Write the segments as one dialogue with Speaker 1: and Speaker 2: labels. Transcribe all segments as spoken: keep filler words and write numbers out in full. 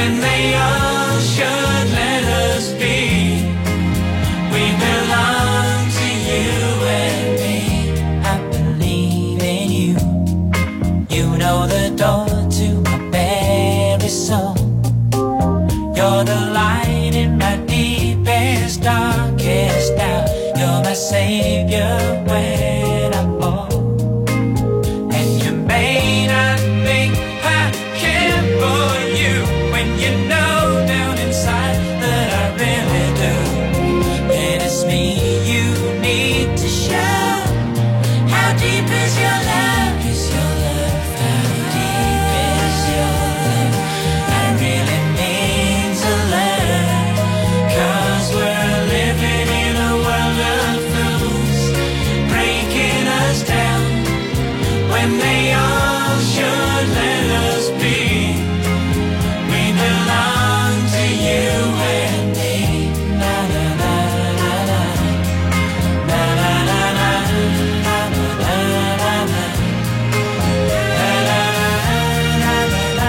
Speaker 1: when they all should let us be. We belong to you and me. I believe in you. You know the door to my very soul. You're the light in my deepest, darkest doubt. You're my savior when I'm bold. And you may not think I care for you when you know down inside that I really do. And it's me you need to show. How deep is your love? Is your love? How deep is your love? I really mean to learn. 'Cause we're living in a world of fools, breaking us down when they all should let us be. We belong to you and me. Na na na na na. Na na na na. Na na na na. Na na na na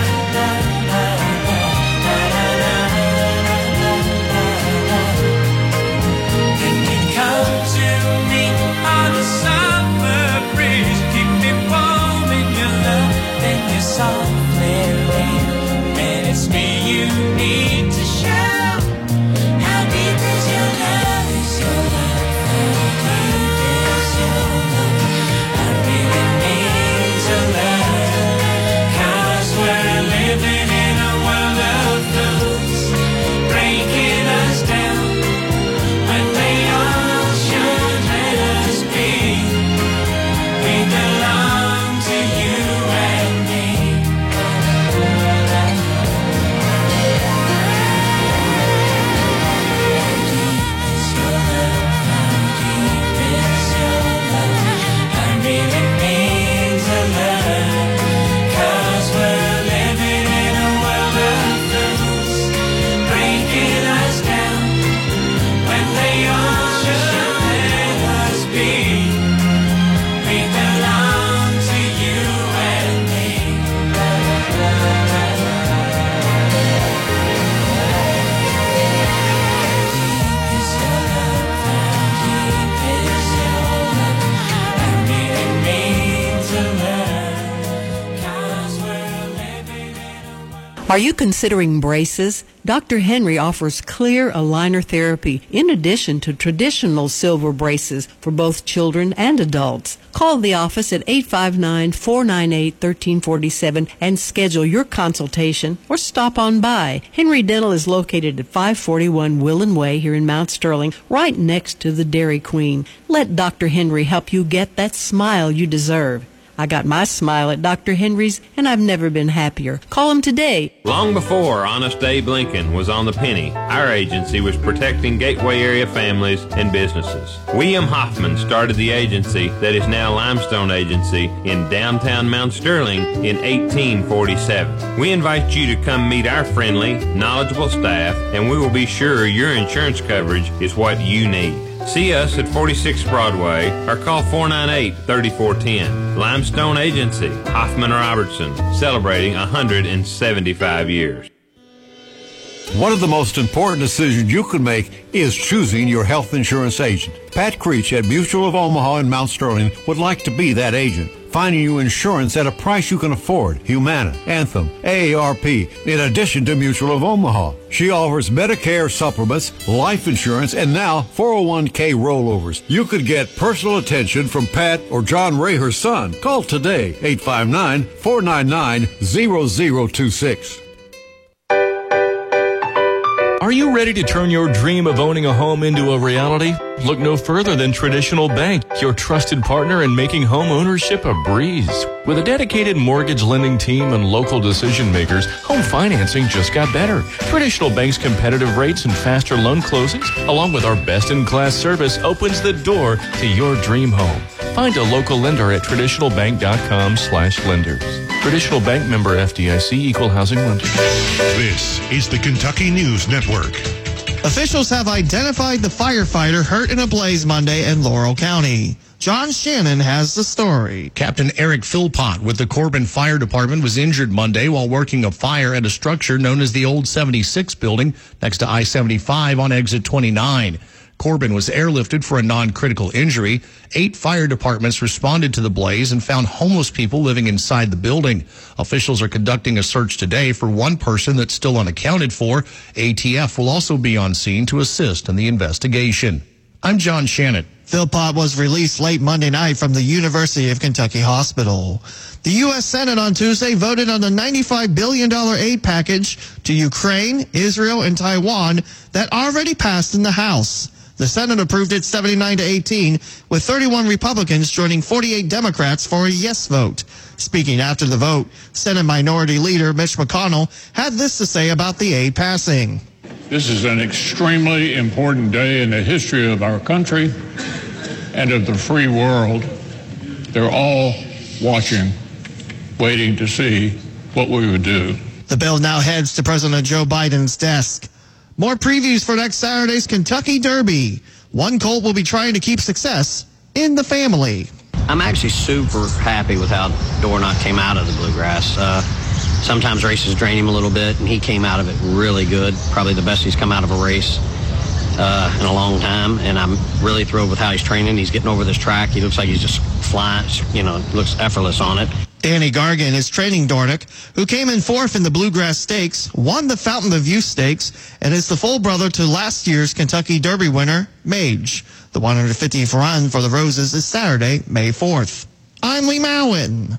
Speaker 1: na. Can you come to me on a summer breeze? Keep me warm in your love, then you softly leave. And it's me you need to show. How deep is your love? Is your love? How deep is your love? I really need to learn. 'Cause we're living in a world of fools, breaking us down when they all should let us be. We belong to you and me.
Speaker 2: Are you considering braces? Doctor Henry offers clear aligner therapy in addition to traditional silver braces for both children and adults. Call the office at eight five nine, four nine eight, one three four seven and schedule your consultation or stop on by. Henry Dental is located at five forty-one Willen Way here in Mount Sterling, right next to the Dairy Queen. Let Doctor Henry help you get that smile you deserve. I got my smile at Doctor Henry's, and I've never been happier. Call him today.
Speaker 3: Long before Honest Abe Lincoln was on the penny, our agency was protecting Gateway area families and businesses. William Hoffman started the agency that is now Limestone Agency in downtown Mount Sterling in eighteen forty-seven. We invite you to come meet our friendly, knowledgeable staff, and we will be sure your insurance coverage is what you need. See us at forty-six Broadway or call four nine eight, three four one zero. Limestone Agency, Hoffman Robertson, celebrating one hundred seventy-five years.
Speaker 4: One of the most important decisions you can make is choosing your health insurance agent. Pat Creech at Mutual of Omaha in Mount Sterling would like to be that agent, finding you insurance at a price you can afford. Humana, Anthem, A A R P, in addition to Mutual of Omaha. She offers Medicare supplements, life insurance, and now four oh one k rollovers. You could get personal attention from Pat or John Ray, her son. Call today, eight five nine, four nine nine, zero zero two six.
Speaker 5: Are you ready to turn your dream of owning a home into a reality? Look no further than Traditional Bank, your trusted partner in making home ownership a breeze. With a dedicated mortgage lending team and local decision makers, home financing just got better. Traditional Bank's competitive rates and faster loan closings, along with our best-in-class service, opens the door to your dream home. Find a local lender at traditionalbank.com slash lenders. Traditional Bank, member F D I C, equal housing lender.
Speaker 6: This is the Kentucky News Network. Officials have identified the firefighter hurt in a blaze Monday in Laurel County. John Shannon has the story.
Speaker 7: Captain Eric Philpott with the Corbin Fire Department was injured Monday while working a fire at a structure known as the Old seventy-six building next to I seventy-five on exit twenty-nine. Corbin was airlifted for a non-critical injury. Eight fire departments responded to the blaze and found homeless people living inside the building. Officials are conducting a search today for one person that's still unaccounted for. A T F will also be on scene to assist in the investigation. I'm John Shannon.
Speaker 6: Philpott was released late Monday night from the University of Kentucky Hospital. The U S Senate on Tuesday voted on the ninety-five billion dollars aid package to Ukraine, Israel, and Taiwan that already passed in the House. The Senate approved it seventy-nine to eighteen, with thirty-one Republicans joining forty-eight Democrats for a yes vote. Speaking after the vote, Senate Minority Leader Mitch McConnell had this to say about the aid passing.
Speaker 8: This is an extremely important day in the history of our country and of the free world. They're all watching, waiting to see what we would do.
Speaker 6: The bill now heads to President Joe Biden's desk. More previews for next Saturday's Kentucky Derby. One colt will be trying to keep success in the family.
Speaker 9: I'm actually super happy with how Dornoch came out of the Bluegrass. Uh, sometimes races drain him a little bit, and he came out of it really good. Probably the best he's come out of a race uh, in a long time, and I'm really thrilled with how he's training. He's getting over this track. He looks like he's just flying, you know, looks effortless on it.
Speaker 6: Danny Gargan is training Dornoch, who came in fourth in the Bluegrass Stakes, won the Fountain of Youth Stakes, and is the full brother to last year's Kentucky Derby winner, Mage. The one hundred fiftieth run for the Roses is Saturday, May fourth. I'm Lee Mowen.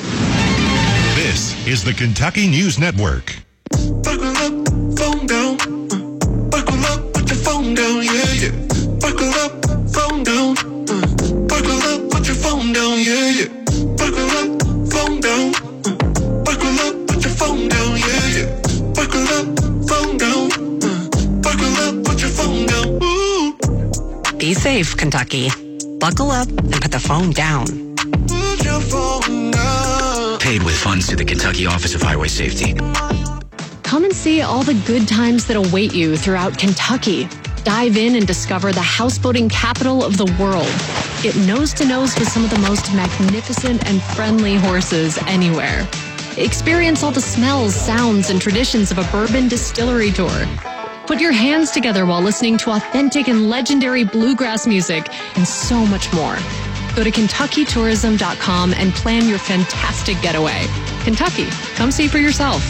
Speaker 10: This is the Kentucky News Network.
Speaker 11: Buckle up, phone down. Uh, buckle up, put your phone down, yeah, yeah. Buckle up, phone down. Uh, buckle up, put your phone down, yeah, yeah. Buckle up, phone down. Uh, buckle up, put your phone down, yeah, yeah. Buckle up, phone down. Uh, buckle up, put your phone down. Ooh.
Speaker 12: Be safe, Kentucky. Buckle up and put the phone down.
Speaker 11: Put your phone down.
Speaker 13: Paid with funds to the Kentucky Office of Highway Safety.
Speaker 14: Come and see all the good times that await you throughout Kentucky. Dive in and discover the houseboating capital of the world. Get nose to nose with some of the most magnificent and friendly horses anywhere. Experience all the smells, sounds, and traditions of a bourbon distillery tour. Put your hands together while listening to authentic and legendary bluegrass music and so much more. Go to Kentucky Tourism dot com and plan your fantastic getaway. Kentucky, come see for yourself.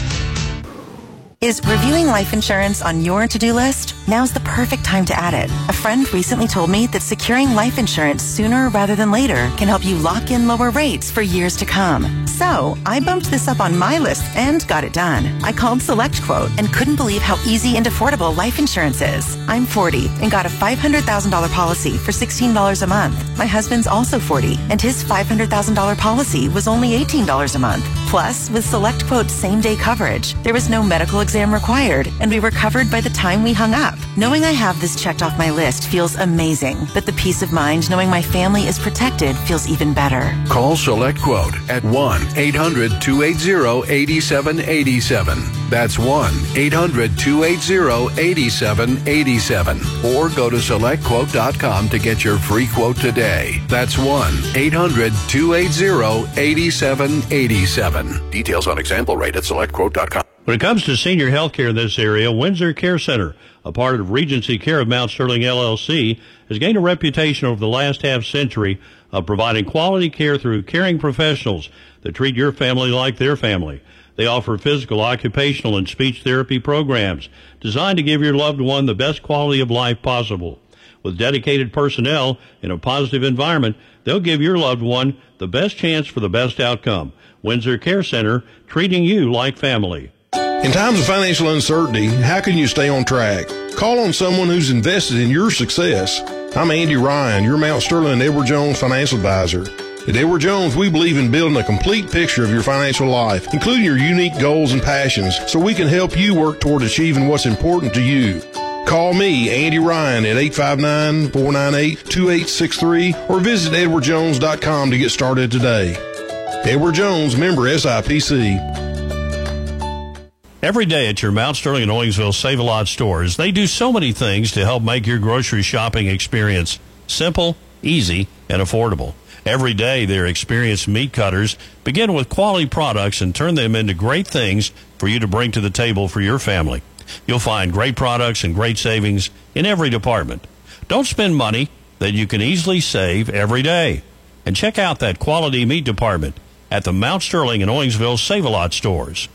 Speaker 15: Is reviewing life insurance on your to-do list? Now's the perfect time to add it. A friend recently told me that securing life insurance sooner rather than later can help you lock in lower rates for years to come. So I bumped this up on my list and got it done. I called SelectQuote and couldn't believe how easy and affordable life insurance is. I'm forty and got a five hundred thousand dollars policy for sixteen dollars a month. My husband's also forty and his five hundred thousand dollars policy was only eighteen dollars a month. Plus, with SelectQuote's same-day coverage, there was no medical exam required, and we were covered by the time we hung up. Knowing I have this checked off my list feels amazing, but the peace of mind knowing my family is protected feels even better.
Speaker 16: Call SelectQuote at one eight hundred two eight zero eight seven eight seven. That's one eight hundred two eight zero eight seven eight seven. Or go to select quote dot com to get your free quote today. That's one eight hundred two eight zero eight seven eight seven. Details on example rate at select quote dot com.
Speaker 17: When it comes to senior health care in this area, Windsor Care Center, a part of Regency Care of Mount Sterling L L C, has gained a reputation over the last half century of providing quality care through caring professionals that treat your family like their family. They offer physical, occupational, and speech therapy programs designed to give your loved one the best quality of life possible. With dedicated personnel in a positive environment, they'll give your loved one the best chance for the best outcome. Windsor Care Center, treating you like family.
Speaker 18: In times of financial uncertainty, how can you stay on track? Call on someone who's invested in your success. I'm Andy Ryan, your Mount Sterling and Edward Jones financial advisor. At Edward Jones, we believe in building a complete picture of your financial life, including your unique goals and passions, so we can help you work toward achieving what's important to you. Call me, Andy Ryan, at eight five nine, four nine eight, two eight six three or visit edward jones dot com to get started today. Edward Jones, member S I P C.
Speaker 17: Every day at your Mount Sterling and Owensville Save-A-Lot stores, they do so many things to help make your grocery shopping experience simple, easy, and affordable. Every day, their experienced meat cutters begin with quality products and turn them into great things for you to bring to the table for your family. You'll find great products and great savings in every department. Don't spend money that you can easily save every day. And check out that quality meat department at the Mount Sterling and Owensville Save-A-Lot stores.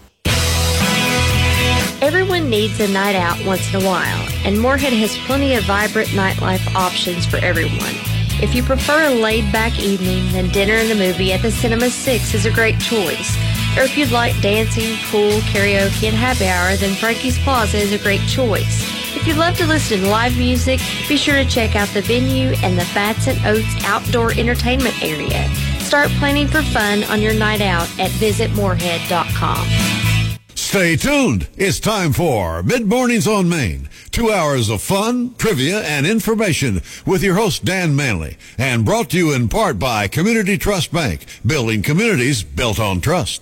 Speaker 19: Everyone needs a night out once in a while, and Moorhead has plenty of vibrant nightlife options for everyone. If you prefer a laid-back evening, then dinner and a movie at the Cinema Six is a great choice. Or if you'd like dancing, pool, karaoke, and happy hour, then Frankie's Plaza is a great choice. If you'd love to listen to live music, be sure to check out the venue and the Fats and Oats Outdoor Entertainment Area. Start planning for fun on your night out at visit moorhead dot com.
Speaker 4: Stay tuned. It's time for Mid-Mornings on Main. Two hours of fun, trivia, and information with your host, Dan Manley. And brought to you in part by Community Trust Bank, building communities built on trust.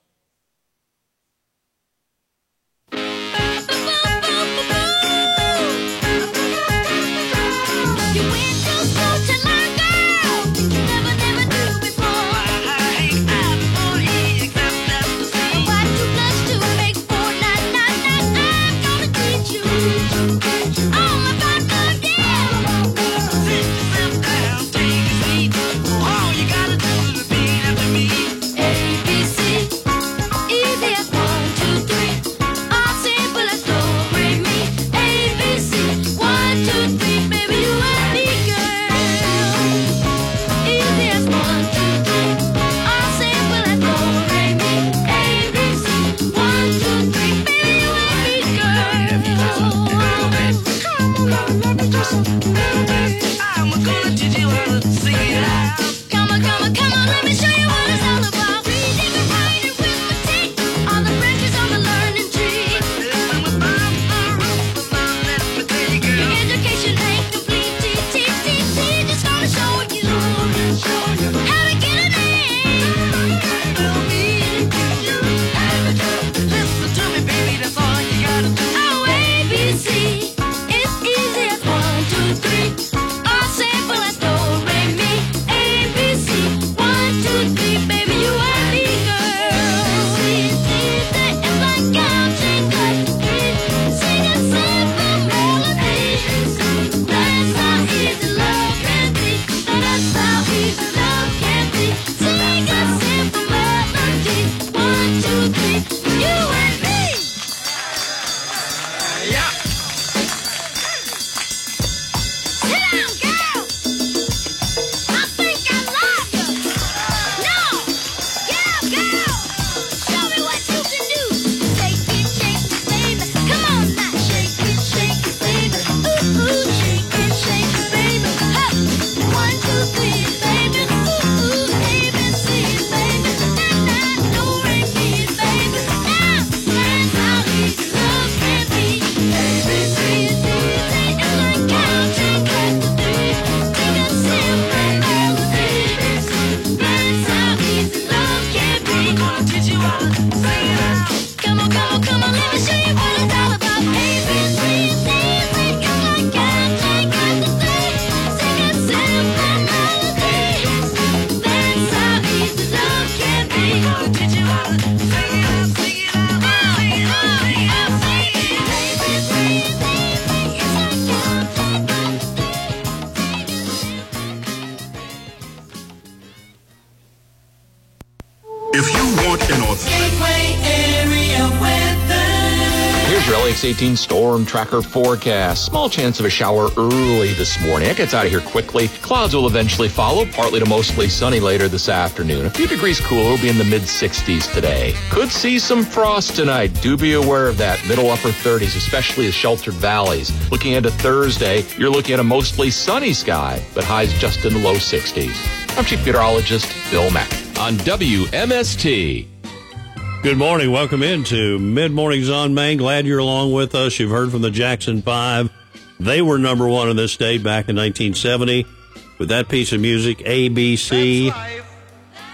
Speaker 20: eighteen Storm Tracker forecast. Small chance of a shower early this morning. It gets out of here quickly. Clouds will eventually follow, partly to mostly sunny later this afternoon. A few degrees cooler, will be in the mid sixties today. Could see some frost tonight. Do be aware of that. Middle upper thirties, especially the sheltered valleys. Looking into Thursday, you're looking at a mostly sunny sky, but highs just in the low sixties. I'm Chief Meteorologist Bill Mack on W M S T.
Speaker 17: Good morning. Welcome into Mid-Mornings on Main. Glad you're along with us. You've heard from the Jackson Five. They were number one in this state back in nineteen seventy with that piece of music, A B C.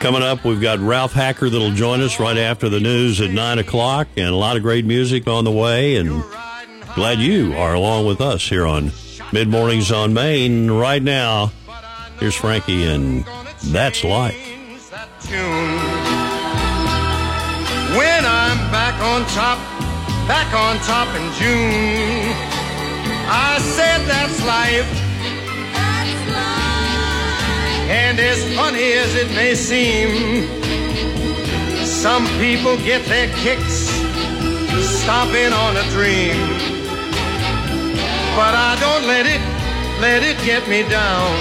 Speaker 17: Coming up, we've got Ralph Hacker that'll join us right after the news at nine o'clock, and a lot of great music on the way, and glad you are along with us here on Mid-Mornings on Main. Right now, here's Frankie, and That's Life.
Speaker 21: When I'm back on top, back on top in June, I said that's life. And as funny as it may seem, some people get their kicks stomping on a dream. But I don't let it, let it get me down.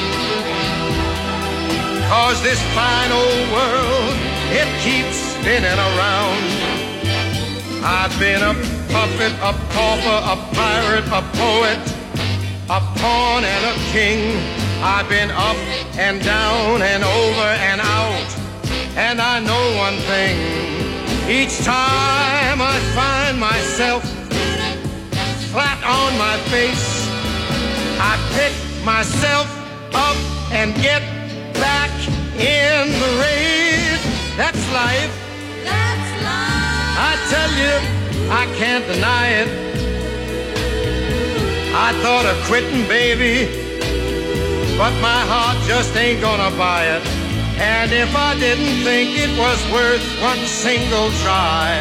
Speaker 21: 'Cause this fine old world, it keeps spinning around. I've been a puppet, a pauper, a pirate, a poet, a pawn and a king. I've been up and down and over and out, and I know one thing. Each time I find myself flat on my face, I pick myself up and get back in the race. That's life. That's life. I tell you, I can't deny it. I thought of quitting, baby, but my heart just ain't gonna buy it. And if I didn't think it was worth one single try,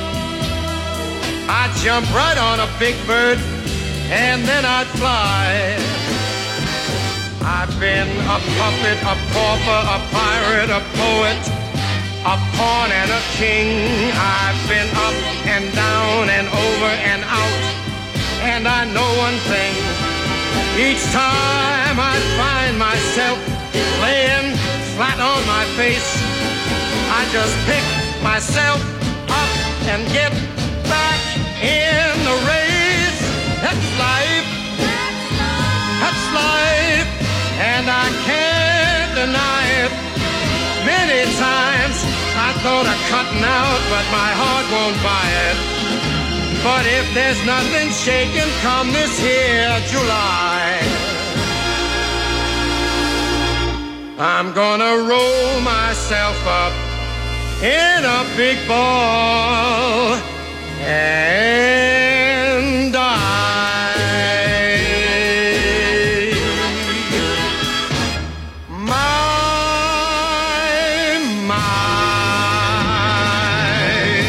Speaker 21: I'd jump right on a big bird and then I'd fly. I've been a puppet, a pauper, a pirate, a poet, a pawn and a king. I've been up and down and over and out, and I know one thing. Each time I find myself laying flat on my face, I just pick myself up and get back in the race. That's life. That's life. And I can't deny it. Many times I thought of cutting out, but my heart won't buy it. But if there's nothing shaking come this here July, I'm gonna roll myself up in a big ball and die. My, my.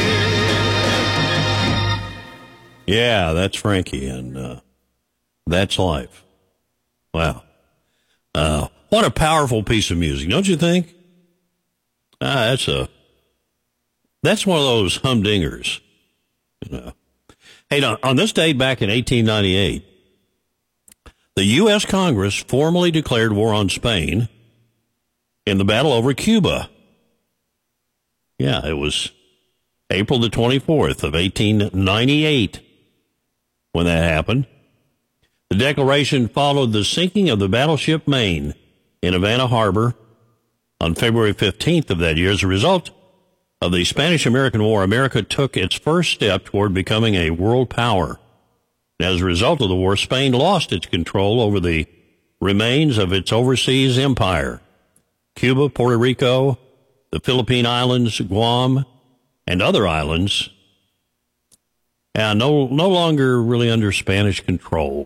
Speaker 17: Yeah, that's Frankie, and uh, That's Life. Wow. Uh, what a powerful piece of music, don't you think? Ah, that's a that's one of those humdingers. You know. Hey, on, on this day back in eighteen ninety-eight, the U S Congress formally declared war on Spain in the battle over Cuba. Yeah, it was April the twenty-fourth of eighteen ninety-eight when that happened. The declaration followed the sinking of the battleship Maine in Havana Harbor on February fifteenth of that year. As a result of the Spanish-American War, America took its first step toward becoming a world power. As a result of the war, Spain lost its control over the remains of its overseas empire. Cuba, Puerto Rico, the Philippine Islands, Guam, and other islands, and no, no longer really under Spanish control.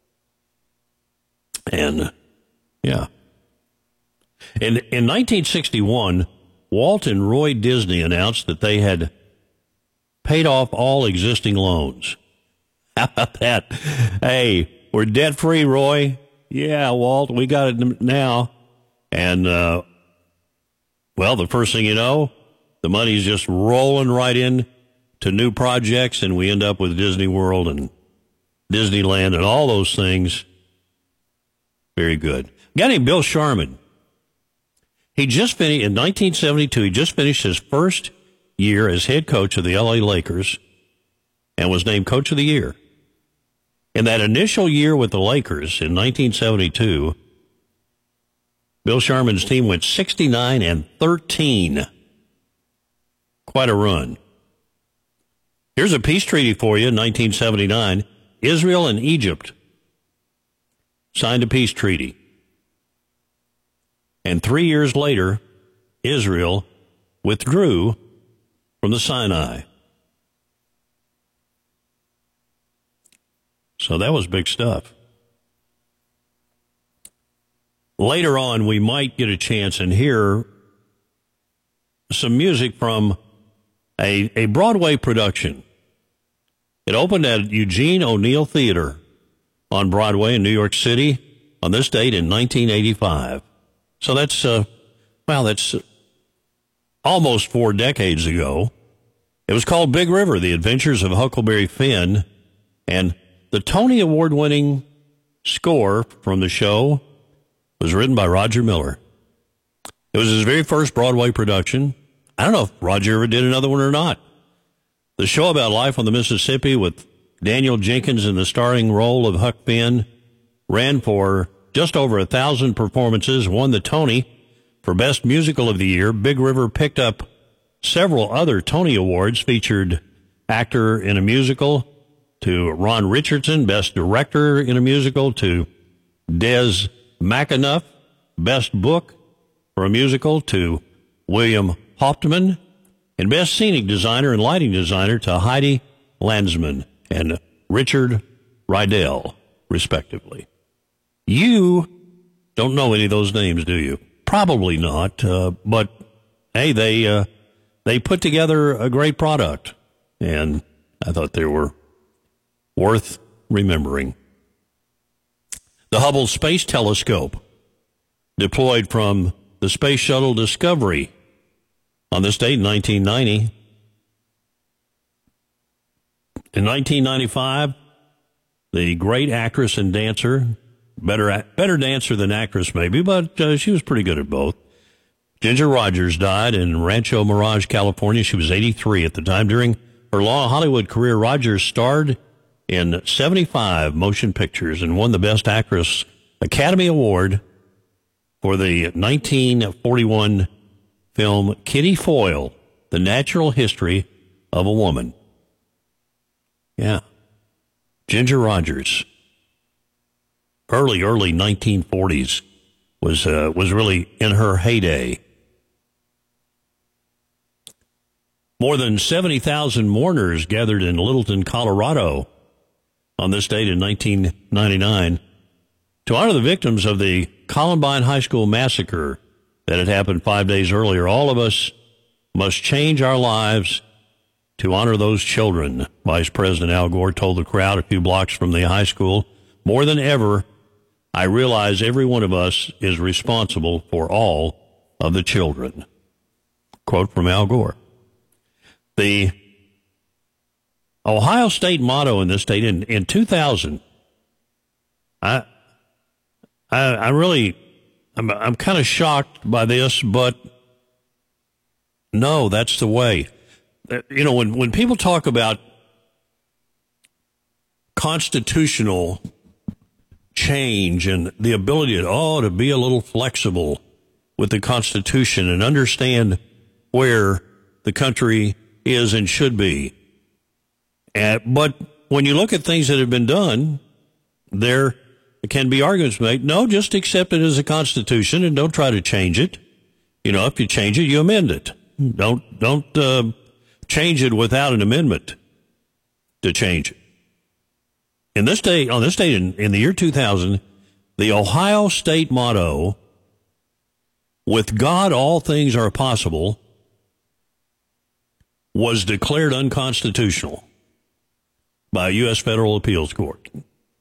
Speaker 17: And, yeah. In, in nineteen sixty-one, Walt and Roy Disney announced that they had paid off all existing loans. How about that? Hey, we're debt-free, Roy. Yeah, Walt, we got it now. And, uh, well, the first thing you know, the money's just rolling right in to new projects, and we end up with Disney World and Disneyland and all those things. Very good. A guy named Bill Sharman. He just finished, in nineteen seventy-two, he just finished his first year as head coach of the L A Lakers and was named Coach of the Year. In that initial year with the Lakers in nineteen seventy-two, Bill Sharman's team went sixty-nine and thirteen. Quite a run. Here's a peace treaty for you in nineteen seventy-nine. Israel and Egypt signed a peace treaty. And three years later, Israel withdrew from the Sinai. So that was big stuff. Later on, we might get a chance and hear some music from a, a Broadway production. It opened at Eugene O'Neill Theater on Broadway in New York City on this date in nineteen eighty-five. So that's, uh, well, that's almost four decades ago. It was called Big River, The Adventures of Huckleberry Finn, and the Tony Award-winning score from the show was written by Roger Miller. It was his very first Broadway production. I don't know if Roger ever did another one or not. The show about life on the Mississippi with Daniel Jenkins in the starring role of Huck Finn ran for just over a thousand performances, won the Tony for Best Musical of the Year. Big River picked up several other Tony Awards, featured actor in a musical to Ron Richardson, Best Director in a musical to Des McAnuff, Best Book for a musical to William Hauptmann, and Best Scenic Designer and Lighting Designer to Heidi Landsman and Richard Rydell, respectively. You don't know any of those names, do you? Probably not, uh, but hey, they uh, they put together a great product, and I thought they were worth remembering. The Hubble Space Telescope, deployed from the Space Shuttle Discovery on this date in nineteen ninety. In nineteen ninety-five, the great actress and dancer, better better dancer than actress maybe, but uh, she was pretty good at both, Ginger Rogers died in Rancho Mirage, California. She was eighty-three at the time. During her long Hollywood career, Rogers starred in seventy-five motion pictures and won the Best Actress Academy Award for the nineteen forty-one film Kitty Foyle, The Natural History of a Woman. Yeah. Ginger Rogers. Early, early nineteen forties was, uh, was really in her heyday. More than seventy thousand mourners gathered in Littleton, Colorado on this date in nineteen ninety-nine to honor the victims of the Columbine High School massacre that had happened five days earlier. All of us must change our lives to honor those children, Vice President Al Gore told the crowd a few blocks from the high school. More than ever, I realize every one of us is responsible for all of the children. Quote from Al Gore. The Ohio State motto in this state in, in two thousand, I, I, I really, I'm, I'm kind of shocked by this, but no, that's the way. You know, when, when people talk about constitutional change and the ability to, oh, to be a little flexible with the Constitution and understand where the country is and should be. Uh, but when you look at things that have been done, there can be arguments made. No, just accept it as a Constitution and don't try to change it. You know, if you change it, you amend it. Don't, don't, uh, change it without an amendment to change it. In this day, on this date in, in the year two thousand, the Ohio State motto, "With God all things are possible," was declared unconstitutional by a U S federal appeals court.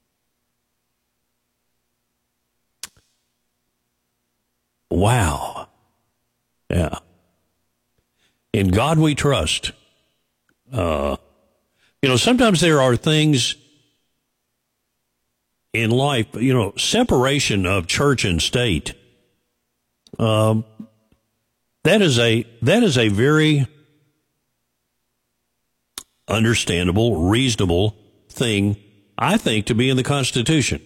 Speaker 17: Wow. Yeah. In God we trust. Uh, you know, sometimes there are things in life, you know, separation of church and state. Um, that is a, that is a very understandable, reasonable thing, I think, to be in the Constitution.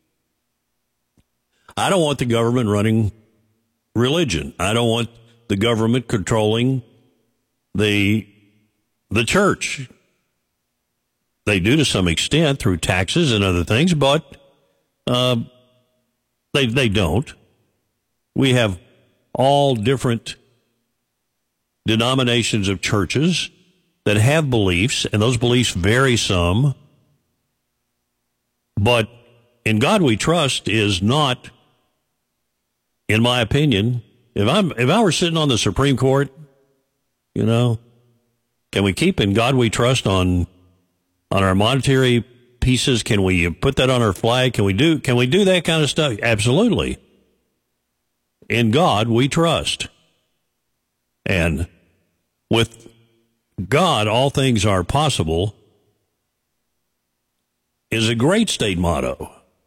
Speaker 17: I don't want the government running religion. I don't want the government controlling the the church. They do to some extent through taxes and other things, but uh, they they don't. We have all different denominations of churches that have beliefs, and those beliefs vary some. But In God We Trust is not, in my opinion, if I'm if I were sitting on the Supreme Court, you know, can we keep In God We Trust on on our monetary pieces? Can we put that on our flag? Can we do can we do that kind of stuff? Absolutely. In God we trust. And with God, all things are possible is a great state motto.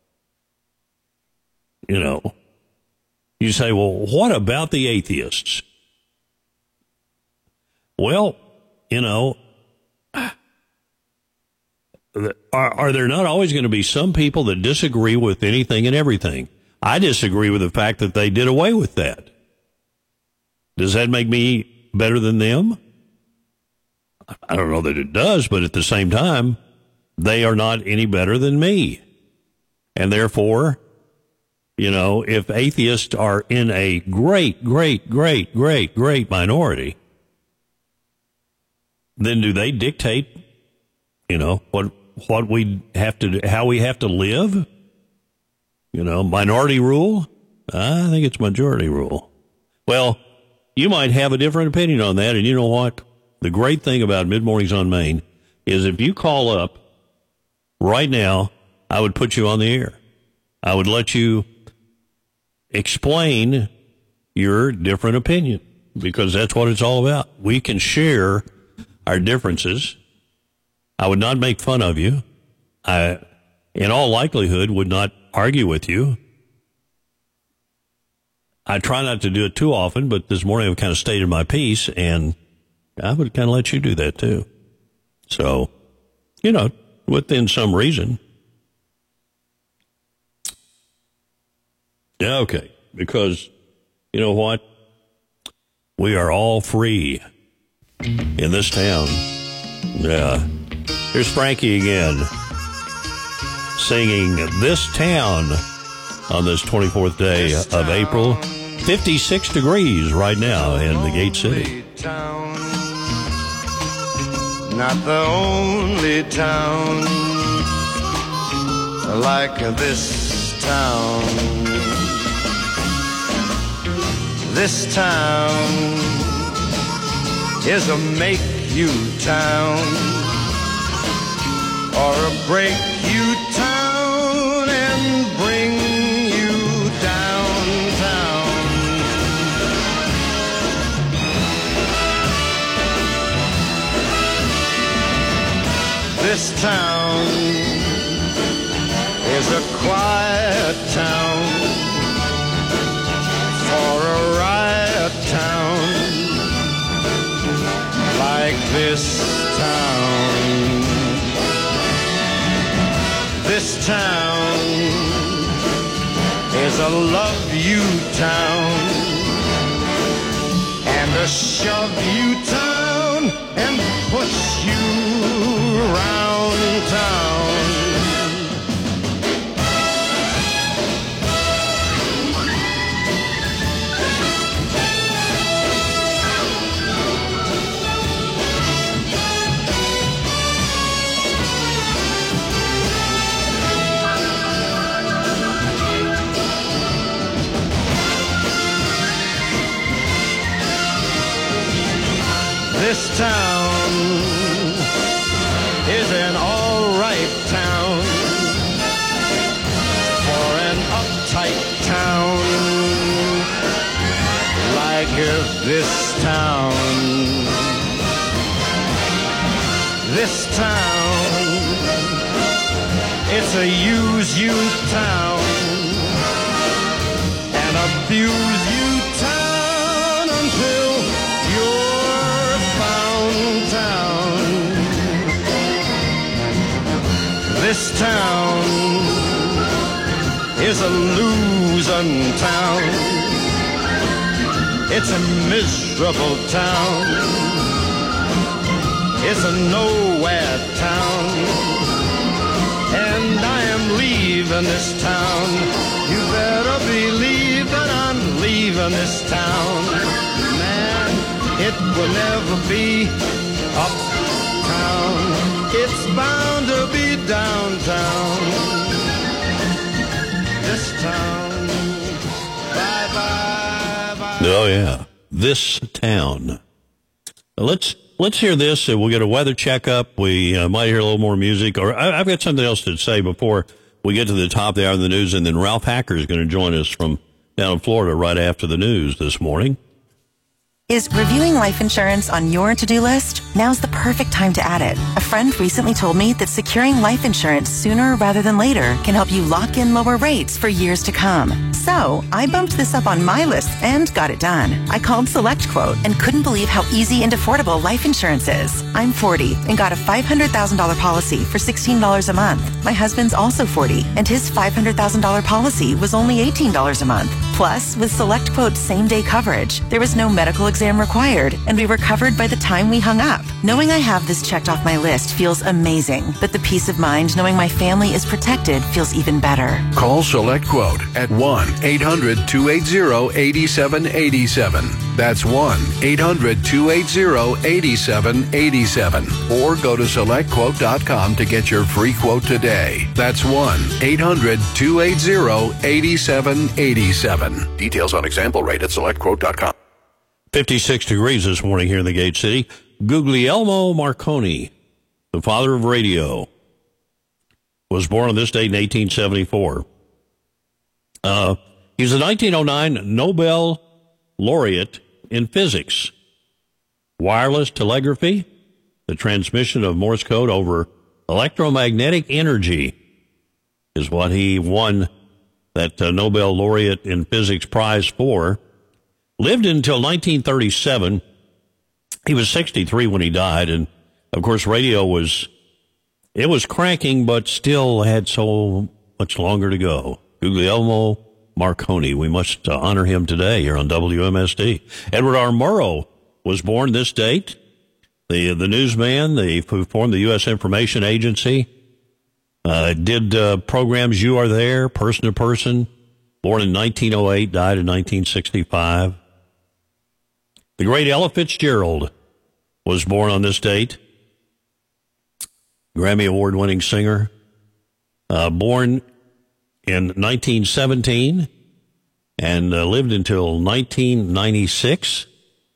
Speaker 17: You know, you say, well, what about the atheists? Well, you know, are, are there not always going to be some people that disagree with anything and everything? I disagree with the fact that they did away with that. Does that make me better than them? I don't know that it does, but at the same time, they are not any better than me. And therefore, you know, if atheists are in a great, great, great, great, great minority, then do they dictate, you know, what what we have to do, how we have to live? You know, minority rule? I think it's majority rule. Well, you might have a different opinion on that, and you know what? The great thing about Mid Mornings on Main is if you call up right now, I would put you on the air. I would let you explain your different opinion, because that's what it's all about. We can share our differences. I would not make fun of you. I, in all likelihood, would not argue with you. I try not to do it too often, but this morning I've kind of stated my piece, and I would kind of let you do that too. So, you know, within some reason. Yeah, okay. Because, you know what? We are all free in this town. Yeah. Here's Frankie again, singing This Town on this twenty-fourth day of April. fifty-six degrees right now in the Gate City.
Speaker 21: Town, not the only town like this town. This town is a make-you town or a break-you town and bring you downtown. This town is a quiet town for a riot town like this town. This town is a love-you town and a shove-you town and push you around town. This town is an all-right town for an uptight town like this town. This town, it's a use-you town, an abuse-you town until you're found town. This town is a losing town. It's a miserable town. It's a nowhere town. And I am leaving this town. You better believe that I'm leaving this town. Man, it will never be uptown. It's bound to be downtown. This town. Bye bye bye.
Speaker 17: Oh yeah, this town. Let's let's hear this, and we'll get a weather checkup. We uh, might hear a little more music, or I, I've got something else to say before we get to the top of the hour of the news, and then Ralph Hacker is going to join us from down in Florida right after the news this morning.
Speaker 15: Is reviewing life insurance on your to-do list? Now's the perfect time to add it. A friend recently told me that securing life insurance sooner rather than later can help you lock in lower rates for years to come. So I bumped this up on my list and got it done. I called SelectQuote and couldn't believe how easy and affordable life insurance is. I'm forty and got a five hundred thousand dollars policy for sixteen dollars a month. My husband's also forty and his five hundred thousand dollars policy was only eighteen dollars a month. Plus, with SelectQuote's same-day coverage, there was no medical exam required, and we were covered by the time we hung up. Knowing I have this checked off my list feels amazing, but the peace of mind knowing my family is protected feels even better.
Speaker 16: Call SelectQuote at one eight hundred two eight zero eight seven eight seven. That's one eight hundred two eight zero eight seven eight seven. Or go to select quote dot com to get your free quote today. That's one eight hundred two eight zero eight seven eight seven. Details on example rate at select quote dot com.
Speaker 17: fifty-six degrees this morning here in the Gate City. Guglielmo Marconi, the father of radio, was born on this date in eighteen seventy-four. Uh, he's a nineteen oh nine Nobel laureate in physics. Wireless telegraphy, the transmission of Morse code over electromagnetic energy, is what he won that uh, Nobel laureate in physics prize for. Lived until nineteen thirty-seven. He was sixty-three when he died, and of course radio was, it was cranking, but still had so much longer to go. Guglielmo Marconi, we must uh, honor him today here on W M S D. Edward R. Murrow was born this date. The the newsman, the who formed the U S Information Agency, uh, did uh, programs You Are There, Person to Person. Born in nineteen oh eight, died in nineteen sixty-five. The great Ella Fitzgerald was born on this date. Grammy Award-winning singer. Uh, born in nineteen seventeen and uh, lived until nineteen ninety-six.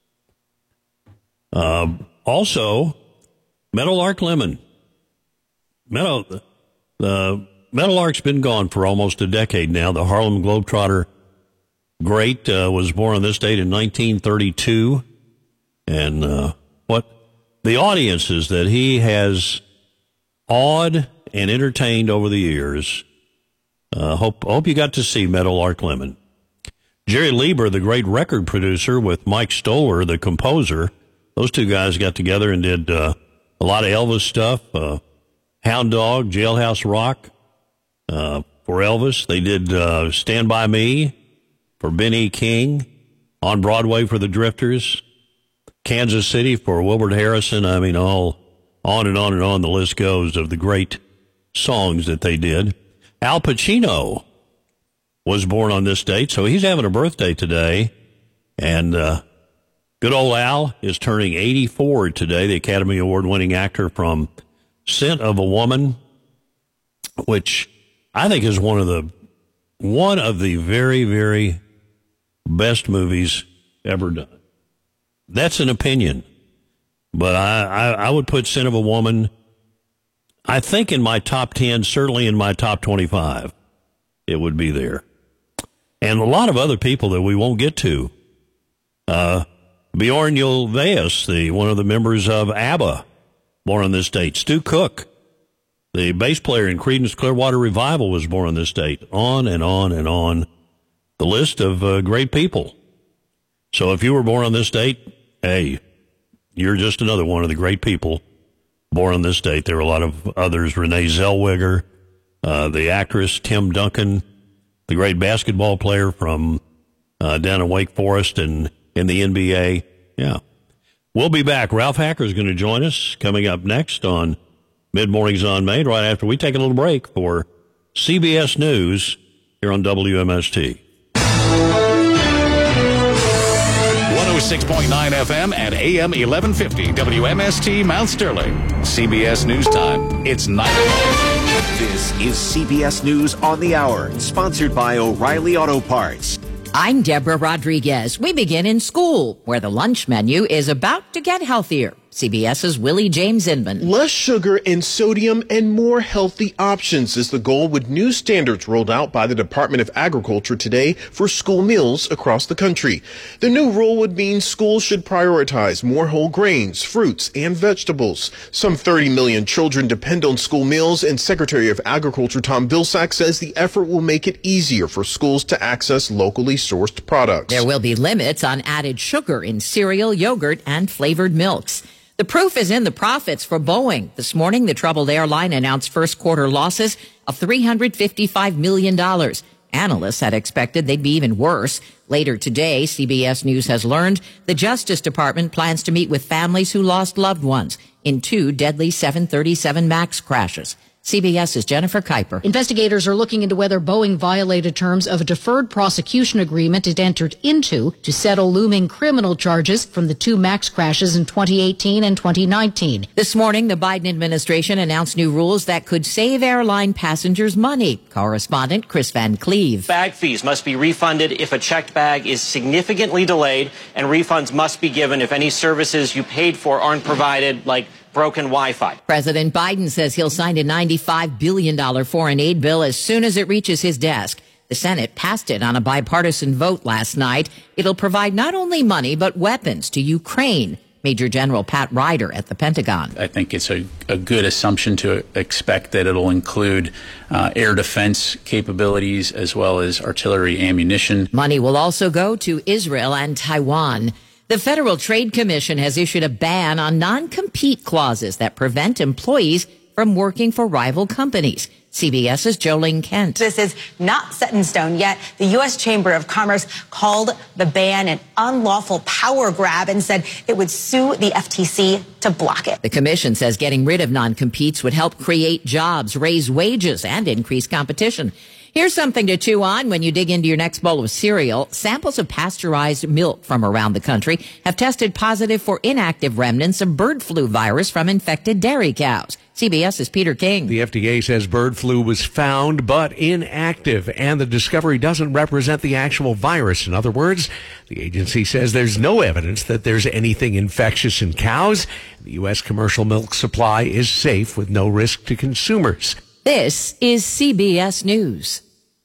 Speaker 17: Uh, also, Meadowlark Lemon. Meadow, the Meadowlark's been gone for almost a decade now. The Harlem Globetrotter great uh, was born on this date in nineteen thirty-two. And uh, what the audiences that he has awed and entertained over the years. Uh, hope hope you got to see Meadowlark Lemon. Jerry Lieber, the great record producer, with Mike Stoller, the composer. Those two guys got together and did uh, a lot of Elvis stuff. Uh, Hound Dog, Jailhouse Rock uh, for Elvis. They did uh, Stand By Me for Ben E. King. On Broadway for the Drifters. Kansas City for Wilbert Harrison. I mean, all on and on and on the list goes of the great songs that they did. Al Pacino was born on this date, so he's having a birthday today. And uh, good old Al is turning eighty-four today, the Academy Award-winning actor from Scent of a Woman, which I think is one of the one of the very, very best movies ever done. That's an opinion, but I, I, I would put Scent of a Woman, I think, in my top ten, certainly in my top twenty-five. It would be there. And a lot of other people that we won't get to. Uh, Bjorn Ulvaeus, the one of the members of ABBA, born on this date. Stu Cook, the bass player in Creedence Clearwater Revival, was born on this date. On and on and on the list of uh, great people. So if you were born on this date, hey, you're just another one of the great people born on this date. There are a lot of others. Renee Zellweger, uh, the actress Tim Duncan, the great basketball player from uh, down in Wake Forest and in the N B A. Yeah. We'll be back. Ralph Hacker is going to join us coming up next on Mid-Mornings on Main, right after we take a little break for C B S News here on W M S T.
Speaker 10: one oh
Speaker 1: oh six point nine F M and A M eleven fifty W M S T Mount Sterling. C B S News Time. It's nine o'clock.
Speaker 22: This is C B S News on the Hour, sponsored by O'Reilly Auto Parts.
Speaker 23: I'm Deborah Rodriguez. We begin in school, where the lunch menu is about to get healthier. CBS's Willie James Inman.
Speaker 24: Less sugar and sodium and more healthy options is the goal with new standards rolled out by the Department of Agriculture today for school meals across the country. The new rule would mean schools should prioritize more whole grains, fruits, and vegetables. Some thirty million children depend on school meals, and Secretary of Agriculture Tom Vilsack says the effort will make it easier for schools to access locally sourced products.
Speaker 23: There will be limits on added sugar in cereal, yogurt, and flavored milks. The proof is in the profits for Boeing. This morning, the troubled airline announced first quarter losses of three hundred fifty-five million dollars. Analysts had expected they'd be even worse. Later today, C B S News has learned the Justice Department plans to meet with families who lost loved ones in two deadly seven thirty-seven MAX crashes. CBS's Jennifer Kuiper.
Speaker 25: Investigators are looking into whether Boeing violated terms of a deferred prosecution agreement it entered into to settle looming criminal charges from the two MAX crashes in twenty eighteen and twenty nineteen.
Speaker 23: This morning, the Biden administration announced new rules that could save airline passengers money. Correspondent Chris Van Cleve.
Speaker 26: Bag fees must be refunded if a checked bag is significantly delayed, and refunds must be given if any services you paid for aren't provided, like broken Wi-Fi.
Speaker 23: President Biden says he'll sign a ninety-five billion dollars foreign aid bill as soon as it reaches his desk. The Senate passed it on a bipartisan vote last night. It'll provide not only money, but weapons to Ukraine. Major General Pat Ryder at the Pentagon.
Speaker 27: I think it's a, a good assumption to expect that it'll include uh, air defense capabilities as well as artillery ammunition.
Speaker 23: Money will also go to Israel and Taiwan. The Federal Trade Commission has issued a ban on non-compete clauses that prevent employees from working for rival companies. CBS's Jolene Kent.
Speaker 28: This is not set in stone yet. The U S Chamber of Commerce called the ban an unlawful power grab and said it would sue the F T C to block it.
Speaker 23: The commission says getting rid of non-competes would help create jobs, raise wages, and increase competition. Here's something to chew on when you dig into your next bowl of cereal. Samples of pasteurized milk from around the country have tested positive for inactive remnants of bird flu virus from infected dairy cows. CBS's Peter King.
Speaker 29: The F D A says bird flu was found but inactive, and the discovery doesn't represent the actual virus. In other words, the agency says there's no evidence that there's anything infectious in cows. The U S commercial milk supply is safe with no risk to consumers.
Speaker 23: This is C B S News.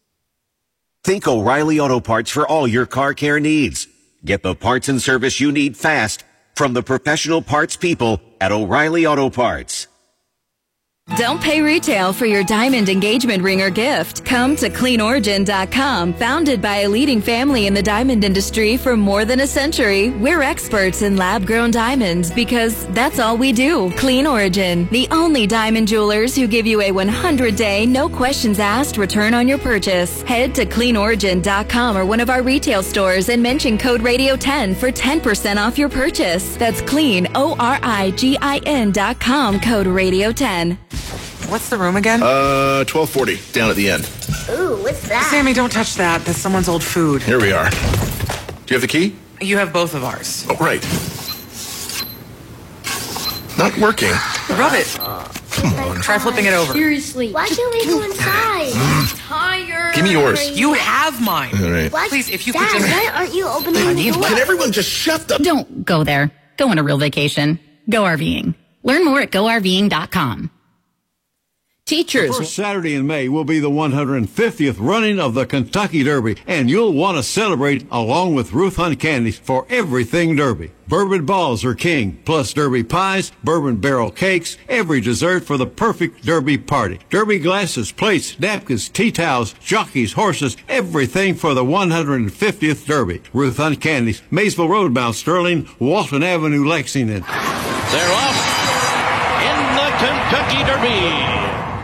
Speaker 22: Think O'Reilly Auto Parts for all your car care needs. Get the parts and service you need fast from the professional parts people at O'Reilly Auto Parts.
Speaker 30: Don't pay retail for your diamond engagement ring or gift. Come to clean origin dot com. Founded by a leading family in the diamond industry for more than a century, we're experts in lab-grown diamonds because that's all we do. Clean Origin, the only diamond jewelers who give you a one hundred day, no questions asked return on your purchase. Head to clean origin dot com or one of our retail stores and mention code radio ten for ten percent off your purchase. That's clean, O R I G I N dot com, code radio ten.
Speaker 31: What's the room again?
Speaker 32: Uh, twelve forty, down at the end.
Speaker 31: Ooh, what's that? Sammy, don't touch that. That's someone's old food.
Speaker 32: Here we are. Do you have the key?
Speaker 31: You have both of ours.
Speaker 32: Oh, right. Not working.
Speaker 31: Rub it. Come on. Try flipping it over.
Speaker 33: Seriously. Why can't we go inside? I'm tired.
Speaker 32: Give me yours.
Speaker 31: You have mine.
Speaker 32: All right.
Speaker 33: What?
Speaker 31: Please, if you
Speaker 33: Dad,
Speaker 31: could just...
Speaker 33: why aren't you opening the door?
Speaker 32: Can everyone just shut the...
Speaker 34: Don't go there. Go on a real vacation. Go RVing. Learn more at go R V ing dot com.
Speaker 23: Teachers.
Speaker 4: The first Saturday in May will be the one hundred fiftieth running of the Kentucky Derby, and you'll want to celebrate along with Ruth Hunt Candies for everything Derby. Bourbon balls are king, plus Derby pies, bourbon barrel cakes, every dessert for the perfect Derby party. Derby glasses, plates, napkins, tea towels, jockeys, horses, everything for the one hundred fiftieth Derby. Ruth Hunt Candies, Maysville Road, Mount Sterling, Walton Avenue, Lexington.
Speaker 35: They're off in the Kentucky Derby.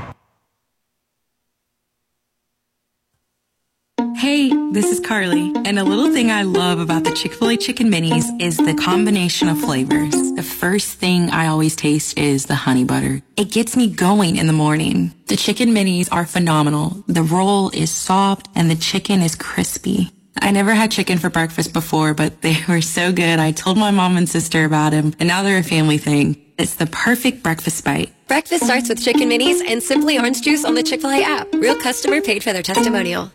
Speaker 36: Hey, this is Carly, and a little thing I love about the Chick-fil-A Chicken Minis is the combination of flavors. The first thing I always taste is the honey butter. It gets me going in the morning. The Chicken Minis are phenomenal. The roll is soft and the chicken is crispy. I never had chicken for breakfast before, but they were so good. I told my mom and sister about them, and now they're a family thing. It's the perfect breakfast bite.
Speaker 2: Breakfast starts with chicken minis and Simply Orange Juice on the Chick-fil-A app. Real customer paid for their testimonial.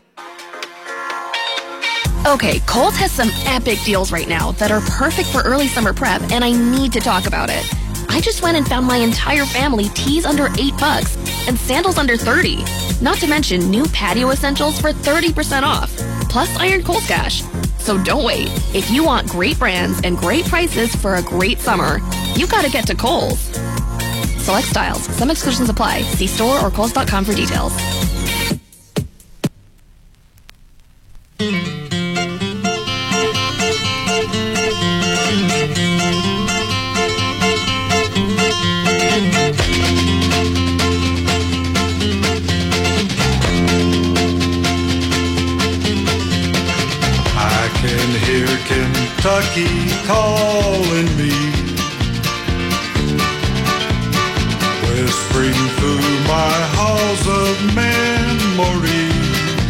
Speaker 3: Okay, Kohl's has some epic deals right now that are perfect for early summer prep, and I need to talk about it. I just went and found my entire family tees under eight bucks and sandals under thirty. Not to mention new patio essentials for thirty percent off, plus Iron Kohl's Cash. So don't wait. If you want great brands and great prices for a great summer, you gotta get to Kohl's. Select styles. Some exclusions apply. See store or kohls dot com for details.
Speaker 5: Kentucky calling me, whispering through my halls of memories.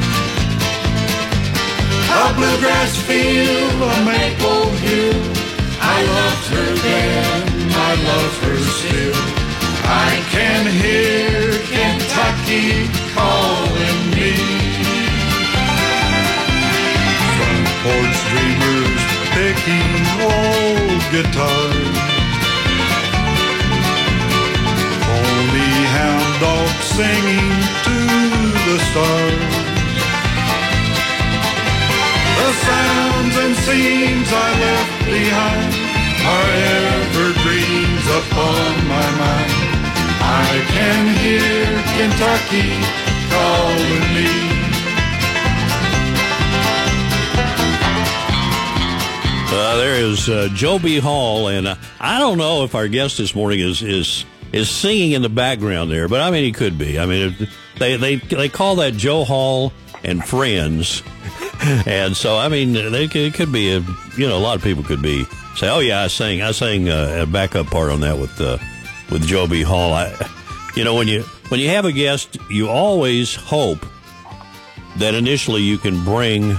Speaker 5: A bluegrass field, a maple hill, I loved her then, I love her still. I can hear Kentucky calling me. Porch dreamers picking old guitars, pony hound dogs singing to the stars. The sounds and scenes I left behind are evergreens upon my mind. I can hear Kentucky calling me.
Speaker 17: Uh, there is uh, Joe B. Hall, and uh, I don't know if our guest this morning is, is is singing in the background there, but I mean he could be. I mean they they they call that Joe Hall and Friends, and so I mean they could, it could be a, you know a lot of people could be say, oh yeah, I sang I sang uh, a backup part on that with uh, with Joe B. Hall. I, you know when you when you have a guest, you always hope that initially you can bring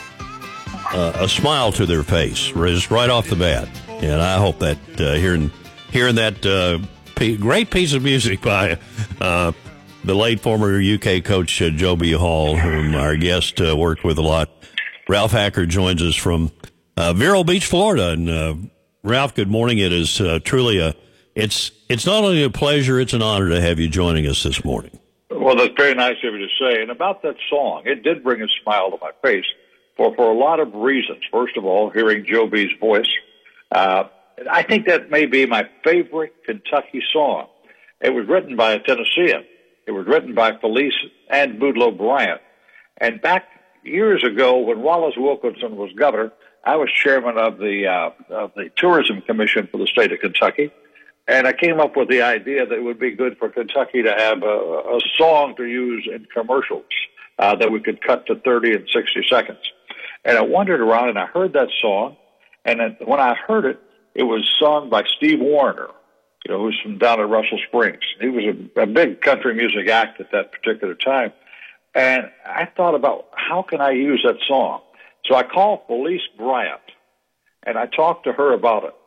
Speaker 17: Uh, a smile to their face, just right off the bat, and I hope that uh, hearing hearing that uh, p- great piece of music by uh, the late former U K coach uh, Joe B. Hall, whom our guest uh, worked with a lot. Ralph Hacker joins us from uh, Vero Beach, Florida, and uh, Ralph, good morning. It is uh, truly a it's it's not only a pleasure, it's an honor to have you joining us this morning.
Speaker 6: Well, that's very nice of you to say. And about that song, it did bring a smile to my face. For, for a lot of reasons. First of all, hearing Joe B's voice. Uh, I think that may be my favorite Kentucky song. It was written by a Tennessean. It was written by Felice and Boudleaux Bryant. And back years ago, when Wallace Wilkinson was governor, I was chairman of the, uh, of the Tourism Commission for the state of Kentucky. And I came up with the idea that it would be good for Kentucky to have a, a song to use in commercials uh, that we could cut to thirty and sixty seconds. And I wandered around and I heard that song. And then when I heard it, it was sung by Steve Wariner, you know, who's from down at Russell Springs. He was a, a big country music act at that particular time. And I thought about how can I use that song? So I called Felice Bryant and I talked to her about it.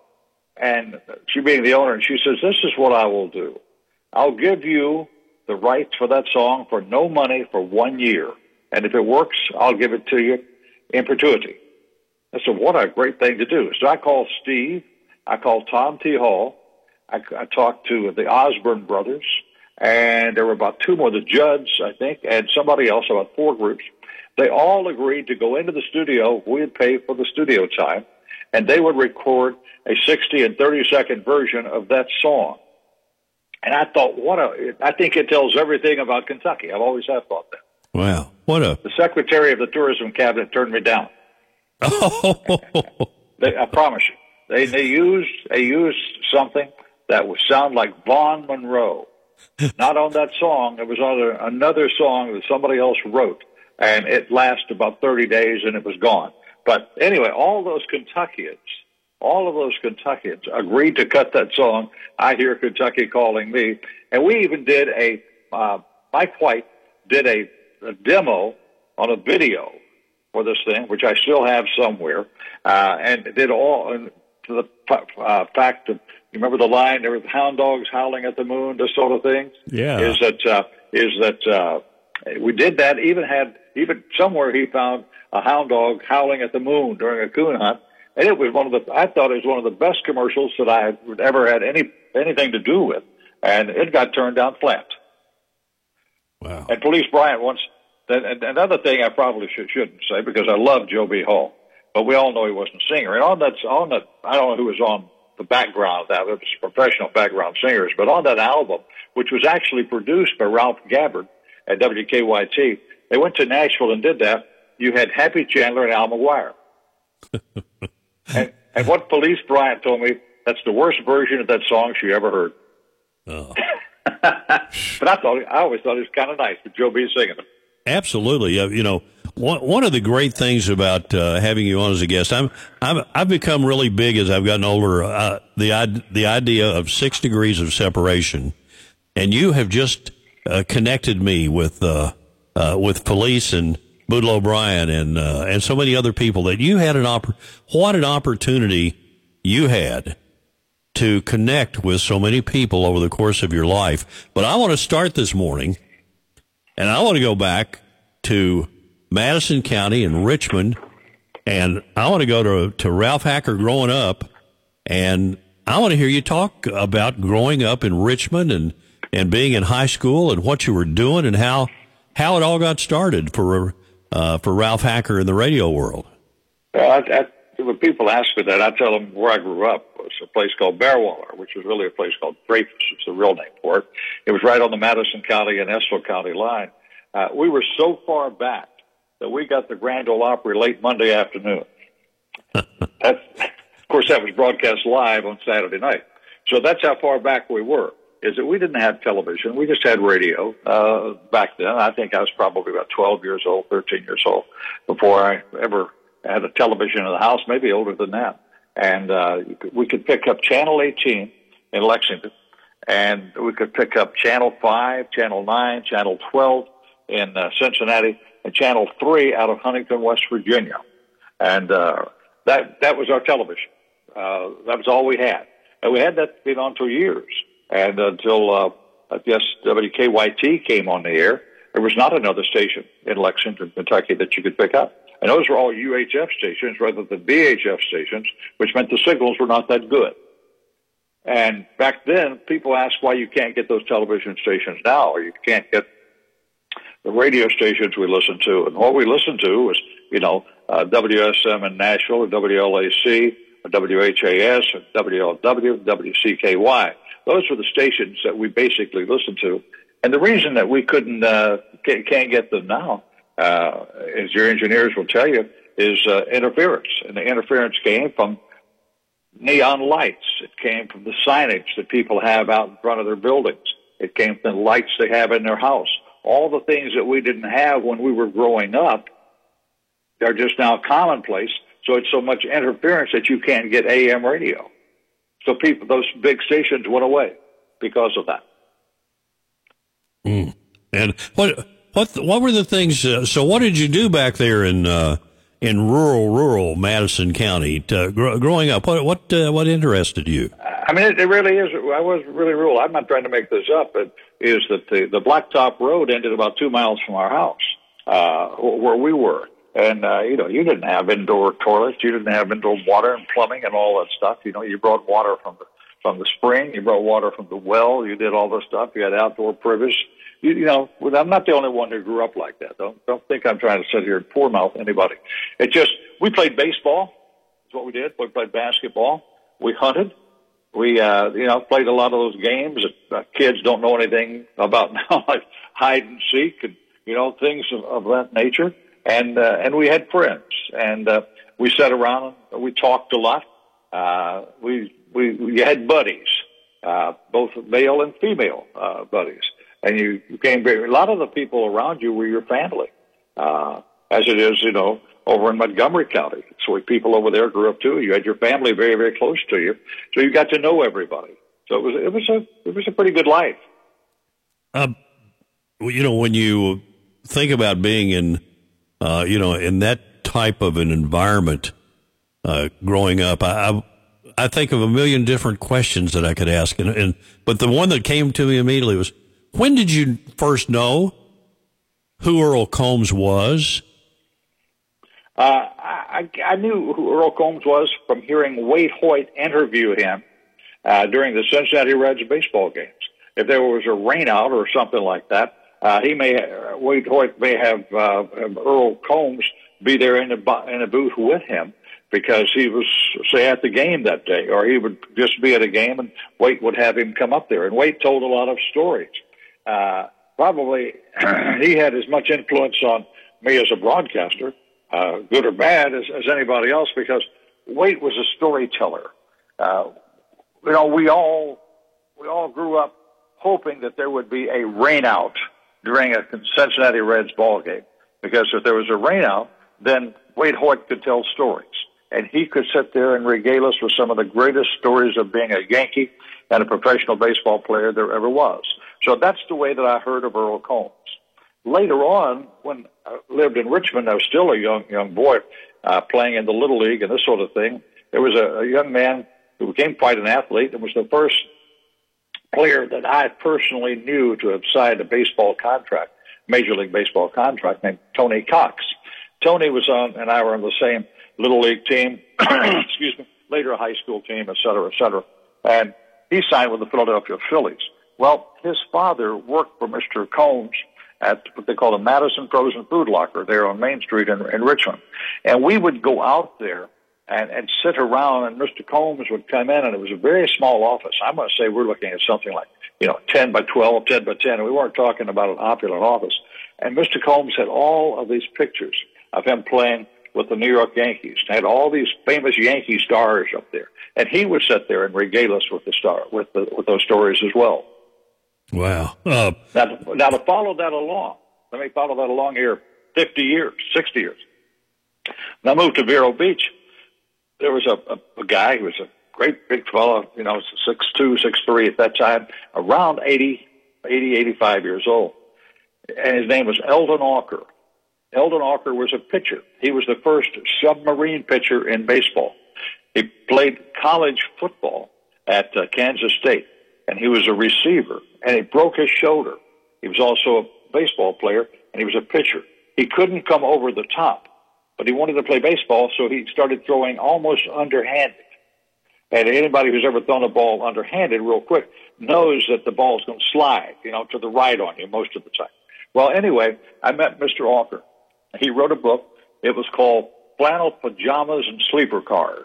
Speaker 6: And she being the owner, and she says, this is what I will do. I'll give you the rights for that song for no money for one year. And if it works, I'll give it to you in perpetuity. I said, what a great thing to do. So I called Steve. I called Tom T. Hall. I, I talked to the Osborne brothers, and there were about two more, the Judds, I think, and somebody else, about four groups. They all agreed to go into the studio. We'd pay for the studio time, and they would record a sixty and thirty second version of that song. And I thought, what a, I think it tells everything about Kentucky. I've always have thought that.
Speaker 17: Wow. What a...
Speaker 6: The Secretary of the Tourism Cabinet turned me down. they, I promise you. They, they used, they used something that would sound like Vaughn Monroe. Not on that song. It was on a, another song that somebody else wrote. And it lasted about thirty days and it was gone. But anyway, all those Kentuckians, all of those Kentuckians agreed to cut that song, I Hear Kentucky Calling Me. And we even did a, uh, Mike White did a, a demo on a video for this thing, which I still have somewhere, uh, and did all and to the uh, fact that you remember the line, there were hound dogs howling at the moon, this sort of thing.
Speaker 17: Yeah,
Speaker 6: is that uh, is that uh, we did that? Even had even somewhere he found a hound dog howling at the moon during a coon hunt, and it was one of the I thought it was one of the best commercials that I had ever had any anything to do with, and it got turned down flat.
Speaker 17: Wow!
Speaker 6: And Police Bryant once. And another thing I probably should, shouldn't say, because I love Joe B. Hall, but we all know he wasn't a singer. And on that, on that, I don't know who was on the background of that. It was professional background singers. But on that album, which was actually produced by Ralph Gabbard at W K Y T, they went to Nashville and did that. You had Happy Chandler and Al McGuire. and, and what Police Bryant told me, that's the worst version of that song she ever heard.
Speaker 17: Oh.
Speaker 6: But I thought, I always thought it was kind of nice with Joe B. singing it.
Speaker 17: Absolutely. Uh, you know, one, one of the great things about uh, having you on as a guest, I'm, I'm, I've become really big as I've gotten older, uh, the, the idea of six degrees of separation. And you have just uh, connected me with, uh, uh, with police and Boodle O'Brien and, uh, and so many other people that you had an oppor- what an opportunity you had to connect with so many people over the course of your life. But I want to start this morning. And I want to go back to Madison County and Richmond, and I want to go to, to Ralph Hacker growing up, and I want to hear you talk about growing up in Richmond and, and being in high school and what you were doing and how how it all got started for uh, for Ralph Hacker in the radio world.
Speaker 6: Well, I, I, when people ask me that, I tell them where I grew up was a place called Bearwaller, which was really a place called Dreyfus. It's the real name for it. It was right on the Madison County and Estill County line. Uh, we were so far back that we got the Grand Ole Opry late Monday afternoon. That's, of course, that was broadcast live on Saturday night. So that's how far back we were, is that we didn't have television. We just had radio uh, back then. I think I was probably about twelve years old, thirteen years old, before I ever had a television in the house, maybe older than that. And uh, we could pick up Channel eighteen in Lexington, and we could pick up Channel five, Channel nine, Channel twelve in uh, Cincinnati, and Channel three out of Huntington, West Virginia. And uh, that that was our television. Uh, that was all we had. And we had that been on for years. And until, uh, I guess, W K Y T came on the air, there was not another station in Lexington, Kentucky that you could pick up. And those were all U H F stations rather than V H F stations, which meant the signals were not that good. And back then, people asked why you can't get those television stations now, or you can't get the radio stations we listened to. And what we listened to was, you know, uh, W S M in Nashville, or W L A C, or W H A S, or W L W, W C K Y. Those were the stations that we basically listened to. And the reason that we couldn't, uh, can't get them now, uh, as your engineers will tell you, is uh, interference. And the interference came from neon lights. It came from the signage that people have out in front of their buildings. It came from the lights they have in their house. All the things that we didn't have when we were growing up, they're just now commonplace. So it's so much interference that you can't get A M radio. So people, those big stations went away because of that.
Speaker 17: Mm. And what what what were the things? Uh, so what did you do back there in uh, in rural rural Madison County to, gr- growing up? What what uh, what interested you?
Speaker 6: I mean, it, it really is. I was really rural. I'm not trying to make this up. It is that the the Blacktop Road ended about two miles from our house, uh, where we were. And, uh, you know, you didn't have indoor toilets. You didn't have indoor water and plumbing and all that stuff. You know, you brought water from the, from the spring. You brought water from the well. You did all this stuff. You had outdoor privies. You, you know, I'm not the only one who grew up like that. Don't, don't think I'm trying to sit here and poor mouth anybody. It just, we played baseball. That's what we did. We played basketball. We hunted. We, uh, you know, played a lot of those games that uh, kids don't know anything about now, like hide and seek and, you know, things of, of that nature. And uh, and we had friends, and uh, we sat around and we talked a lot. Uh, we, we we had buddies, uh, both male and female uh, buddies, and you became very. A lot of the people around you were your family, uh, as it is, you know, over in Montgomery County. So people over there grew up too. You had your family very very close to you, so you got to know everybody. So it was it was a it was a pretty good life.
Speaker 17: Um, you know, when you think about being in. Uh, you know, in that type of an environment uh, growing up, I, I I think of a million different questions that I could ask, and, and but the one that came to me immediately was, when did you first know who Earl Combs was?
Speaker 6: Uh, I, I knew who Earl Combs was from hearing Wade Hoyt interview him uh, during the Cincinnati Reds baseball games. If there was a rainout or something like that, uh, he may Wade Hoyt may have uh, Earl Combs be there in the in the booth with him, because he was, say, at the game that day, or he would just be at a game and Wade would have him come up there. And Wade told a lot of stories. Uh, probably he had as much influence on me as a broadcaster, uh, good or bad, as, as anybody else, because Wade was a storyteller. Uh, you know, we all, we all grew up hoping that there would be a rainout during a Cincinnati Reds ball game, because if there was a rainout, then Wade Hoyt could tell stories. And he could sit there and regale us with some of the greatest stories of being a Yankee and a professional baseball player there ever was. So that's the way that I heard of Earl Combs. Later on, when I lived in Richmond, I was still a young young boy uh, playing in the Little League and this sort of thing. There was a, a young man who became quite an athlete and was the first player that I personally knew to have signed a baseball contract, Major League Baseball contract, named Tony Cox. Tony was on, and I were on the same Little League team, excuse me, later a high school team, et cetera, et cetera. And he signed with the Philadelphia Phillies. Well, his father worked for Mister Combs at what they call the Madison Frozen Food Locker there on Main Street in, in Richmond. And we would go out there and, and sit around, and Mister Combs would come in, and it was a very small office. I'm going to say we're looking at something like, you know, ten by twelve, ten by ten, and we weren't talking about an opulent office. And Mister Combs had all of these pictures of him playing with the New York Yankees. They had all these famous Yankee stars up there, and he would sit there and regale us with the star with the, with those stories as well.
Speaker 17: Wow! Uh,
Speaker 6: now, to, now to follow that along, let me follow that along here. Fifty years, sixty years. When I moved to Vero Beach, there was a, a, a guy who was a great big fellow, you know, six two, six three at that time, around eighty, eighty, eighty-five years old, and his name was Eldon Walker. Eldon Walker was a pitcher. He was the first submarine pitcher in baseball. He played college football at uh, Kansas State, and he was a receiver, and he broke his shoulder. He was also a baseball player, and he was a pitcher. He couldn't come over the top, but he wanted to play baseball, so he started throwing almost underhanded. And anybody who's ever thrown a ball underhanded real quick knows that the ball's going to slide, you know, to the right on you most of the time. Well, anyway, I met Mister Walker. He wrote a book. It was called Flannel Pajamas and Sleeper Cars.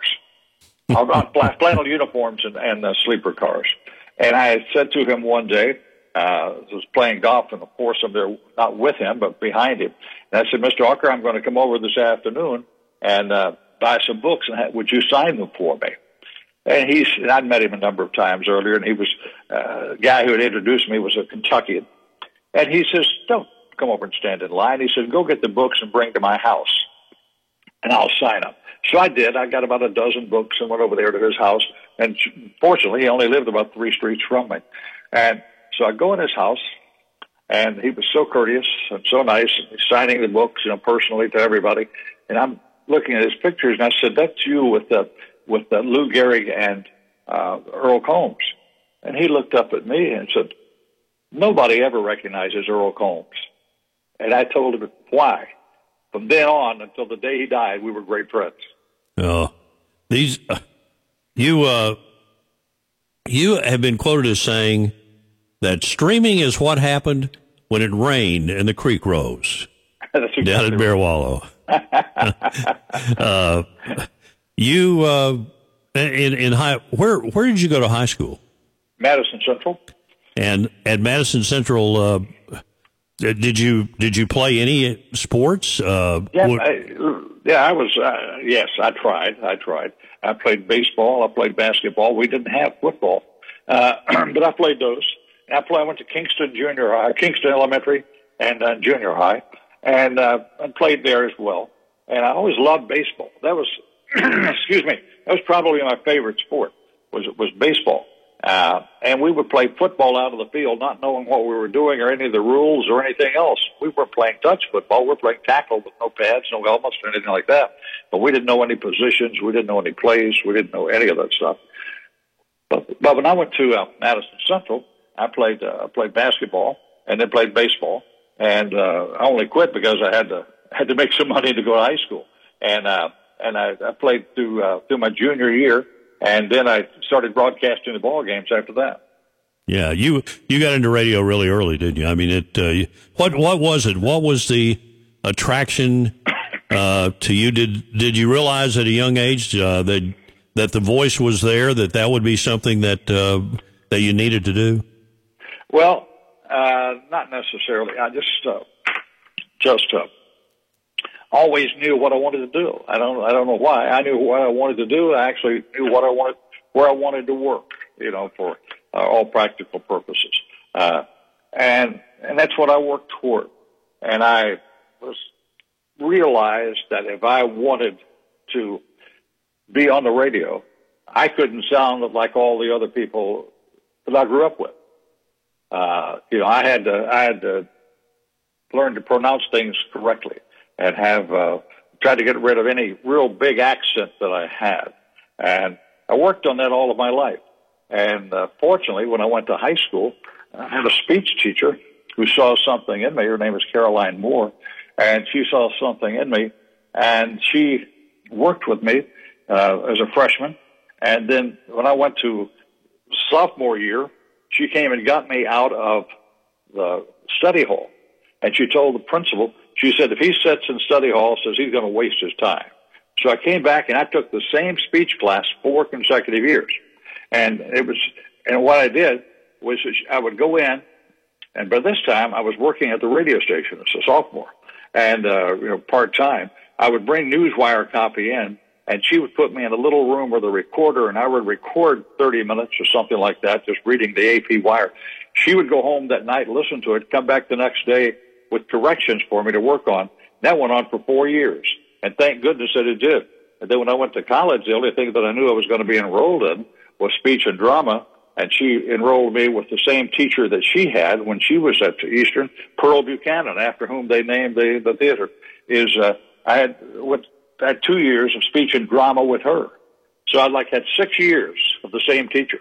Speaker 6: About flannel uniforms and, and uh, sleeper cars. And I had said to him one day, uh, I was playing golf, and of course I'm there not with him, but behind him. And I said, Mister Walker, I'm going to come over this afternoon and uh, buy some books, and would you sign them for me? And he's, and I'd met him a number of times earlier, and he was, uh, a guy who had introduced me was a Kentuckian. And he says, don't come over and stand in line. He said, go get the books and bring to my house, and I'll sign them. So I did. I got about a dozen books and went over there to his house. And fortunately, he only lived about three streets from me. And so I go in his house, and he was so courteous and so nice, and he's signing the books, you know, personally to everybody. And I'm looking at his pictures, and I said, that's you with the, with the Lou Gehrig and uh, Earl Combs. And he looked up at me and said, nobody ever recognizes Earl Combs. And I told him why. From then on until the day he died, we were great friends.
Speaker 17: Oh, these uh, you uh, you have been quoted as saying that streaming is what happened when it rained and the creek rose
Speaker 6: exactly
Speaker 17: down at Bear Wallow. uh, you uh, in in high where where did you go to high school?
Speaker 6: Madison Central.
Speaker 17: And at Madison Central. Uh, Did you did you play any sports? Uh,
Speaker 6: yeah, I, yeah, I was. Uh, yes, I tried. I tried. I played baseball. I played basketball. We didn't have football, uh, but I played those. I play. I went to Kingston Junior High, Kingston Elementary, and uh, Junior High, and uh, I played there as well. And I always loved baseball. That was, excuse me, that was probably my favorite sport. Was was baseball. Uh, and we would play football out of the field, not knowing what we were doing or any of the rules or anything else. We were playing touch football. We were playing tackle with no pads, no helmets, or anything like that. But we didn't know any positions. We didn't know any plays. We didn't know any of that stuff. But, but when I went to uh, Madison Central, I played uh, played basketball and then played baseball. And uh, I only quit because I had to had to make some money to go to high school. And uh, and I, I played through uh, through my junior year. And then I started broadcasting the ball games after that.
Speaker 17: Yeah, you you got into radio really early, didn't you? I mean, it. Uh, what what was it? What was the attraction uh, to you? Did did you realize at a young age uh, that that the voice was there? That that would be something that uh, that you needed to do?
Speaker 6: Well, uh, not necessarily. I just uh, just. Uh, always knew what I wanted to do. I don't I don't know why. I knew what I wanted to do. I actually knew what I wanted, where I wanted to work, you know, for uh, all practical purposes. Uh, and and that's what I worked toward. And I was realized that if I wanted to be on the radio, I couldn't sound like all the other people that I grew up with. Uh, you know, I had to I had to learn to pronounce things correctly. And have uh, tried to get rid of any real big accent that I had. And I worked on that all of my life. And uh, fortunately, when I went to high school, I had a speech teacher who saw something in me. Her name was Caroline Moore. And she saw something in me. And she worked with me uh, as a freshman. And then when I went to sophomore year, she came and got me out of the study hall. And she told the principal, she said, if he sits in study hall, says he's going to waste his time. So I came back and I took the same speech class four consecutive years. And it was, and what I did was I would go in, and by this time I was working at the radio station as a sophomore, and, uh, you know, part-time. I would bring Newswire copy in, and she would put me in a little room with a recorder, and I would record thirty minutes or something like that, just reading the A P wire. She would go home that night, listen to it, come back the next day with corrections for me to work on. That went on for four years, and thank goodness that it did. And then when I went to college, the only thing that I knew I was going to be enrolled in was speech and drama, and she enrolled me with the same teacher that she had when she was at Eastern, Pearl Buchanan, after whom they named the, the theater. Is uh, I had with I had two years of speech and drama with her, so I like had six years of the same teacher.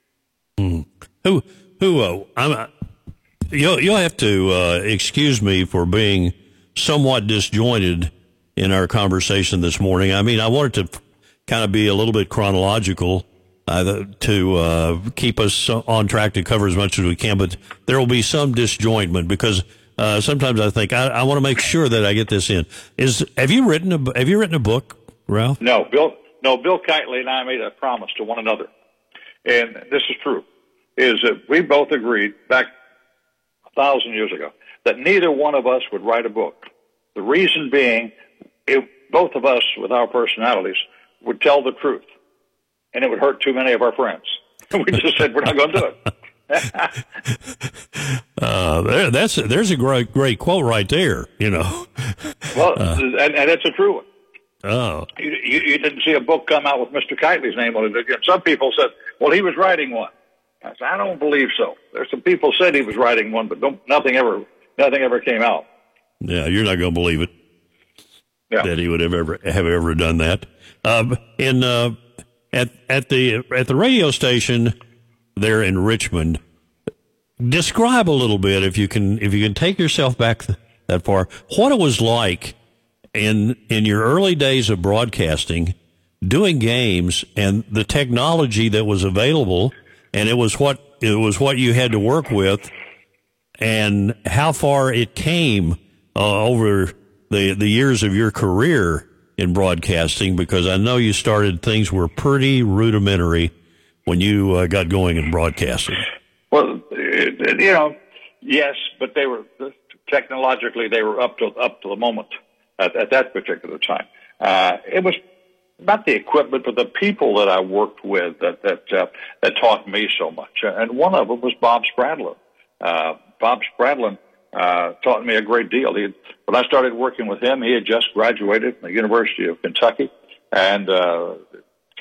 Speaker 17: Mm. Who who? Uh, I'm. Uh, You'll, you'll have to uh, excuse me for being somewhat disjointed in our conversation this morning. I mean, I wanted to kind of be a little bit chronological uh, to uh, keep us on track to cover as much as we can, but there will be some disjointment because uh, sometimes I think I, I want to make sure that I get this in. Is have you written a have you written a book, Ralph?
Speaker 6: No, Bill. No, Bill Kitely and I made a promise to one another, and this is true. Is that we both agreed back thousand years ago, that neither one of us would write a book. The reason being, if both of us, with our personalities, would tell the truth, and it would hurt too many of our friends. We just said, we're not going to do it.
Speaker 17: uh, there, that's there's a great great quote right there. You know.
Speaker 6: Well, uh, and, and it's a true one.
Speaker 17: Oh.
Speaker 6: You, you, you didn't see a book come out with Mister Kitely's name on it. Some people said, well, he was writing one. I said, I don't believe so. There's some people said he was writing one, but don't, nothing ever, nothing ever came out.
Speaker 17: Yeah, you're not going to believe it. Yeah. That he would have ever have ever done that. Uh, in uh, at at the at the radio station there in Richmond, describe a little bit, if you can, if you can take yourself back that far, what it was like in in your early days of broadcasting, doing games, and the technology that was available. And it was what it was what you had to work with, and how far it came uh, over the the years of your career in broadcasting. Because I know you started things were pretty rudimentary when you uh, got going in broadcasting.
Speaker 6: Well, you know, yes, but they were technologically they were up to up to the moment at, at that particular time. Uh, it was. Not the equipment, but the people that I worked with that that uh, that taught me so much. And one of them was Bob Spradlin. Uh, Bob Spradlin uh, taught me a great deal. He, when I started working with him, he had just graduated from the University of Kentucky and uh,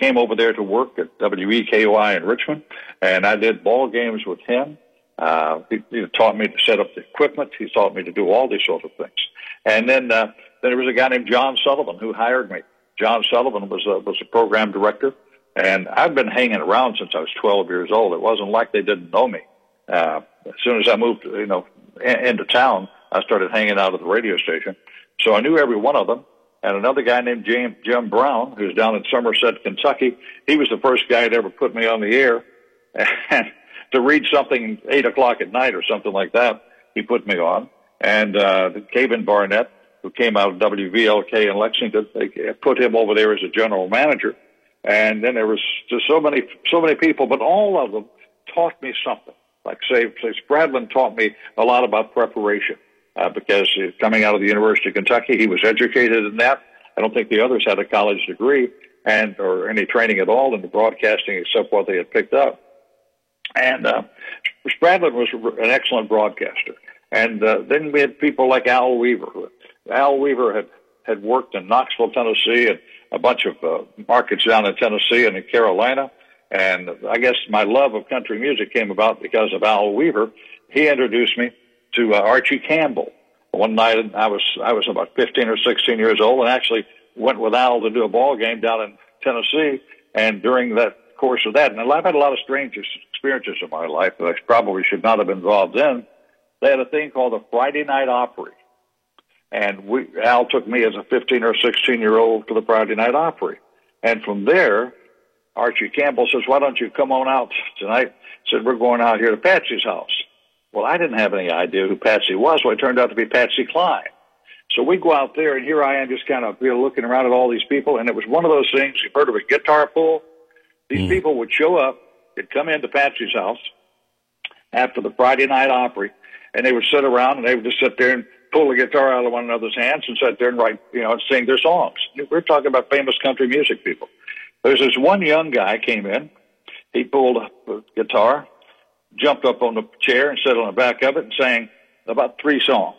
Speaker 6: came over there to work at W E K Y in Richmond, and I did ball games with him. Uh, he, he taught me to set up the equipment. He taught me to do all these sorts of things. And then, uh, then there was a guy named John Sullivan who hired me. John Sullivan was a, was a program director, and I've been hanging around since I was twelve years old. It wasn't like they didn't know me. Uh, as soon as I moved, you know, in, into town, I started hanging out at the radio station. So I knew every one of them. And another guy named James, Jim Brown, who's down in Somerset, Kentucky, he was the first guy that ever put me on the air. And to read something at eight o'clock at night or something like that, he put me on. And uh, Kevin Barnett, who came out of W V L K in Lexington, they put him over there as a general manager. And then there was just so many, so many people, but all of them taught me something. Like, say, say Spradlin taught me a lot about preparation. Uh, because uh, coming out of the University of Kentucky, he was educated in that. I don't think the others had a college degree and or any training at all in the broadcasting except what they had picked up. And uh, Spradlin was an excellent broadcaster. And uh, then we had people like Al Weaver. Al Weaver had, had worked in Knoxville, Tennessee, and a bunch of uh, markets down in Tennessee and in Carolina. And I guess my love of country music came about because of Al Weaver. He introduced me to uh, Archie Campbell. One night I was I was about fifteen or sixteen years old and actually went with Al to do a ball game down in Tennessee. And during that course of that, and I've had a lot of strange experiences in my life that I probably should not have been involved in, they had a thing called the Friday Night Opry. And we, Al took me as a fifteen or sixteen-year-old to the Friday Night Opry. And from there, Archie Campbell says, why don't you come on out tonight? Said, we're going out here to Patsy's house. Well, I didn't have any idea who Patsy was, so it turned out to be Patsy Cline. So we go out there, and here I am just kind of, you know, looking around at all these people, and it was one of those things, you've heard of a guitar pull? These mm. people would show up, they'd come into Patsy's house after the Friday Night Opry, and they would sit around, and they would just sit there and pull the guitar out of one another's hands and sit there and write, you know, and sing their songs. We're talking about famous country music people. There's this one young guy came in, he pulled a guitar, jumped up on the chair and sat on the back of it and sang about three songs.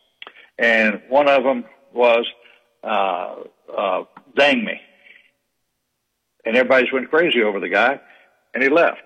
Speaker 6: And one of them was uh, uh, Dang Me. And everybody just went crazy over the guy, and he left.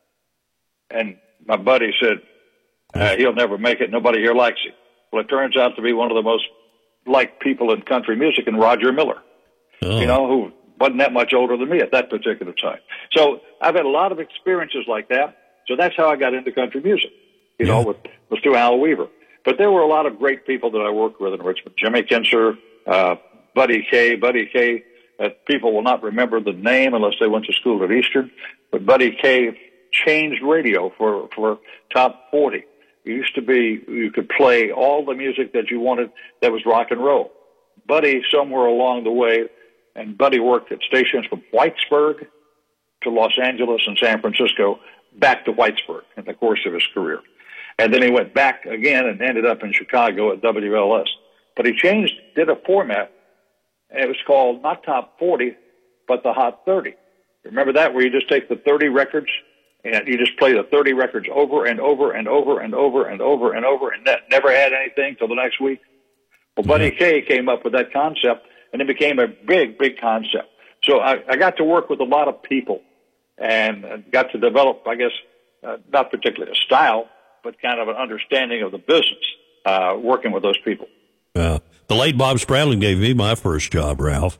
Speaker 6: And my buddy said, uh, he'll never make it. Nobody here likes him. Well, it turns out to be one of the most liked people in country music, and Roger Miller, oh. you know, who wasn't that much older than me at that particular time. So I've had a lot of experiences like that. So that's how I got into country music, you know, with, was through Al Weaver. But there were a lot of great people that I worked with in Richmond. Jimmy Kinser, uh, Buddy Kay. Buddy Kay, uh, people will not remember the name unless they went to school at Eastern. But Buddy Kay changed radio for, for Top forty. It used to be you could play all the music that you wanted that was rock and roll. Buddy, somewhere along the way, and Buddy worked at stations from Whitesburg to Los Angeles and San Francisco, back to Whitesburg in the course of his career. And then he went back again and ended up in Chicago at W L S. But he changed, did a format, and it was called not Top forty, but the Hot thirty. Remember that, where you just take the thirty records, and you just play the thirty records over and over and over and over and over and over, and that never had anything till the next week? Well, Buddy mm-hmm. Kay came up with that concept, and it became a big, big concept. So I, I got to work with a lot of people, and got to develop, I guess, uh, not particularly a style, but kind of an understanding of the business, uh, working with those people.
Speaker 17: Uh, the late Bob Spradlin gave me my first job, Ralph,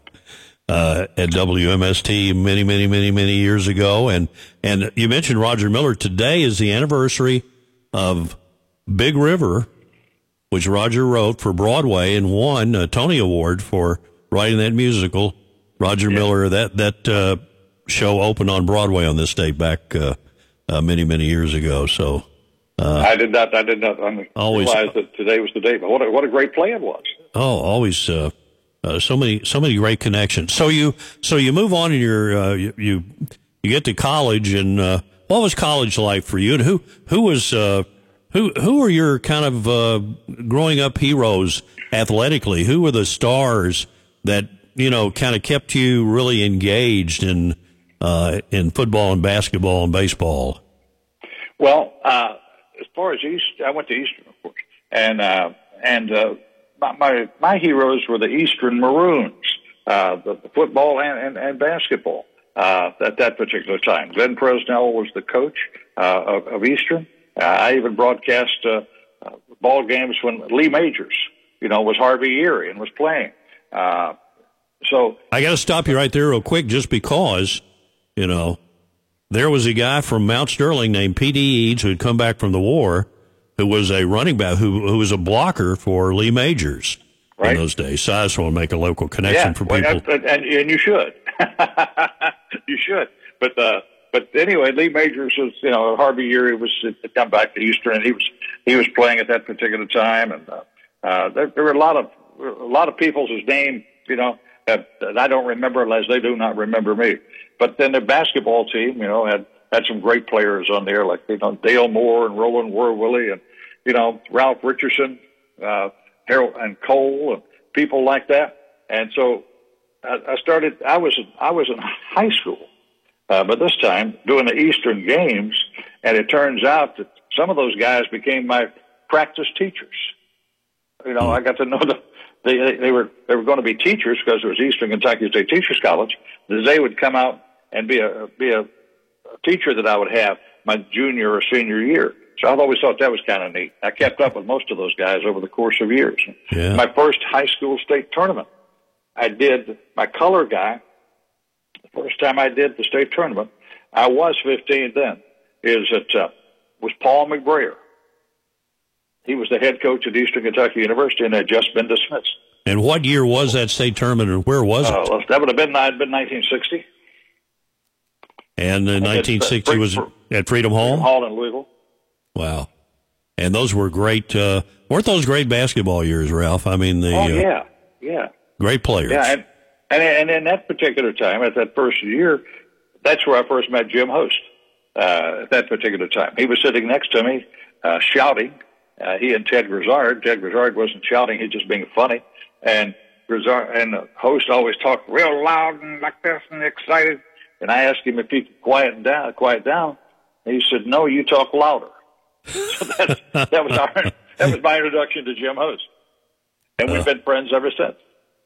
Speaker 17: uh, at W M S T many, many, many, many years ago. And, and you mentioned Roger Miller. Today is the anniversary of Big River, which Roger wrote for Broadway and won a Tony Award for writing that musical. Roger yeah. Miller, that, that, uh, show opened on Broadway on this date back, uh, uh, many, many years ago. So, uh,
Speaker 6: I did not, I did not I
Speaker 17: always,
Speaker 6: realize that today was the day, but what a, what a great play it was.
Speaker 17: Oh, always, uh, uh, so many, so many great connections. So you, so you move on and you're, uh, you, you, you get to college, and, uh, what was college like for you? And who, who was, uh, who, who were your kind of, uh, growing up heroes athletically? Who were the stars that, you know, kind of kept you really engaged in, uh, in football and basketball and baseball?
Speaker 6: Well, uh, as far as East, I went to Eastern, of course, and, uh, and, uh, my, my, my heroes were the Eastern Maroons, uh, the, the football and, and, and basketball. uh, at that particular time. Glenn Presnell was the coach uh, of, of Eastern. Uh, I even broadcast uh, uh, ball games when Lee Majors, you know, was Harvey Erie and was playing. Uh, so
Speaker 17: I got to stop you right there real quick, just because, you know, there was a guy from Mount Sterling named P D Eads who had come back from the war, who was a running back, who who was a blocker for Lee Majors right. in those days. So I just want to make a local connection
Speaker 6: yeah,
Speaker 17: for
Speaker 6: well,
Speaker 17: people.
Speaker 6: And, and, and you should. you should. But uh, but anyway, Lee Majors was, you know, Harvey Erie was had come back to Eastern, and he was he was playing at that particular time, and uh, uh, there, there were a lot of a lot of people whose name, you know, that, that I don't remember unless they do not remember me. But then the basketball team, you know, had had some great players on there, like, you know, Dale Moore and Roland Warwillie and, you know, Ralph Richardson, uh, Harold and Cole and people like that. And so I, I started, I was, I was in high school, uh, but this time doing the Eastern games. And it turns out that some of those guys became my practice teachers. You know, I got to know the, they, they were, they were going to be teachers because it was Eastern Kentucky State Teachers College. They would come out and be a, be a, teacher that I would have my junior or senior year. So I've always thought that was kind of neat. I kept up with most of those guys over the course of years.
Speaker 17: Yeah.
Speaker 6: My first high school state tournament, I did my color guy. The first time I did the state tournament, I was fifteen then, is it uh, was Paul McBrayer. He was the head coach at Eastern Kentucky University and had just been dismissed.
Speaker 17: And what year was that state tournament, and where was it?
Speaker 6: Uh, that would have been, I'd been nineteen sixty.
Speaker 17: And in nineteen sixty was at Freedom Hall?
Speaker 6: Freedom Hall in Louisville.
Speaker 17: Wow. And those were great, uh, weren't those great basketball years, Ralph? I mean, the,
Speaker 6: oh,
Speaker 17: uh,
Speaker 6: yeah, yeah.
Speaker 17: Great players.
Speaker 6: Yeah, and, and, and in that particular time, at that first year, that's where I first met Jim Host, uh, at that particular time. He was sitting next to me, uh, shouting. Uh, he and Ted Grizzard. Ted Grizzard wasn't shouting, he was just being funny. And Grizzard and the Host always talked real loud and like this and excited. And I asked him if he could quiet down. Quiet down. And he said, "No, you talk louder." So that, that was our that was my introduction to Jim Host, and we've uh, been friends ever since.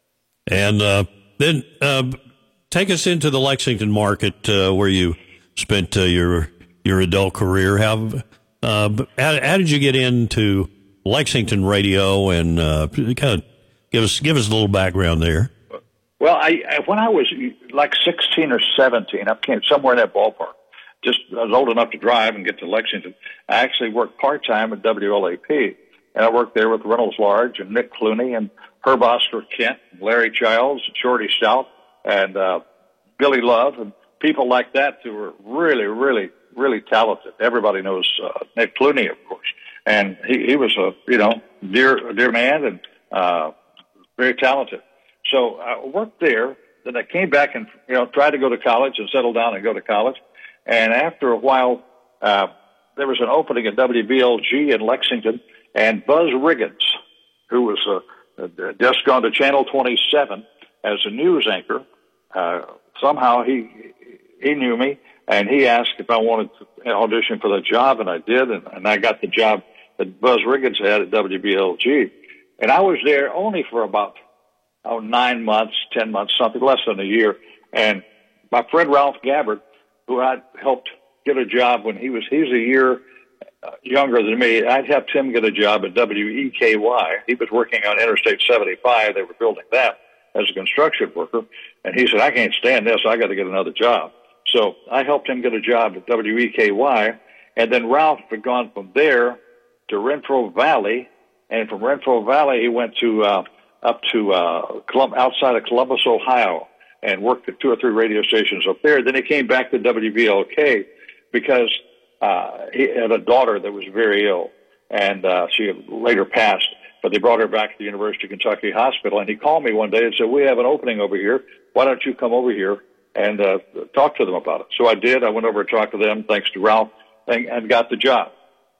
Speaker 17: And uh, then uh, take us into the Lexington market, uh, where you spent uh, your your adult career. How, uh, how how did you get into Lexington radio? And uh, kind of give us give us a little background there.
Speaker 6: Well, I, I when I was like sixteen or seventeen, I came somewhere in that ballpark. Just I was old enough to drive and get to Lexington. I actually worked part time at W L A P, and I worked there with Reynolds Large and Nick Clooney and Herb Oscar Kent, and Larry Childs, and Shorty Stout, and uh, Billy Love, and people like that who were really, really, really talented. Everybody knows uh, Nick Clooney, of course, and he, he was a you know dear dear man and uh, very talented. So I worked there. Then I came back and, you know, tried to go to college and settle down and go to college. And after a while, uh, there was an opening at W B L G in Lexington, and Buzz Riggins, who was uh, just gone to Channel twenty-seven as a news anchor, uh, somehow he he knew me, and he asked if I wanted to audition for the job, and I did, and, and I got the job that Buzz Riggins had at W B L G. And I was there only for about Oh, nine months, ten months, something less than a year. And my friend Ralph Gabbard, who I helped get a job when he was, he's a year uh, younger than me. I'd helped him get a job at W E K Y. He was working on Interstate seventy-five. They were building that as a construction worker. And he said, "I can't stand this. I got to get another job." So I helped him get a job at W E K Y. And then Ralph had gone from there to Renfro Valley. And from Renfro Valley, he went to, uh, up to uh, Colum- outside of Columbus, Ohio, and worked at two or three radio stations up there. Then he came back to W B L K because uh, he had a daughter that was very ill, and uh, she later passed. But they brought her back to the University of Kentucky Hospital, and he called me one day and said, "We have an opening over here. Why don't you come over here and uh, talk to them about it?" So I did. I went over and talked to them, thanks to Ralph, and, and got the job.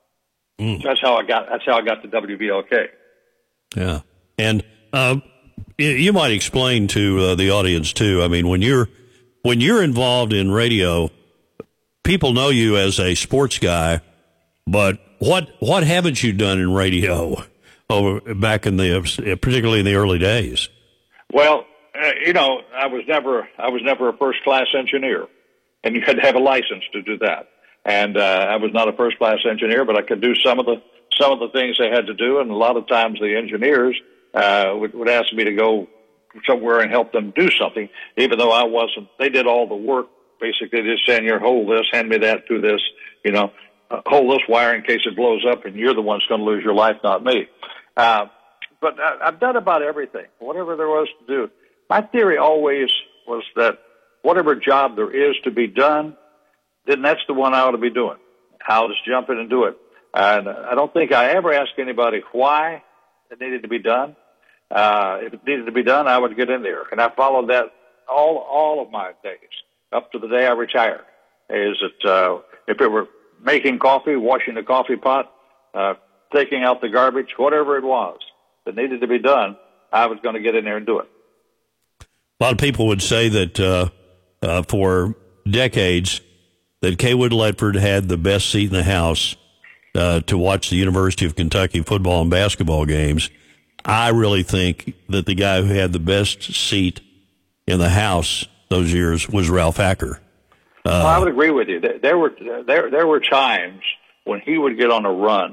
Speaker 6: Mm. So that's how I got. That's how I got to W B L K.
Speaker 17: Yeah, and. Uh, you might explain to uh, the audience too. I mean, when you're when you're involved in radio, people know you as a sports guy, but what what haven't you done in radio over back in the particularly in the early days?
Speaker 6: Well, uh, you know, I was never, I was never a first class engineer, and you had to have a license to do that. And uh, I was not a first class engineer, but I could do some of the some of the things they had to do. And a lot of times the engineers uh, would, would ask me to go somewhere and help them do something, even though I wasn't. They did all the work. Basically, just saying, "Here, hold this, hand me that, do this." You know, uh, hold this wire in case it blows up, and you're the one's going to lose your life, not me. Uh, but I, I've done about everything, whatever there was to do. My theory always was that whatever job there is to be done, then that's the one I ought to be doing. I'll just jump in and do it. And I don't think I ever asked anybody why it needed to be done. Uh, if it needed to be done, I would get in there. And I followed that all all of my days, up to the day I retired. Is that uh, if it were making coffee, washing the coffee pot, uh, taking out the garbage, whatever it was that needed to be done, I was going to get in there and do it.
Speaker 17: A lot of people would say that uh, uh, for decades that Kaywood Ledford had the best seat in the house uh, to watch the University of Kentucky football and basketball games. I really think that the guy who had the best seat in the house those years was Ralph Hacker. Uh,
Speaker 6: well, I would agree with you. There were there there were times when he would get on a run,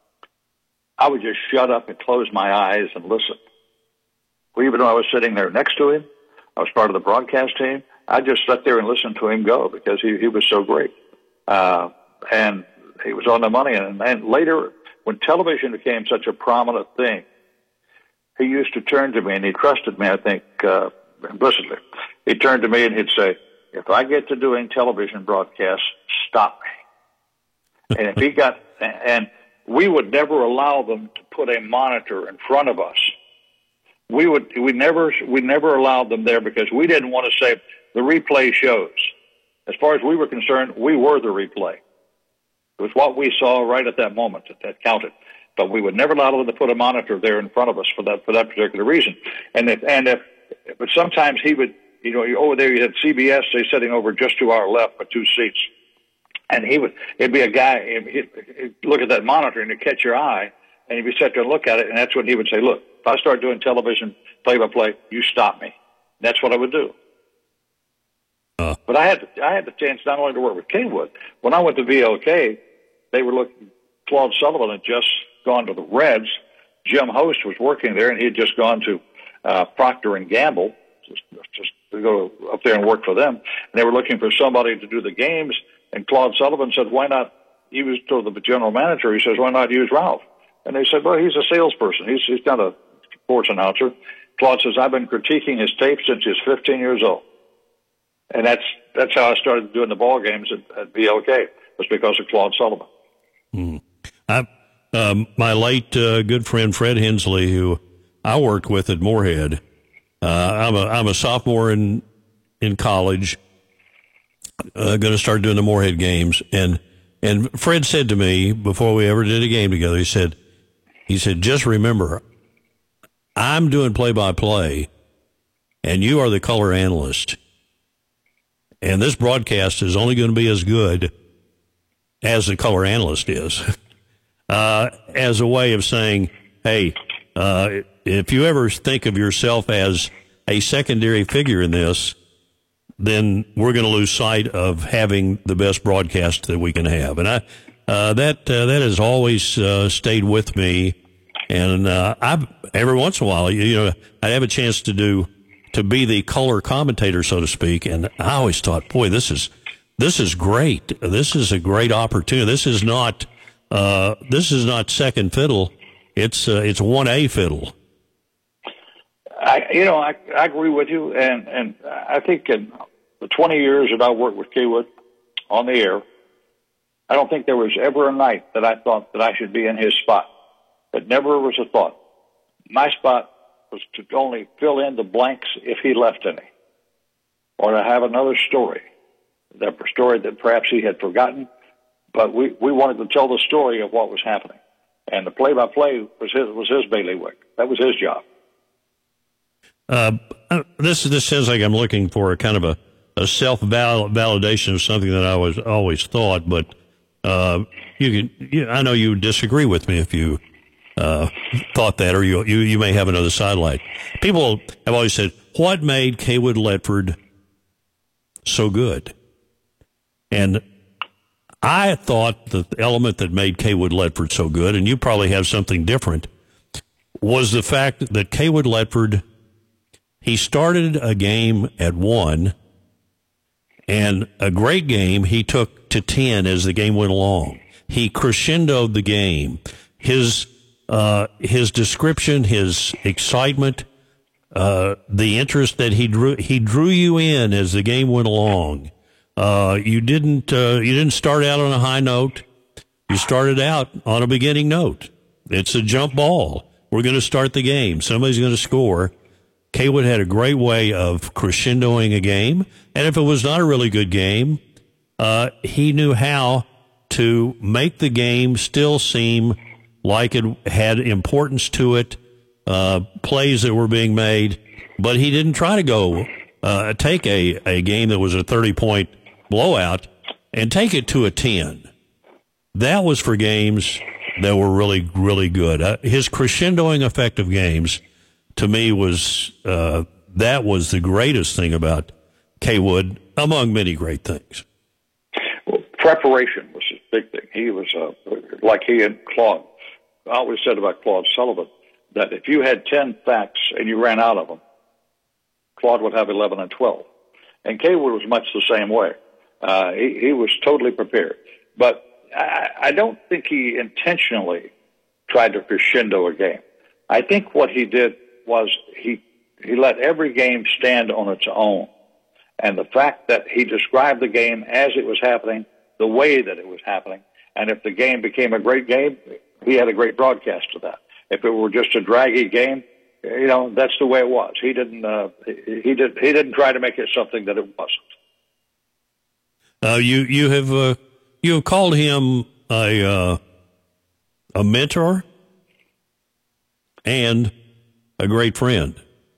Speaker 6: I would just shut up and close my eyes and listen. Well, even though I was sitting there next to him, I was part of the broadcast team, I just sat there and listened to him go because he, he was so great. Uh, and he was on the money. And, and later, when television became such a prominent thing, he used to turn to me, and he trusted me, I think, uh, implicitly. He'd turn to me and he'd say, if I get to doing television broadcasts, stop me. And if he got, and we would never allow them to put a monitor in front of us. We would, we never, we never allowed them there because we didn't want to say the replay shows. As far as we were concerned, we were the replay. It was what we saw right at that moment that, that counted. But we would never allow them to put a monitor there in front of us for that, for that particular reason. And if, and if, but sometimes he would, you know, over there you had C B S, they sitting over just to our left for two seats. And he would, it'd be a guy, he'd, he'd look at that monitor and he'd catch your eye, and he'd be set there and look at it, and that's when he would say, look, if I start doing television play-by-play, you stop me. That's what I would do. Uh. But I had I had the chance not only to work with Kingwood. When I went to V L K, they were looking, Claude Sullivan had just gone to the Reds. Jim Host was working there, and he had just gone to uh, Procter and Gamble, just, just to go up there and work for them. And they were looking for somebody to do the games, and Claude Sullivan said, why not, he was told the general manager, he says, why not use Ralph? And they said, well, he's a salesperson. He's, he's not a sports announcer. Claude says, I've been critiquing his tape since he was fifteen years old. And that's that's how I started doing the ball games at, at V L K, was because of Claude Sullivan.
Speaker 17: Mm. I, um, my late uh, good friend Fred Hensley, who I worked with at Moorhead, uh, I'm a I'm a sophomore in in college, uh, going to start doing the Moorhead games, and and Fred said to me before we ever did a game together, he said, he said, just remember, I'm doing play-by-play, and you are the color analyst. And this broadcast is only going to be as good as the color analyst is, uh, as a way of saying, hey, uh, if you ever think of yourself as a secondary figure in this, then we're going to lose sight of having the best broadcast that we can have. And I, uh, that, uh, that has always, uh, stayed with me. And, uh, I've, every once in a while, you know, I have a chance to do, to be the color commentator, so to speak. And I always thought, boy, this is, this is great. This is a great opportunity. This is not, uh, this is not second fiddle. It's, uh, it's one A fiddle.
Speaker 6: I, you know, I, I agree with you. And, and I think in the twenty years that I worked with Kaywood on the air, I don't think there was ever a night that I thought that I should be in his spot. It never was a thought. My spot was to only fill in the blanks if he left any, or to have another story, that story that perhaps he had forgotten, but we, we wanted to tell the story of what was happening. And the play-by-play was his, was his bailiwick. That was his job.
Speaker 17: Uh, this this sounds like I'm looking for a kind of a, a self-validation of something that I was always thought, but uh, you can, you, I know you disagree with me if you uh, thought that, or you, you you may have another sidelight. People have always said, what made Kaywood Ledford so good. And I thought the element that made Kaywood Ledford so good, and you probably have something different, was the fact that Kaywood Ledford, he started a game at one, and a great game he took to ten as the game went along. He crescendoed the game. His uh, his description, his excitement, uh, the interest that he drew, he drew you in as the game went along. Uh, you didn't uh, you didn't start out on a high note. You started out on a beginning note. It's a jump ball. We're going to start the game. Somebody's going to score. Kaywood had a great way of crescendoing a game, and if it was not a really good game, uh, he knew how to make the game still seem like it had importance to it, uh, plays that were being made, but he didn't try to go uh, take a, a game that was a thirty-point blowout and take it to a ten. That was for games that were really, really good. Uh, his crescendoing effect of games, to me, was uh, that was the greatest thing about Kaywood, among many great things.
Speaker 6: Well, preparation was his big thing. He was, uh, like he and Claude, I always said about Claude Sullivan, that if you had ten facts and you ran out of them, Claude would have eleven and twelve. And Kaywood was much the same way. Uh, he, he was totally prepared. But I, I don't think he intentionally tried to crescendo a game. I think what he did was he he let every game stand on its own. And the fact that he described the game as it was happening, the way that it was happening, and if the game became a great game, he had a great broadcast of that. If it were just a draggy game, you know, that's the way it was. He didn't uh, he, he did he didn't try to make it something that it wasn't.
Speaker 17: Uh, you you have uh, you have called him a uh, a mentor and a great friend.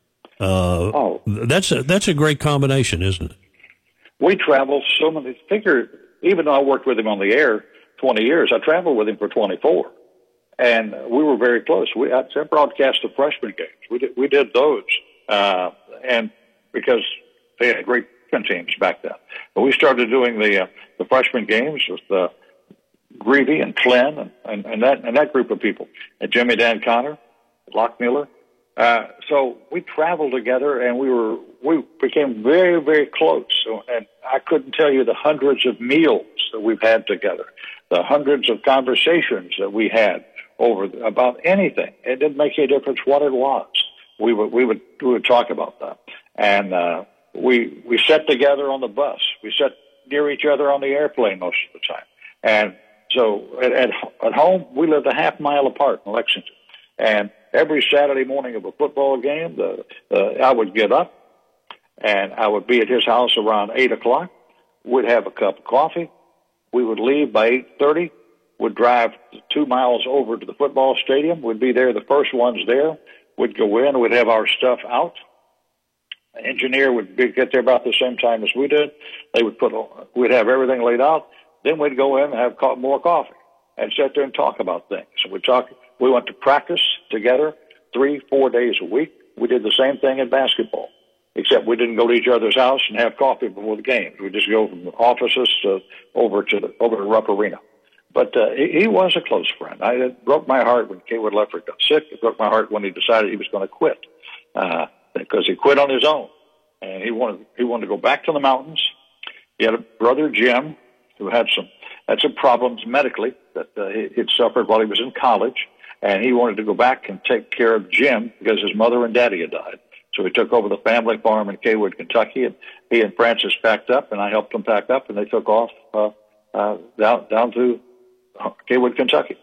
Speaker 17: Uh, oh, that's a, that's a great combination, isn't it?
Speaker 6: We traveled so many. Figure, even though I worked with him on the air twenty years, I traveled with him for twenty-four, and we were very close. We I broadcast the freshman games. We did we did those, uh, and because they had great teams back then. But we started doing the uh, the freshman games with uh, Greavy and Flynn and, and, and that and that group of people, and Jimmy Dan Connor, Lockmuller. Uh, so we traveled together, and we were we became very very close. So, and I couldn't tell you the hundreds of meals that we've had together, the hundreds of conversations that we had over about anything. It didn't make any difference what it was. We would we would we would talk about that, and uh, we we sat together on the bus. We sat near each other on the airplane most of the time, and so at at, at home we lived a half mile apart in Lexington, and every Saturday morning of a football game, the, uh, I would get up, and I would be at his house around eight o'clock. We'd have a cup of coffee. We would leave by eight thirty. We'd drive two miles over to the football stadium. We'd be there, the first ones there. We'd go in. We'd have our stuff out. The engineer would be, get there about the same time as we did. They would put. We'd have everything laid out. Then we'd go in and have co- more coffee and sit there and talk about things. So we'd talk. We went to practice together three, four days a week. We did the same thing in basketball, except we didn't go to each other's house and have coffee before the games. We just go from the offices to over to the, over to Rupp Arena. But uh, he, he was a close friend. I, it broke my heart when Kaywood Ledford got sick. It broke my heart when he decided he was going to quit uh, because he quit on his own, and he wanted he wanted to go back to the mountains. He had a brother, Jim, who had some had some problems medically that uh, he'd suffered while he was in college. And he wanted to go back and take care of Jim because his mother and daddy had died. So he took over the family farm in Kaywood, Kentucky, and he and Francis packed up, and I helped them pack up, and they took off uh, uh, down down to Kaywood, Kentucky.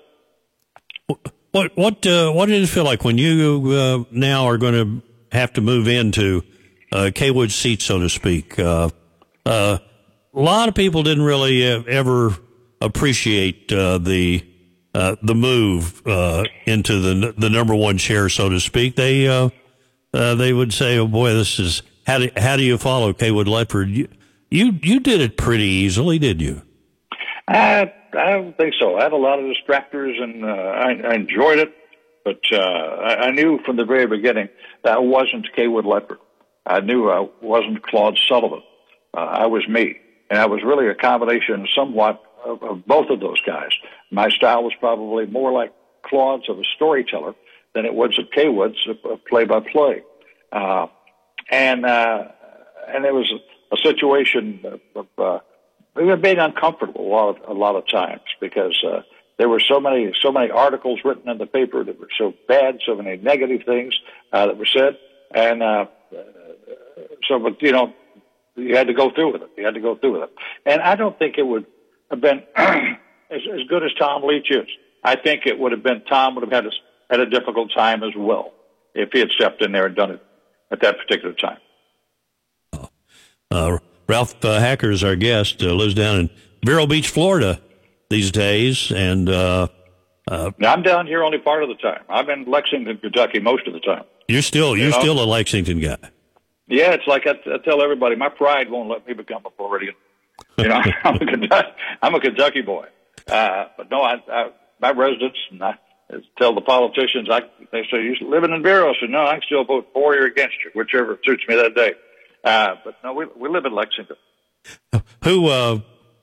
Speaker 17: What what uh, what did it feel like when you uh, now are going to have to move into uh, Kaywood's seat, so to speak? Uh, uh, a lot of people didn't really uh, ever appreciate uh, the. Uh, the move uh, into the the number one chair, so to speak. They uh, uh, they would say, "Oh boy, this is how do how do you follow Kaywood Ledford?" You you you did it pretty easily, did you?
Speaker 6: I I don't think so. I had a lot of distractors, and uh, I, I enjoyed it. But uh, I, I knew from the very beginning that I wasn't Kaywood Ledford. I knew I wasn't Claude Sullivan. Uh, I was me. And I was really a combination somewhat of, of both of those guys. My style was probably more like Claude's of a storyteller than it was of Kaywood's of, of play-by-play. Uh, and uh, and it was a, a situation of, of uh, we were being uncomfortable a lot of, a lot of times because uh, there were so many so many articles written in the paper that were so bad, so many negative things uh, that were said, and uh, so but you know. You had to go through with it. You had to go through with it. And I don't think it would have been as, as good as Tom Leach is. I think it would have been, Tom would have had a, had a difficult time as well if he had stepped in there and done it at that particular time.
Speaker 17: Uh, Ralph uh, Hacker is our guest, uh, lives down in Vero Beach, Florida these days. And uh, uh,
Speaker 6: now, I'm down here only part of the time. I'm in Lexington, Kentucky most of the time.
Speaker 17: You're still, you're
Speaker 6: you know?
Speaker 17: still a Lexington guy.
Speaker 6: Yeah, it's like I, I tell everybody, my pride won't let me become a Floridian. You know, I'm, a Kentucky, I'm a Kentucky boy. Uh, but no, I, I, my residents, and I tell the politicians, I, they say, you living in Vero? I said, no, I can still vote for you or against you, whichever suits me that day. Uh, but no, we, we live in Lexington.
Speaker 17: Who, uh,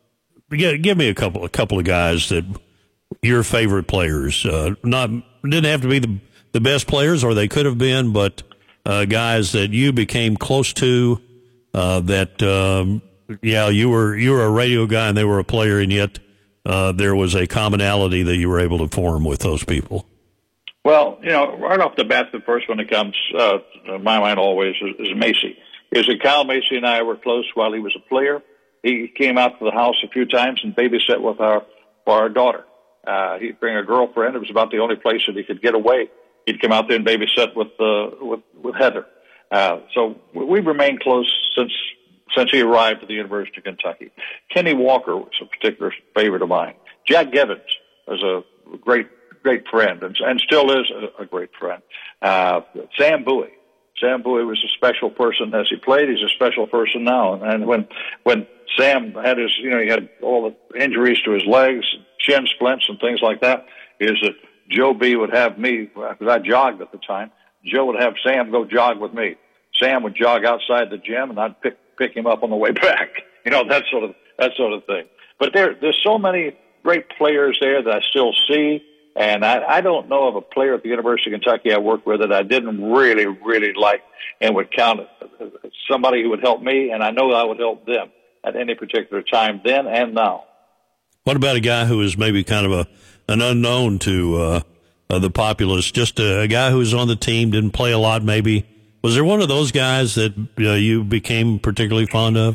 Speaker 17: give me a couple, a couple of guys that your favorite players, uh, not, didn't have to be the, the best players, or they could have been, but Uh, guys that you became close to, uh, that, um, yeah, you were, you were a radio guy and they were a player, and yet, uh, there was a commonality that you were able to form with those people.
Speaker 6: Well, you know, right off the bat, the first one that comes, uh, to my mind always is, is Macy. Is that Kyle Macy and I were close while he was a player. He came out to the house a few times and babysat with our, for our daughter. Uh, he'd bring a girlfriend. It was about the only place that he could get away. He'd come out there and babysit with uh, with with Heather. Uh, so we've remained close since since he arrived at the University of Kentucky. Kenny Walker was a particular favorite of mine. Jack Givens was a great great friend and, and still is a, a great friend. Uh, Sam Bowie. Sam Bowie was a special person as he played. He's a special person now. And, and when when Sam had his, you know, he had all the injuries to his legs, shin splints and things like that, is that Joe B would have me, because I jogged at the time, Joe would have Sam go jog with me. Sam would jog outside the gym, and I'd pick pick him up on the way back. You know, that sort of that sort of thing. But there, there's so many great players there that I still see, and I, I don't know of a player at the University of Kentucky I worked with that I didn't really, really like and would count as somebody who would help me, and I know I would help them at any particular time then and now.
Speaker 17: What about a guy who is maybe kind of a an unknown to uh, uh, the populace, just a, a guy who was on the team, didn't play a lot maybe? Was there one of those guys that uh, you became particularly fond of?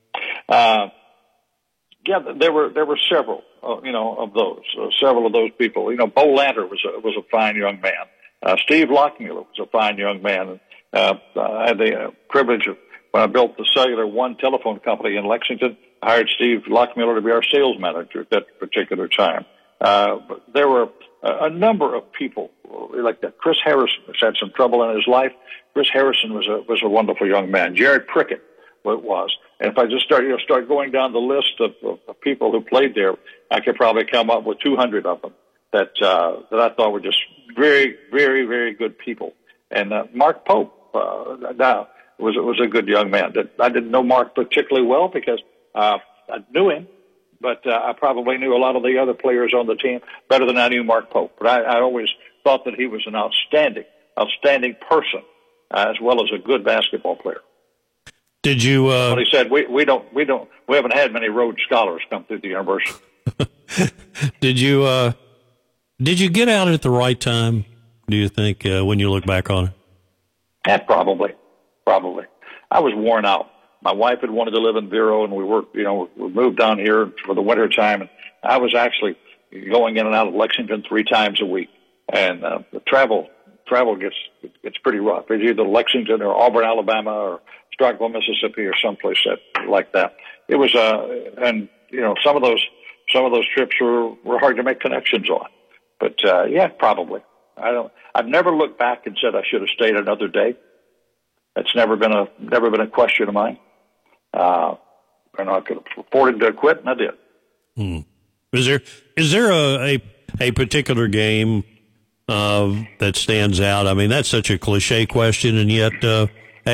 Speaker 17: Uh,
Speaker 6: yeah, there were there were several, uh, you know, of those, uh, several of those people. You know, Bo Lanter was a, was a fine young man. Uh, Steve Lockmuller was a fine young man. Uh, I had the uh, privilege of, when I built the Cellular One telephone company in Lexington, I hired Steve Lockmuller to be our sales manager at that particular time. Uh, but there were a, a number of people like that. Chris Harrison has had some trouble in his life. Chris Harrison was a was a wonderful young man. Jared Prickett was. And if I just start, you know, start going down the list of, of, of people who played there, I could probably come up with two hundred of them that uh, that I thought were just very, very, very good people. And uh, Mark Pope uh, now was was a good young man. I didn't know Mark particularly well because uh, I knew him. But uh, I probably knew a lot of the other players on the team better than I knew Mark Pope. But I, I always thought that he was an outstanding, outstanding person, uh, as well as a good basketball player.
Speaker 17: Did you? Uh...
Speaker 6: But he said we we don't we don't we haven't had many Rhodes Scholars come through the university.
Speaker 17: Did you? Uh, did you get out at the right time? Do you think uh, when you look back on it?
Speaker 6: Yeah, probably, probably. I was worn out. My wife had wanted to live in Vero, and we worked, you know, we moved down here for the winter time, and I was actually going in and out of Lexington three times a week. And uh, the travel travel gets gets pretty rough. It's either Lexington or Auburn, Alabama, or Starkville, Mississippi, or someplace that, like that. It was, uh, and you know, some of those some of those trips were were hard to make connections on. But uh, yeah, probably. I don't. I've never looked back and said I should have stayed another day. That's never been a never been a question of mine. Uh, and I could have afforded to quit, and I did.
Speaker 17: Hmm. Is there is there a a, a particular game uh, that stands out? I mean, that's such a cliche question, and yet, uh, hey,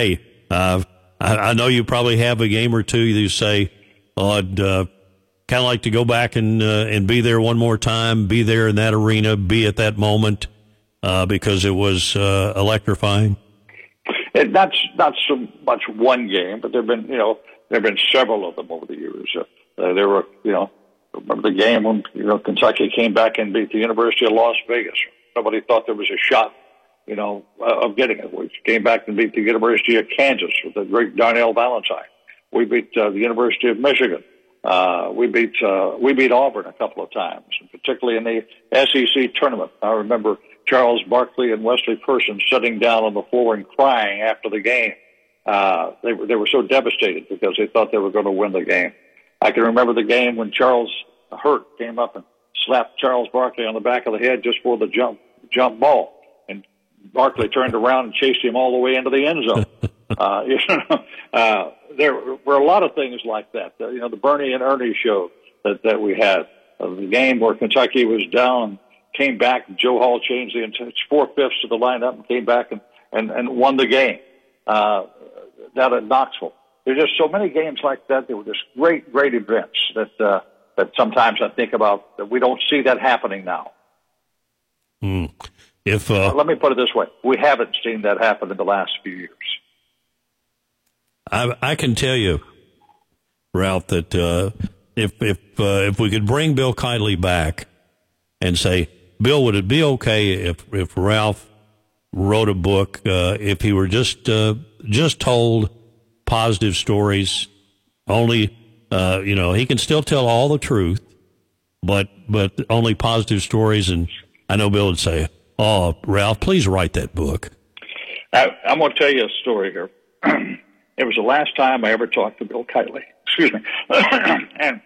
Speaker 17: Uh, I, I know you probably have a game or two you say, oh, I'd uh, kind of like to go back and uh, and be there one more time, be there in that arena, be at that moment, uh, because it was uh, electrifying.
Speaker 6: It, not not so much one game, but there've been you know there've been several of them over the years. Uh, there were you know remember the game when you know Kentucky came back and beat the University of Las Vegas. Nobody thought there was a shot, you know, uh, of getting it. We came back and beat the University of Kansas with the great Darnell Valentine. We beat uh, the University of Michigan. Uh, we beat uh, we beat Auburn a couple of times, particularly in the S E C tournament. I remember Charles Barkley and Wesley Person sitting down on the floor and crying after the game. Uh, they were they were so devastated because they thought they were going to win the game. I can remember the game when Charles Hurt came up and slapped Charles Barkley on the back of the head just for the jump jump ball, and Barkley turned around and chased him all the way into the end zone. uh, you know, uh, there were a lot of things like that. Uh, you know, the Bernie and Ernie show that that we had, uh, the game where Kentucky was down. Came back, Joe Hall changed the four-fifths of the lineup and came back and, and, and won the game uh, down at Knoxville. There's just so many games like that. They were just great, great events that uh, that sometimes I think about that we don't see that happening now.
Speaker 17: Mm. If uh,
Speaker 6: uh, Let me put it this way. We haven't seen that happen in the last few years.
Speaker 17: I, I can tell you, Ralph, that uh, if, if, uh, if we could bring Bill Keightley back and say, Bill, would it be okay if, if Ralph wrote a book, uh, if he were just, uh, just told positive stories, only, uh, you know, he can still tell all the truth, but, but only positive stories. And I know Bill would say, oh, Ralph, please write that book.
Speaker 6: I, I'm going to tell you a story here. It was the last time I ever talked to Bill Keightley. Excuse me. and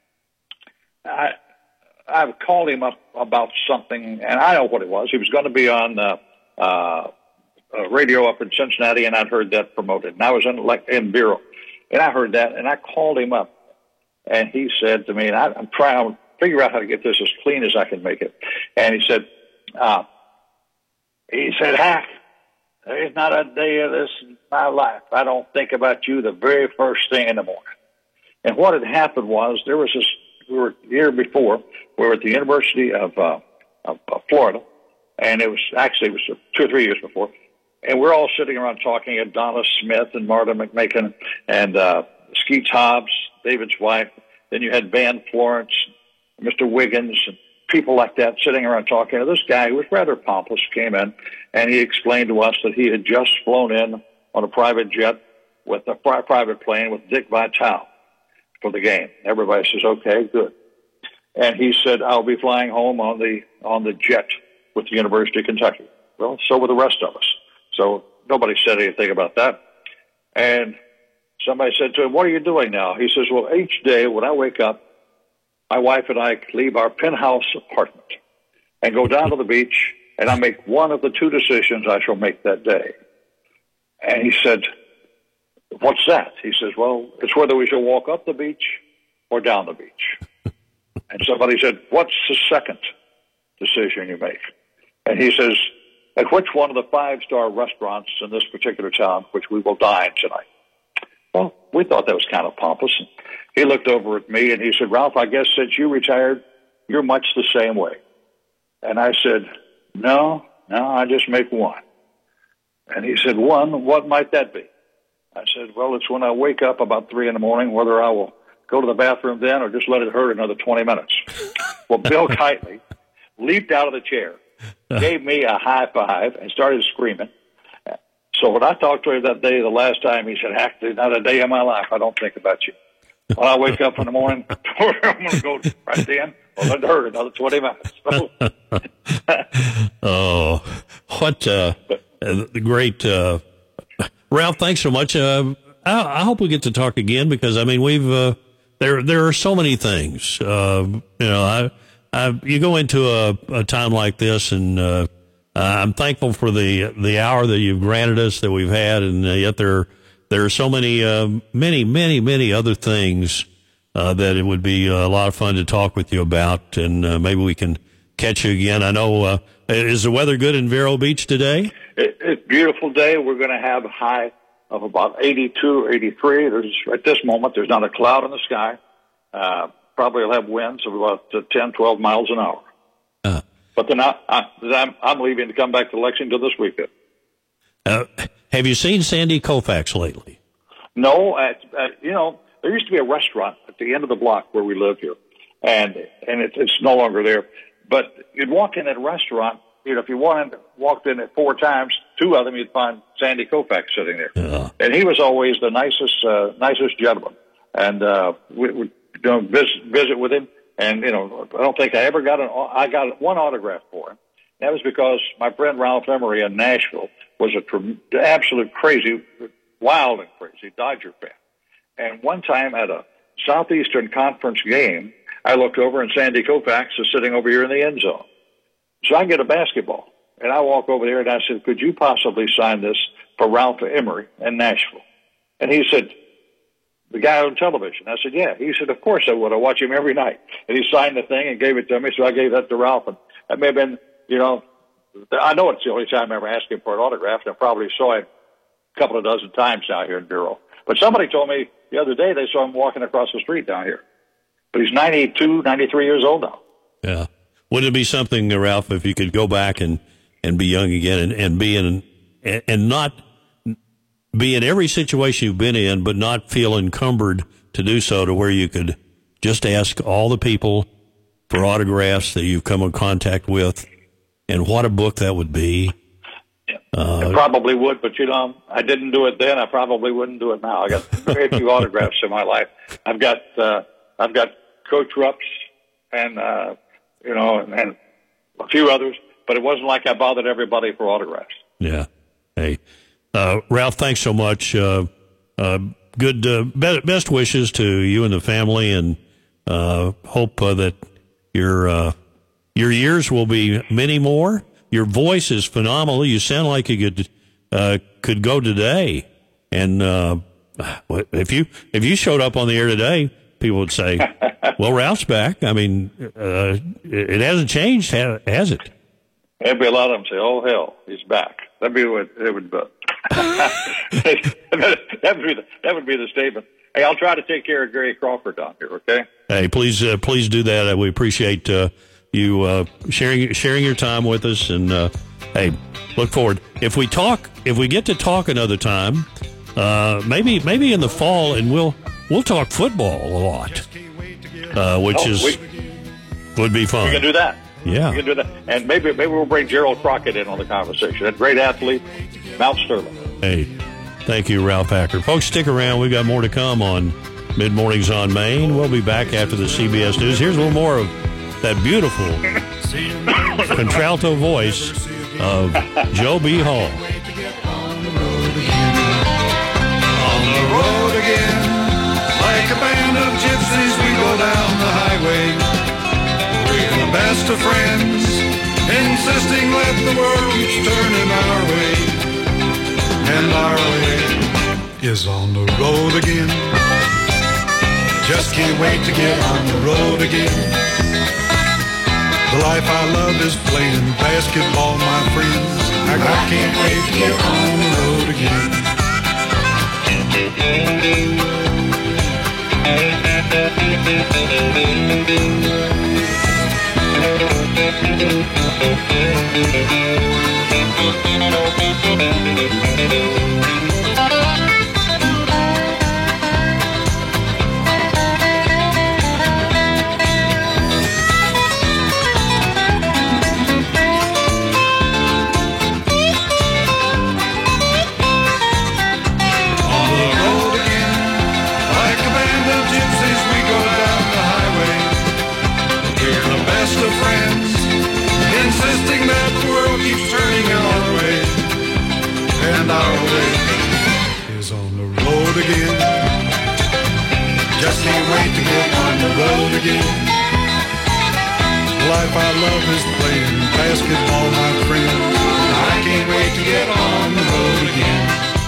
Speaker 6: I, I called him up about something, and I know what it was. He was going to be on uh, uh, uh, radio up in Cincinnati, and I'd heard that promoted. And I was in, like, in Bureau, and I heard that, and I called him up, and he said to me, and I, I'm trying to figure out how to get this as clean as I can make it. And he said, uh, he said, Hack, there's not a day of this in my life I don't think about you the very first thing in the morning. And what had happened was there was this, we were the year before, we were at the University of, uh, of, of Florida, and it was actually it was two or three years before, and we're all sitting around talking at Donna Smith and Marta McMakin and uh, Skeets Hobbs, David's wife. Then you had Van Florence, Mister Wiggins, and people like that sitting around talking. And this guy, who was rather pompous, came in, and he explained to us that he had just flown in on a private jet with a pri- private plane with Dick Vitale for the game. Everybody says, okay, good. And he said, I'll be flying home on the on the jet with the University of Kentucky. Well, so were the rest of us. So nobody said anything about that. And somebody said to him, what are you doing now? He says, well, each day when I wake up, my wife and I leave our penthouse apartment and go down to the beach, and I make one of the two decisions I shall make that day. And he said, what's that? He says, well, it's whether we shall walk up the beach or down the beach. And somebody said, what's the second decision you make? And he says, at which one of the five-star restaurants in this particular town, which we will dine tonight? Well, we thought that was kind of pompous. He looked over at me and he said, Ralph, I guess since you retired, you're much the same way. And I said, no, no, I just make one. And he said, one, what might that be? I said, well, it's when I wake up about three in the morning, whether I will go to the bathroom then or just let it hurt another twenty minutes. Well, Bill Keightley leaped out of the chair, gave me a high five, and started screaming. So when I talked to him that day, the last time, he said, actually, not a day in my life I don't think about you. When I wake up in the morning, I'm going to go right then, or let it hurt another twenty minutes.
Speaker 17: Oh, what uh, the great uh, Ralph, thanks so much. Uh, I, I hope we get to talk again because, I mean, we've uh, there there are so many things. Uh, you know, I, I you go into a, a time like this, and uh, I'm thankful for the the hour that you've granted us that we've had, and uh, yet there there are so many uh, many many many other things uh, that it would be a lot of fun to talk with you about, and uh, maybe we can catch you again. I know. Uh, is the weather good in Vero Beach today?
Speaker 6: It, it's a beautiful day. We're going to have high of about eighty-two, eighty-three. There's, at this moment, there's not a cloud in the sky. Uh, probably will have winds of about uh, ten, twelve miles an hour.
Speaker 17: Uh,
Speaker 6: but then I, I, I'm, I'm leaving to come back to Lexington this weekend.
Speaker 17: Uh, have you seen Sandy Koufax lately?
Speaker 6: No, at, at, you know, there used to be a restaurant at the end of the block where we live here, and and it, it's no longer there. But you'd walk in that restaurant, you know, if you wanted, walked in it four times, two of them you'd find Sandy Koufax sitting there,
Speaker 17: yeah.
Speaker 6: and he was always the nicest, uh, nicest gentleman. And uh, we would you know, visit, visit with him, and you know, I don't think I ever got an. I got one autograph for him. That was because my friend Ralph Emery in Nashville was a tr- absolute crazy, wild and crazy Dodger fan. And one time at a Southeastern Conference game, I looked over and Sandy Koufax is sitting over here in the end zone. So I get a basketball, and I walk over there and I said, could you possibly sign this for Ralph Emery in Nashville? And he said, the guy on television. I said, yeah. He said, of course I would. I watch him every night. And he signed the thing and gave it to me, so I gave that to Ralph. And that may have been, you know, I know it's the only time I ever asked him for an autograph, and I probably saw him a couple of dozen times down here in Bureau. But somebody told me the other day they saw him walking across the street down here. But he's ninety-two, ninety-three years old now.
Speaker 17: Yeah. Wouldn't it be something, Ralph, if you could go back and, and be young again and, and be in, and not be in every situation you've been in, but not feel encumbered to do so, to where you could just ask all the people for autographs that you've come in contact with, and what a book that would be. Uh,
Speaker 6: I probably would, but you know, I didn't do it then. I probably wouldn't do it now. I got very few autographs in my life. I've got, uh, I've got Coach Rupp's and, uh, you know, and, and a few others, but it wasn't like I bothered everybody for autographs.
Speaker 17: Yeah. Hey, uh, Ralph, thanks so much. Uh, uh, good, uh, be- best wishes to you and the family, and, uh, hope uh, that your, uh, your years will be many more. Your voice is phenomenal. You sound like you could, uh, could go today. And, uh, if you, if you showed up on the air today, people would say, well, Ralph's back. I mean, uh, it hasn't changed, has it?
Speaker 6: There'd be a lot of them say, oh, hell, he's back. That'd be what it would be. that would be the, that would be the statement. Hey, I'll try to take care of Gary Crawford down here, okay?
Speaker 17: Hey, please, uh, please do that. We appreciate, uh, you, uh, sharing, sharing your time with us. And, uh, hey, look forward. If we talk, if we get to talk another time, uh, maybe, maybe in the fall, and we'll, we'll talk football a lot, uh, which
Speaker 6: oh,
Speaker 17: is,
Speaker 6: we,
Speaker 17: would be fun.
Speaker 6: We can do that.
Speaker 17: Yeah.
Speaker 6: We can do that. And maybe, maybe we'll bring Gerald Crockett in on the conversation. A great athlete, Mount Sterling.
Speaker 17: Hey, thank you, Ralph Packard. Folks, stick around. We've got more to come on Mid Mornings on Main. We'll be back after the C B S News. Here's a little more of that beautiful contralto voice of Joe B. Hall.
Speaker 5: On the road again, like a band of gypsies, we go down the highway. We're the best of friends, insisting that the world keeps turning our way. And our way is on the road again. Just can't wait to get on the road again. The life I love is playing basketball, my friends. I can't wait to get on the road again. Insisting that the world keeps turning our way, and our way is on the road again. Just can't wait to get on the road again. The life I love is playing basketball, my friends. I can't wait to get on the road again.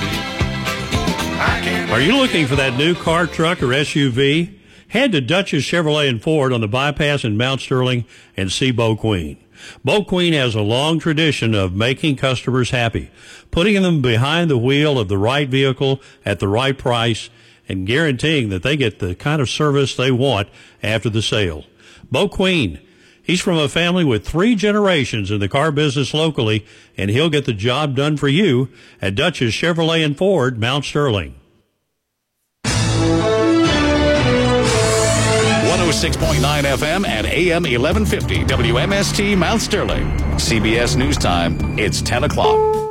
Speaker 5: I can't
Speaker 17: Are you looking for that new car, truck, or S U V? Head to Dutchess Chevrolet and Ford on the bypass in Mount Sterling and Seabo Queen. Boat Queen has a long tradition of making customers happy, putting them behind the wheel of the right vehicle at the right price, and guaranteeing that they get the kind of service they want after the sale. Boat Queen, he's from a family with three generations in the car business locally, and he'll get the job done for you at Dutchess Chevrolet and Ford, Mount Sterling.
Speaker 1: one oh six point nine F M and A M eleven fifty W M S T Mount Sterling. C B S News Time. It's ten o'clock.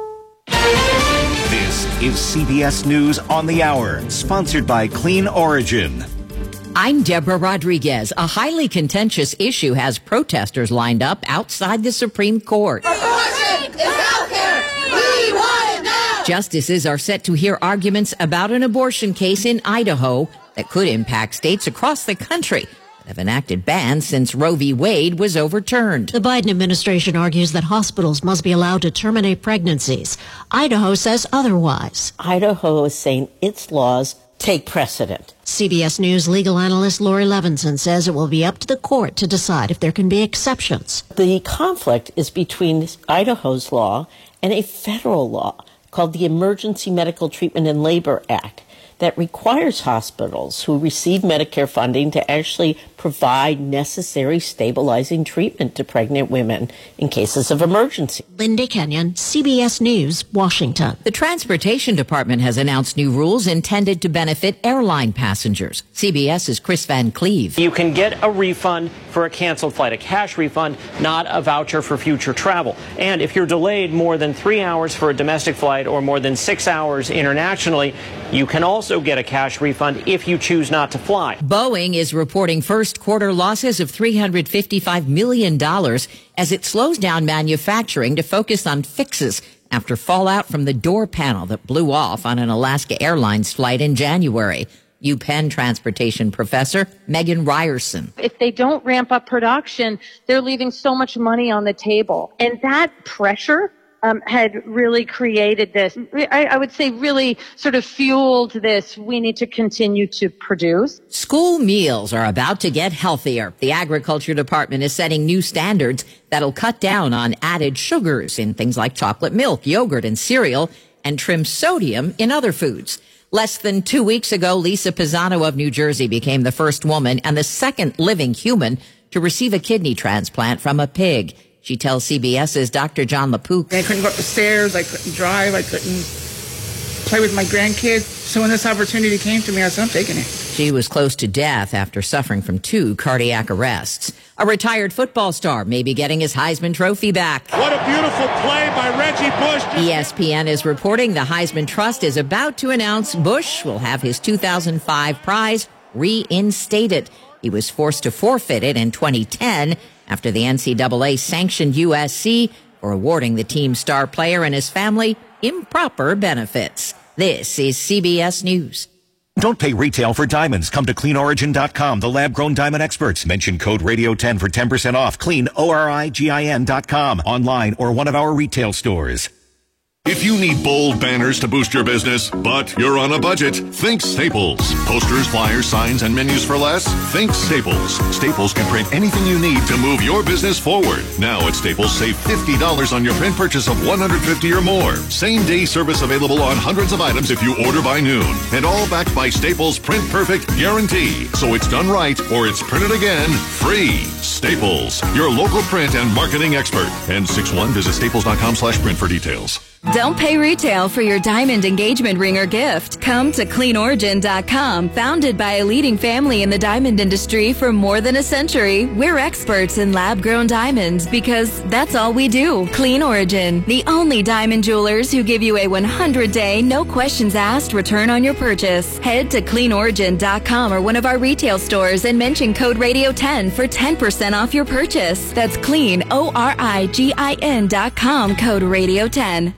Speaker 22: This is C B S News on the Hour, sponsored by Clean Origin.
Speaker 23: I'm Deborah Rodriguez. A highly contentious issue has protesters lined up outside the Supreme Court.
Speaker 33: Abortion is healthcare. We want it now.
Speaker 23: Justices are set to hear arguments about an abortion case in Idaho that could impact states across the country that have enacted bans since Roe v. Wade was overturned.
Speaker 25: The Biden administration argues that hospitals must be allowed to terminate pregnancies. Idaho says otherwise.
Speaker 7: Idaho is saying its laws take precedent.
Speaker 25: C B S News legal analyst Lori Levinson says it will be up to the court to decide if there can be exceptions.
Speaker 7: The conflict is between Idaho's law and a federal law called the Emergency Medical Treatment and Labor Act that requires hospitals who receive Medicare funding to actually provide necessary stabilizing treatment to pregnant women in cases of emergency.
Speaker 25: Linda Kenyon, C B S News, Washington.
Speaker 23: The Transportation Department has announced new rules intended to benefit airline passengers. CBS's Chris Van Cleve.
Speaker 26: You can get a refund for a canceled flight, a cash refund, not a voucher for future travel. And if you're delayed more than three hours for a domestic flight or more than six hours internationally, you can also get a cash refund if you choose not to fly.
Speaker 23: Boeing is reporting first quarter losses of three hundred fifty-five million dollars as it slows down manufacturing to focus on fixes after fallout from the door panel that blew off on an Alaska Airlines flight in January. UPenn transportation professor Megan Ryerson.
Speaker 8: If they don't ramp up production, they're leaving so much money on the table. And that pressure Um, had really created this, I, I would say really sort of fueled this, we need to continue to produce.
Speaker 23: School meals are about to get healthier. The Agriculture Department is setting new standards that'll cut down on added sugars in things like chocolate milk, yogurt, and cereal, and trim sodium in other foods. Less than two weeks ago, Lisa Pisano of New Jersey became the first woman and the second living human to receive a kidney transplant from a pig. She tells CBS's Doctor John LaPook.
Speaker 9: I couldn't go up the stairs, I couldn't drive, I couldn't play with my grandkids. So when this opportunity came to me, I said, I'm taking it.
Speaker 23: She was close to death after suffering from two cardiac arrests. A retired football star may be getting his Heisman Trophy back.
Speaker 35: What a beautiful play by Reggie Bush.
Speaker 23: E S P N is reporting the Heisman Trust is about to announce Bush will have his two thousand five prize reinstated. He was forced to forfeit it in twenty ten after the N C double A sanctioned U S C for awarding the team's star player and his family improper benefits. This is C B S News.
Speaker 22: Don't pay retail for diamonds. Come to clean origin dot com, the lab-grown diamond experts. Mention code radio ten for ten percent off. clean origin dot com, online or one of our retail stores.
Speaker 10: If you need bold banners to boost your business, but you're on a budget, think Staples. Posters, flyers, signs, and menus for less? Think Staples. Staples can print anything you need to move your business forward. Now at Staples, save fifty dollars on your print purchase of one hundred fifty dollars or more. Same-day service available on hundreds of items if you order by noon. And all backed by Staples' Print Perfect guarantee. So it's done right or it's printed again free. Staples, your local print and marketing expert. N sixty-one, visit staples dot com slash print for details.
Speaker 30: Don't pay retail for your diamond engagement ring or gift. Come to clean origin dot com. Founded by a leading family in the diamond industry for more than a century, we're experts in lab-grown diamonds because that's all we do. Clean Origin, the only diamond jewelers who give you a one hundred day, no questions asked return on your purchase. Head to clean origin dot com or one of our retail stores and mention code radio ten for ten percent off your purchase. That's clean, O R I G I N dot com, code radio ten.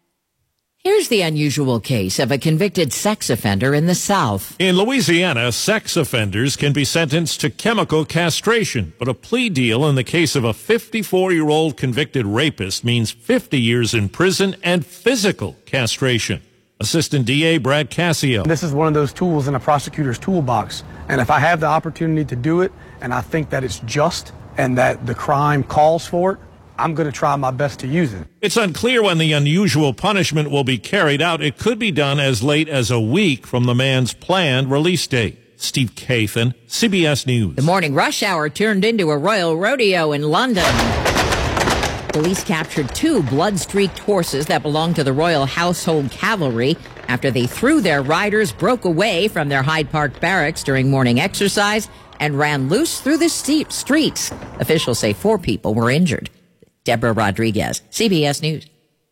Speaker 23: Here's the unusual case of a convicted sex offender in the South.
Speaker 11: In Louisiana, sex offenders can be sentenced to chemical castration, but a plea deal in the case of a fifty-four-year-old convicted rapist means fifty years in prison and physical castration. Assistant D A Brad Cassio.
Speaker 12: This is one of those tools in a prosecutor's toolbox, and if I have the opportunity to do it, and I think that it's just and that the crime calls for it, I'm going to try my best to use it.
Speaker 11: It's unclear when the unusual punishment will be carried out. It could be done as late as a week from the man's planned release date. Steve Kathan, C B S News.
Speaker 23: The morning rush hour turned into a royal rodeo in London. Police captured two blood-streaked horses that belonged to the Royal Household Cavalry after they threw their riders, broke away from their Hyde Park barracks during morning exercise, and ran loose through the steep streets. Officials say four people were injured. Deborah Rodriguez, C B S News.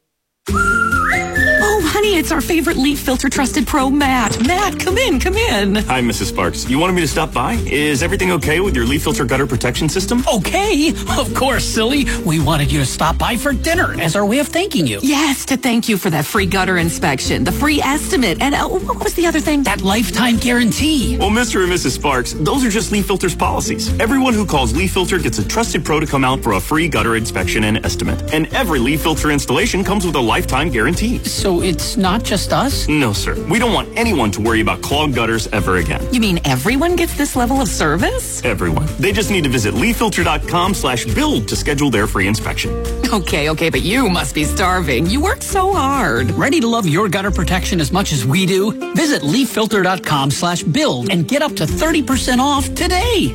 Speaker 4: Oh, honey, it's our favorite leaf filter trusted pro, Matt. Matt, come in, come in.
Speaker 13: Hi, Missus Sparks. You wanted me to stop by? Is everything okay with your leaf filter gutter protection system?
Speaker 14: Okay, of course, silly. We wanted you to stop by for dinner as our way of thanking you.
Speaker 4: Yes, to thank you for that free gutter inspection, the free estimate, and uh, what was the other thing?
Speaker 14: That lifetime guarantee.
Speaker 13: Well, Mister and Missus Sparks, those are just Leaf Filter's policies. Everyone who calls Leaf Filter gets a trusted pro to come out for a free gutter inspection and estimate. And every Leaf Filter installation comes with a lifetime guarantee.
Speaker 14: So it's not just us?
Speaker 13: No, sir. We don't want anyone to worry about clogged gutters ever again.
Speaker 4: You mean everyone gets this level of service?
Speaker 13: Everyone. They just need to visit leaffilter.com slash build to schedule their free inspection.
Speaker 4: Okay, okay, but you must be starving. You worked so hard.
Speaker 14: Ready to love your gutter protection as much as we do? Visit leaffilter.com slash build and get up to thirty percent off today.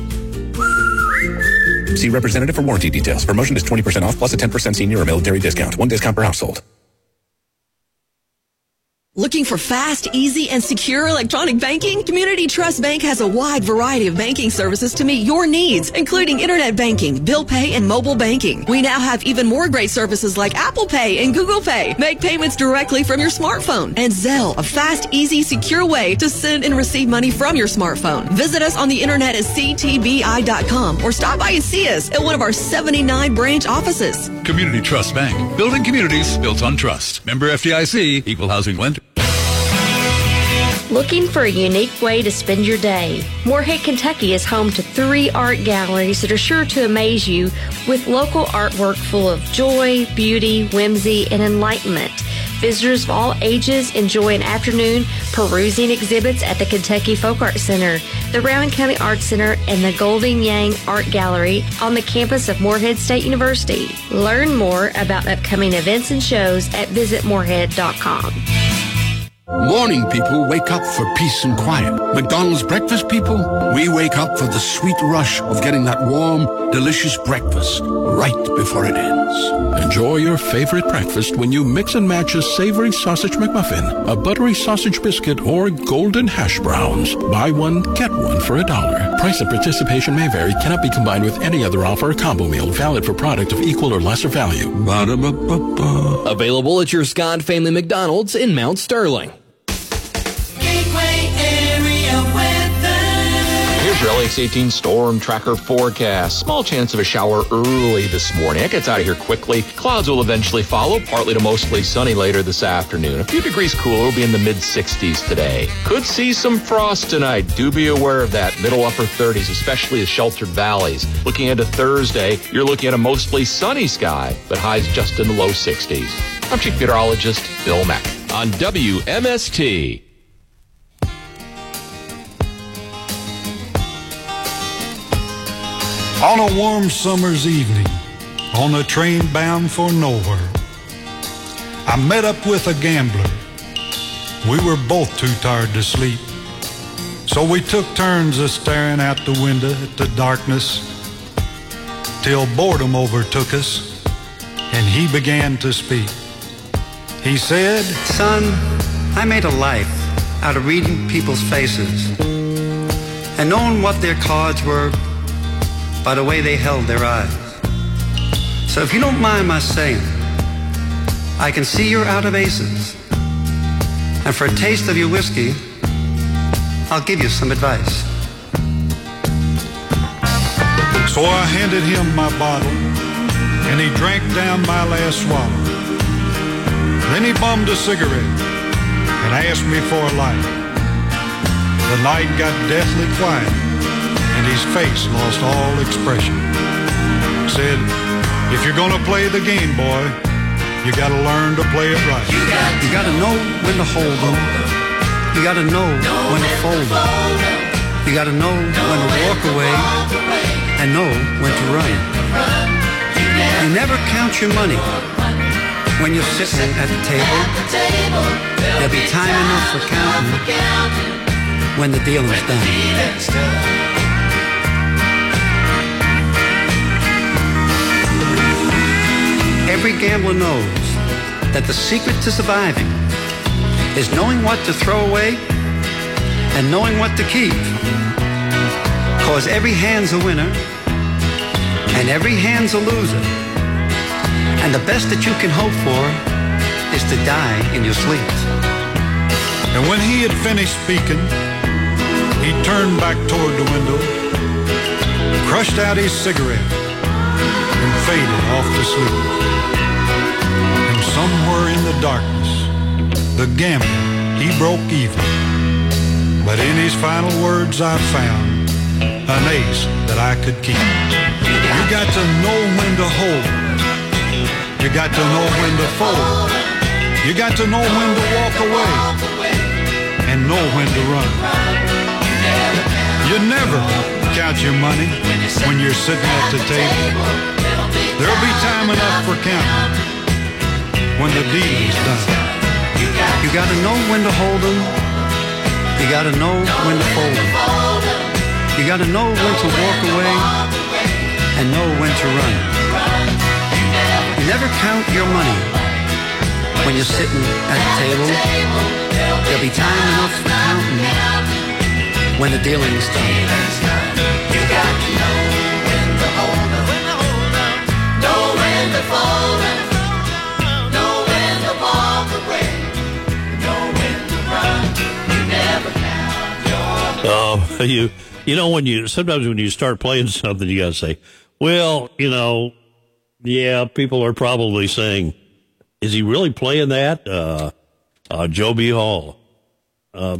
Speaker 15: See representative for warranty details. Promotion is twenty percent off plus a ten percent senior or military discount. One discount per household.
Speaker 16: Looking for fast, easy, and secure electronic banking? Community Trust Bank has a wide variety of banking services to meet your needs, including internet banking, bill pay, and mobile banking. We now have even more great services like Apple Pay and Google Pay. Make payments directly from your smartphone. And Zelle, a fast, easy, secure way to send and receive money from your smartphone. Visit us on the internet at c t b i dot com or stop by and see us at one of our seventy-nine branch offices.
Speaker 18: Community Trust Bank. Building communities built on trust. Member F D I C, Equal Housing Lender.
Speaker 19: Looking for a unique way to spend your day? Moorhead, Kentucky is home to three art galleries that are sure to amaze you with local artwork full of joy, beauty, whimsy, and enlightenment. Visitors of all ages enjoy an afternoon perusing exhibits at the Kentucky Folk Art Center, the Rowan County Art Center, and the Golding Yang Art Gallery on the campus of Moorhead State University. Learn more about upcoming events and shows at visit moorhead dot com.
Speaker 20: Morning people wake up for peace and quiet. McDonald's breakfast people, we wake up for the sweet rush of getting that warm, delicious breakfast right before it ends.
Speaker 21: Enjoy your favorite breakfast when you mix and match a savory sausage McMuffin, a buttery sausage biscuit, or golden hash browns. Buy one, get one for a dollar. Price and participation may vary. Cannot be combined with any other offer or combo meal. Valid for product of equal or lesser value. Ba-da-ba-ba-ba.
Speaker 24: Available at your Scott Family McDonald's in Mount Sterling.
Speaker 27: Here's your L X eighteen Storm Tracker forecast. Small chance of a shower early this morning. It gets out of here quickly. Clouds will eventually follow, partly to mostly sunny later this afternoon. A few degrees cooler, will be in the mid sixties today. Could see some frost tonight. Do be aware of that. Middle upper thirties, especially the sheltered valleys. Looking into Thursday, you're looking at a mostly sunny sky, but highs just in the low sixties. I'm Chief Meteorologist Bill Mack on W M S T.
Speaker 5: On a warm summer's evening, on a train bound for nowhere, I met up with a gambler. We were both too tired to sleep, so we took turns of staring out the window at the darkness till boredom overtook us and he began to speak. He said,
Speaker 28: "Son, I made a life out of reading people's faces and knowing what their cards were by the way they held their eyes. So if you don't mind my saying, I can see you're out of aces. And for a taste of your whiskey, I'll give you some advice."
Speaker 5: So I handed him my bottle, and he drank down my last swallow. Then he bummed a cigarette and asked me for a light. The night got deathly quiet, and his face lost all expression. Said, "If you're gonna play the game, boy, you gotta learn to play it right.
Speaker 28: You got to, you gotta know when to hold them. You gotta know when to fold them. You gotta know when to walk away and know when to run. You never count your money when you're sitting at the table. There'll be time enough for counting when the dealing's done. Every gambler knows that the secret to surviving is knowing what to throw away and knowing what to keep. Cause every hand's a winner and every hand's a loser. And the best that you can hope for is to die in your sleep.
Speaker 5: And when he had finished speaking, he turned back toward the window, crushed out his cigarette, and faded off to sleep. And somewhere in the darkness, the gambler, he broke even. But in his final words I found an ace that I could keep. You got to know when to hold. You got to know when to fold. You got to know when to walk away and know when to run. You never count your money when you're sitting at the table. There'll be time enough for counting when the dealing's done.
Speaker 28: You got to know when to hold them. You got to know when to fold them. You got to know when to walk away and know when to run. You never count your money when you're sitting at the table. There'll be time enough for counting when the dealing's done.
Speaker 1: You got to know when to hold up, know when to fold up, know when to walk away, know when to run. You never count your
Speaker 2: money. Oh, you, you know, when you, sometimes when you start playing something, you got to say, well, you know, yeah, people are probably saying, is he really playing that? Uh, uh, Joe B. Hall. Uh,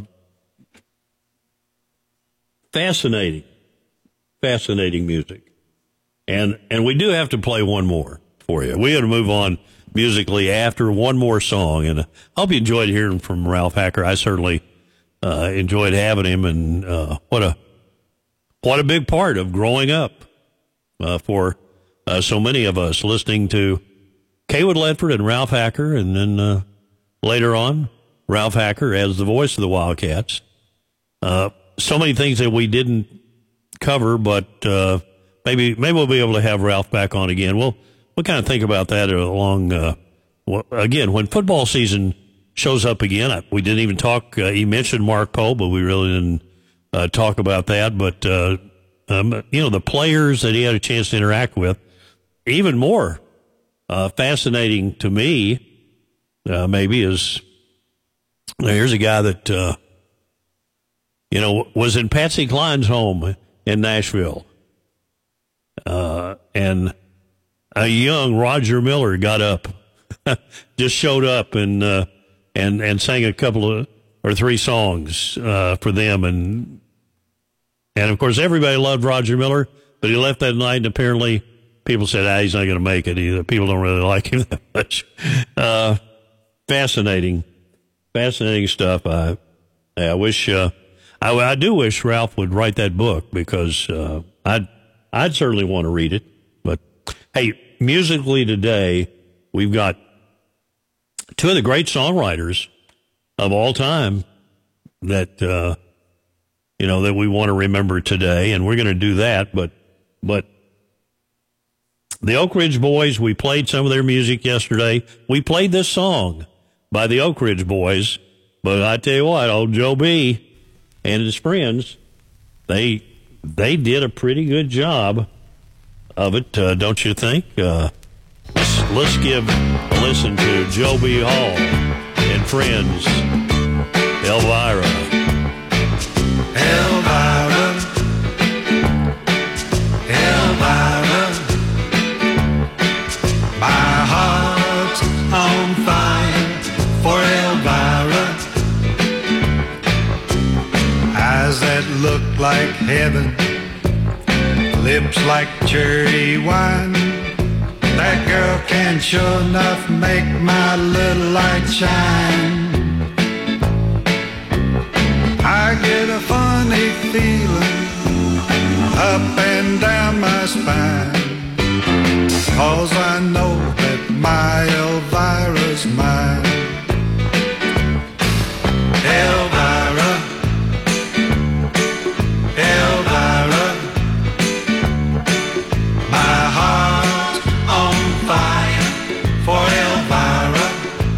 Speaker 2: fascinating, fascinating music. And, and we do have to play one more for you. We got to move on musically after one more song. And I hope you enjoyed hearing from Ralph Hacker. I certainly, uh, enjoyed having him, and, uh, what a, what a big part of growing up, uh, for, uh, so many of us listening to Kaywood Ledford and Ralph Hacker, and then uh, later on, Ralph Hacker as the voice of the Wildcats. Uh, so many things that we didn't cover, but uh, maybe maybe we'll be able to have Ralph back on again. We'll we'll kind of think about that along. Uh, well, again, when football season shows up again, I, we didn't even talk. Uh, he mentioned Mark Poe, but we really didn't uh, talk about that. But uh, um, you know, the players that he had a chance to interact with, even more. Uh, fascinating to me, uh, maybe is, here's a guy that, uh, you know, was in Patsy Cline's home in Nashville. Uh, and a young Roger Miller got up, just showed up and, uh, and, and sang a couple of, or three songs, uh, for them. And, and of course, everybody loved Roger Miller, but he left that night and apparently people said, ah, he's not going to make it either. People don't really like him that much. Uh, fascinating, fascinating stuff. I, I wish, uh, I, I do wish Ralph would write that book, because, uh, I'd, I'd certainly want to read it. But hey, musically today, we've got two of the great songwriters of all time that, uh, you know, that we want to remember today. And we're going to do that. But, but, the Oak Ridge Boys, we played some of their music yesterday. We played this song by the Oak Ridge Boys. But I tell you what, old Joe B. and his friends, they they did a pretty good job of it, uh, don't you think? Uh, let's, let's give a listen to Joe B. Hall and friends, Elvira.
Speaker 5: Elvira, Elvira. My heart's on fire for Elvira. Eyes that look like heaven, lips like cherry wine. That girl can sure enough make my little light shine. I get a funny feeling up and down my spine. 'cause I know that my Elvira's mine. Elvira, Elvira, my heart's on fire for Elvira.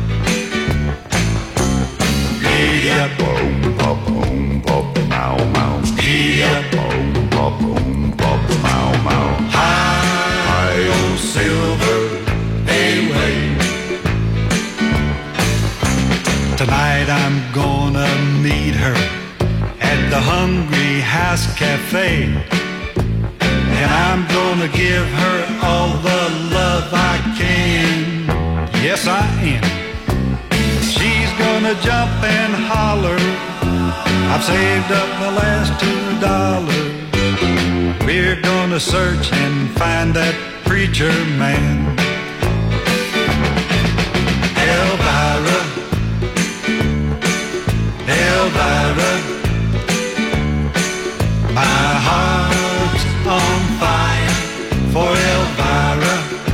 Speaker 5: Yeah, boom, pop, boom, pop, mow, mow. Yeah, boom, pop, boom, pop, mow, mow. High on silver, away. Tonight I'm gonna meet her at the Hungry House Cafe, and I'm gonna give her all the love I can. Yes, I am. She's gonna jump and holler, I've saved up the last two dollars. We're gonna search and find that preacher man. Elvira, Elvira, my heart's on fire for Elvira.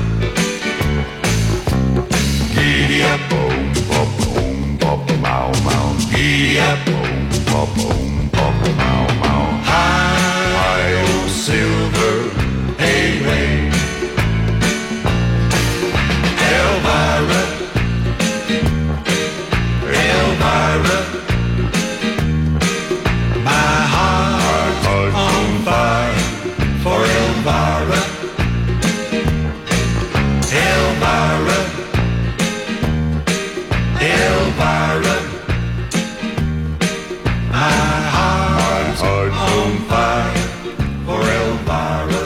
Speaker 5: Giddy up, boom, pop, boom, pop, mow, mow. Giddy up, boom, pop, boom, pop, mow, mow. High on silver, hey, hey. Elvira, Elvira, my heart's on fire for Elvira. Elvira, Elvira, my heart's on fire for Elvira.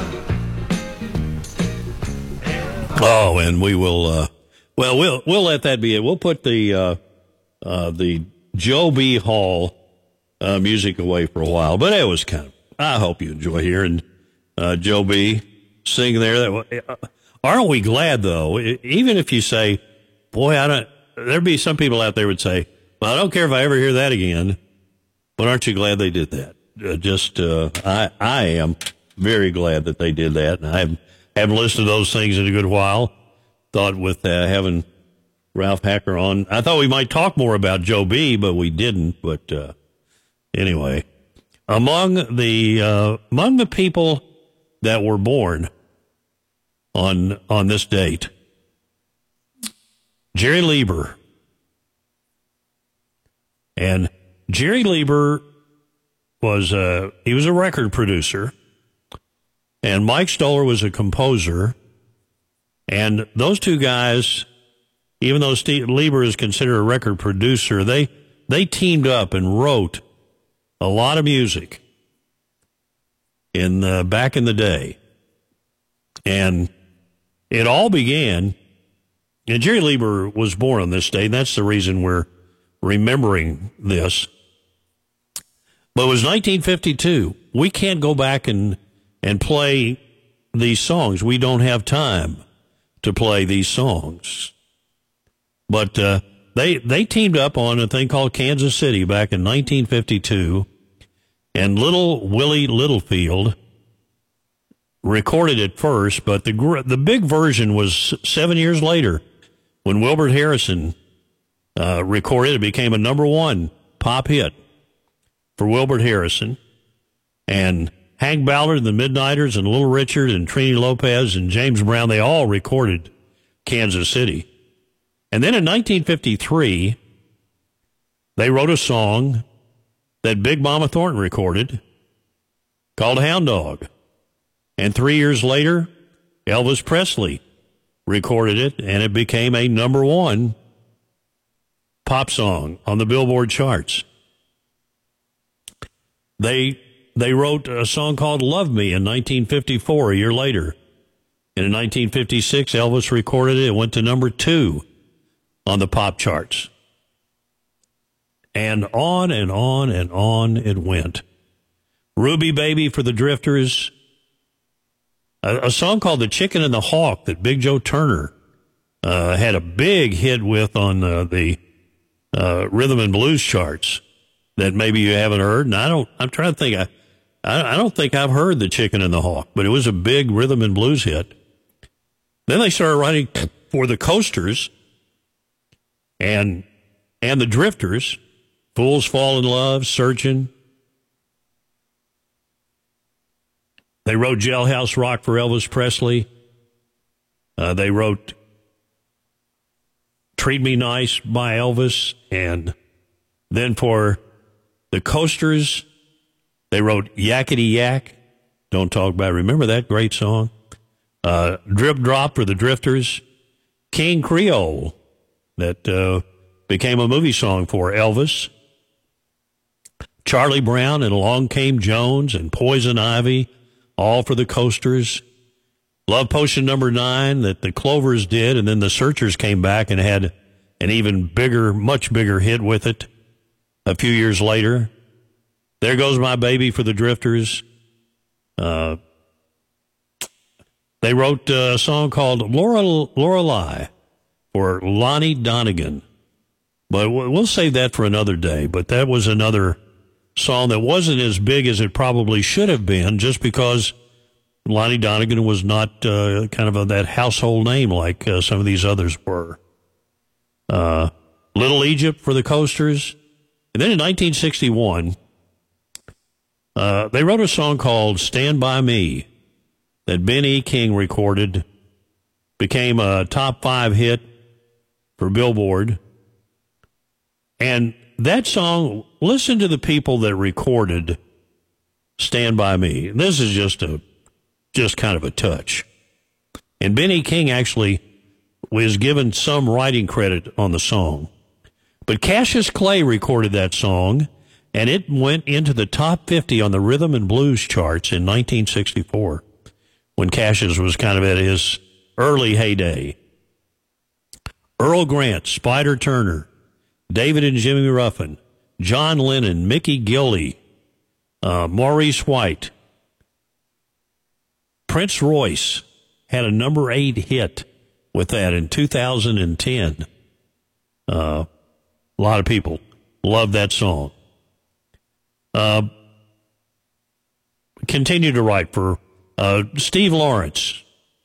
Speaker 2: Oh, and we will, uh, well, we'll, we'll let that be it. We'll put the, uh, uh, the Joe B. Hall, uh, music away for a while, but it was kind of, I hope you enjoy hearing, uh, Joe B. sing there. That, uh, aren't we glad though? Even if you say, boy, I don't, there'd be some people out there would say, well, I don't care if I ever hear that again, but aren't you glad they did that? Uh, just, uh, I, I am very glad that they did that. And I haven't, haven't listened to those things in a good while. Thought with, uh, having Ralph Hacker on, I thought we might talk more about Joe B, but we didn't. But, uh, anyway, among the, uh, among the people that were born on, on this date, Jerry Leiber. And Jerry Leiber was a, he was a record producer, and Mike Stoller was a composer. And those two guys, even though Steve Leiber is considered a record producer, they, they teamed up and wrote a lot of music in the, back in the day. And it all began, and Jerry Leiber was born on this day, and that's the reason we're remembering this. But it was nineteen fifty-two. We can't go back and, and play these songs. We don't have time to play these songs. But uh, they they teamed up on a thing called Kansas City back in nineteen fifty-two, and Little Willie Littlefield recorded it first, but the the big version was seven years later when Wilbert Harrison uh, recorded. It became a number one pop hit for Wilbert Harrison. And Hank Ballard and the Midnighters and Little Richard and Trini Lopez and James Brown, they all recorded Kansas City. And then in nineteen fifty-three, they wrote a song that Big Mama Thornton recorded called Hound Dog. And three years later, Elvis Presley recorded it, and it became a number one pop song on the Billboard charts. They they wrote a song called Love Me in nineteen fifty-four, a year later. And in nineteen fifty-six, Elvis recorded it. It went to number two on the pop charts. And on and on and on it went. Ruby Baby for the Drifters. A, a song called The Chicken and the Hawk that Big Joe Turner uh, had a big hit with on uh, the uh, rhythm and blues charts that maybe you haven't heard. And I don't, I'm trying to think, I, I, I don't think I've heard The Chicken and the Hawk, but it was a big rhythm and blues hit. Then they started writing for the Coasters and and the Drifters, Fools Fall in Love, Searchin'. They wrote Jailhouse Rock for Elvis Presley. Uh, they wrote Treat Me Nice by Elvis. And then for the Coasters, they wrote Yakety Yak. Don't Talk About It. Remember that great song? Uh, Drip Drop for the Drifters. King Creole, that uh, became a movie song for Elvis. Charlie Brown and Along Came Jones and Poison Ivy, all for the Coasters. Love Potion number nine that the Clovers did, and then the Searchers came back and had an even bigger, much bigger hit with it a few years later. There Goes My Baby for the Drifters. Uh, they wrote a song called Laura, Lorelei for Lonnie Donegan. But we'll save that for another day. But that was another song that wasn't as big as it probably should have been, just because Lonnie Donegan was not uh, kind of a, that household name like uh, some of these others were. Uh, Little Egypt for the Coasters. And then in nineteen sixty-one, uh, they wrote a song called Stand By Me that Ben E. King recorded, became a top five hit for Billboard. And that song, listen to the people that recorded Stand By Me. This is just a, just kind of a touch. And Ben E. King actually was given some writing credit on the song. But Cassius Clay recorded that song, and it went into the top fifty on the rhythm and blues charts in nineteen sixty-four, when Cassius was kind of at his early heyday. Earl Grant, Spider Turner, David and Jimmy Ruffin, John Lennon, Mickey Gildy, uh, Maurice White. Prince Royce had a number eight hit with that in two thousand ten. Uh, a lot of people love that song. Uh, continue to write for uh, Steve Lawrence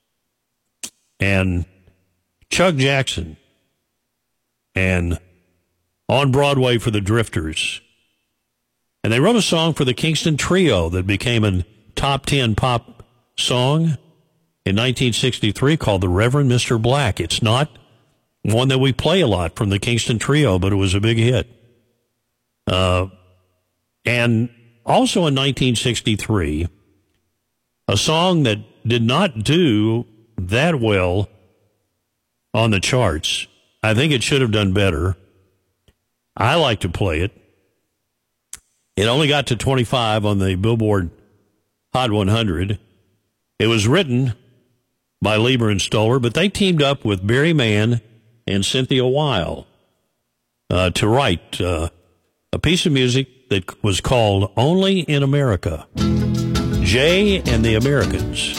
Speaker 2: and Chuck Jackson, and on Broadway for the Drifters. And they wrote a song for the Kingston Trio that became a top ten pop song in nineteen sixty-three called The Reverend Mister Black. It's not one that we play a lot from the Kingston Trio, but it was a big hit. Uh, and also in nineteen sixty-three, a song that did not do that well on the charts. I think it should have done better. I like to play it. It only got to twenty-five on the Billboard Hot one hundred. It was written by Lieber and Stoller, but they teamed up with Barry Mann and Cynthia Weil uh, to write uh, a piece of music that was called Only in America. Jay and the Americans.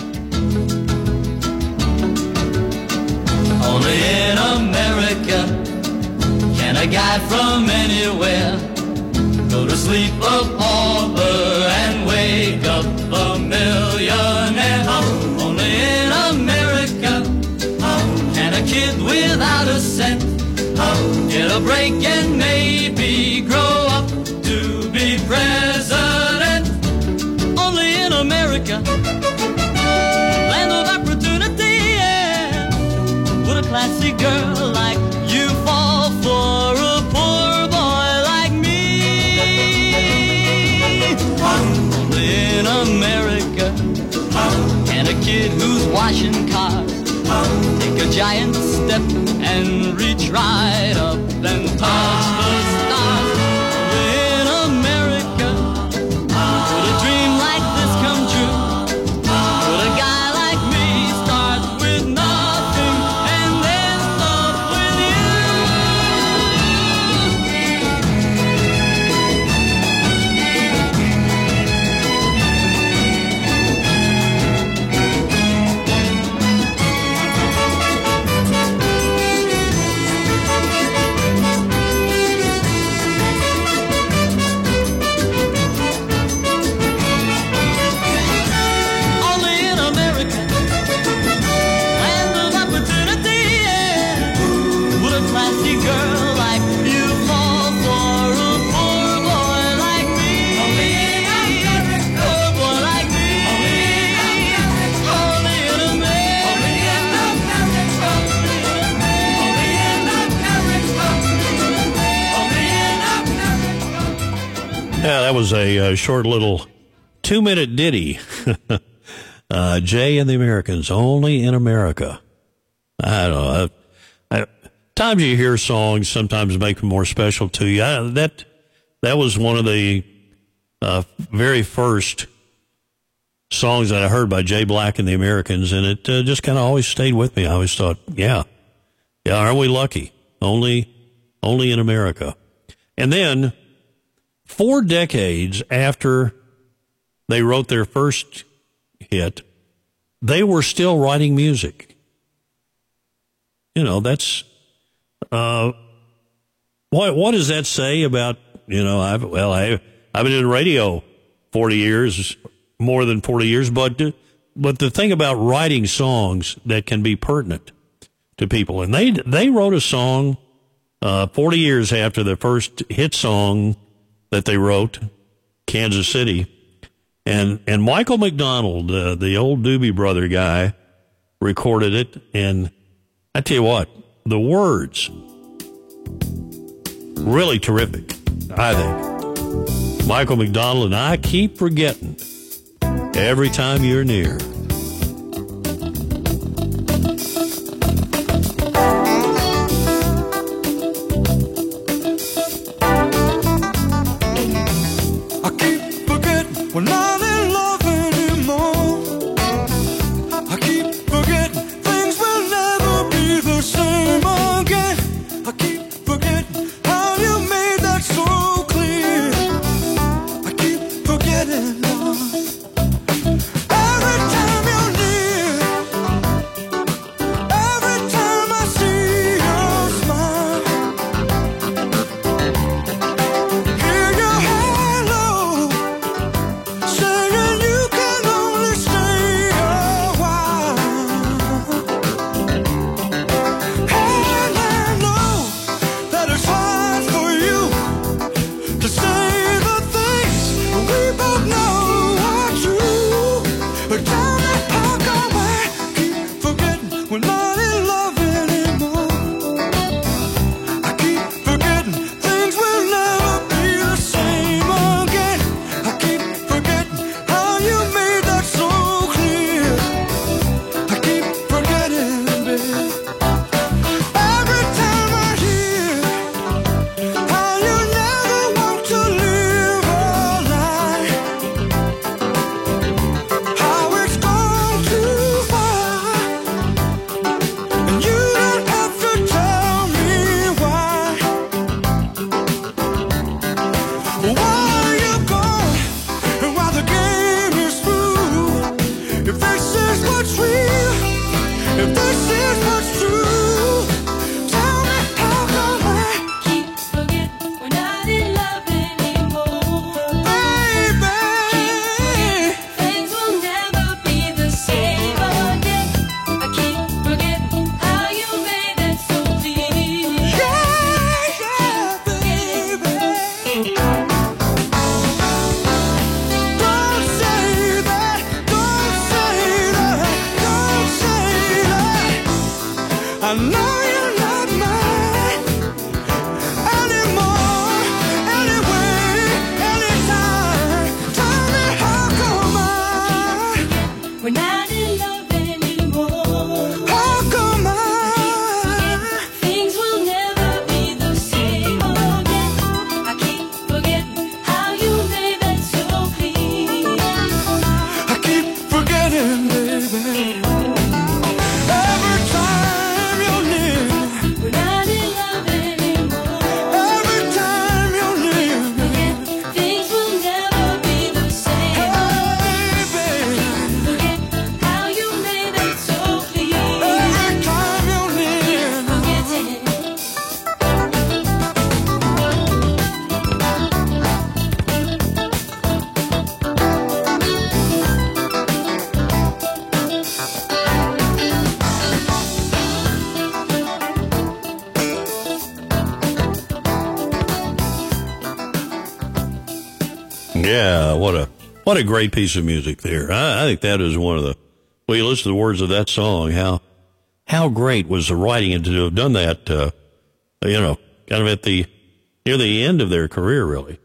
Speaker 1: Only in America can a guy from anywhere go to sleep a pauper and wake up a millionaire. Only in America can a kid without a cent get a break and maybe grow up to be president. Only in America, land of opportunity, yeah. Would a classy girl like you fall for a poor boy like me? Only in America can a kid who's washing cars take a giant step and reach right up and touch the stars. Only in America could a dream like this come true. Could a guy like me start with nothing and then stop with classy girl like you fall for a poor boy like me. Only in America. Poor boy like me. Only in America. Only in America. Only in America. Only in America. Only in America.
Speaker 2: Yeah, that was a uh, short little two-minute ditty. uh, Jay and the Americans, only in America. I don't know. I, I, times you hear songs sometimes make them more special to you. I, that that was one of the uh, very first songs that I heard by Jay Black and the Americans, and it uh, just kind of always stayed with me. I always thought, yeah, yeah, aren't we lucky? Only, only in America. And then, four decades after they wrote their first hit, they were still writing music. You know, that's, uh, what, what does that say about, you know, I've, well, I, I've been in radio forty years, more than forty years, but, but the thing about writing songs that can be pertinent to people, and they, they wrote a song, uh, forty years after the first hit song that they wrote, Kansas City. And and Michael McDonald, uh, the old Doobie Brother guy, recorded it. And I tell you what, the words, really terrific, I think. Michael McDonald, and I keep forgetting every time you're near.
Speaker 1: We're not in love anymore. I keep forgetting things will never be the same again. I keep forgetting how you made that so clear. I keep forgetting, Lord. Every time
Speaker 2: Yeah, what a what a great piece of music there. I, I think that is one of the, well, you listen to the words of that song, how how great was the writing, and to have done that, uh, you know, kind of at the, near the end of their career, really.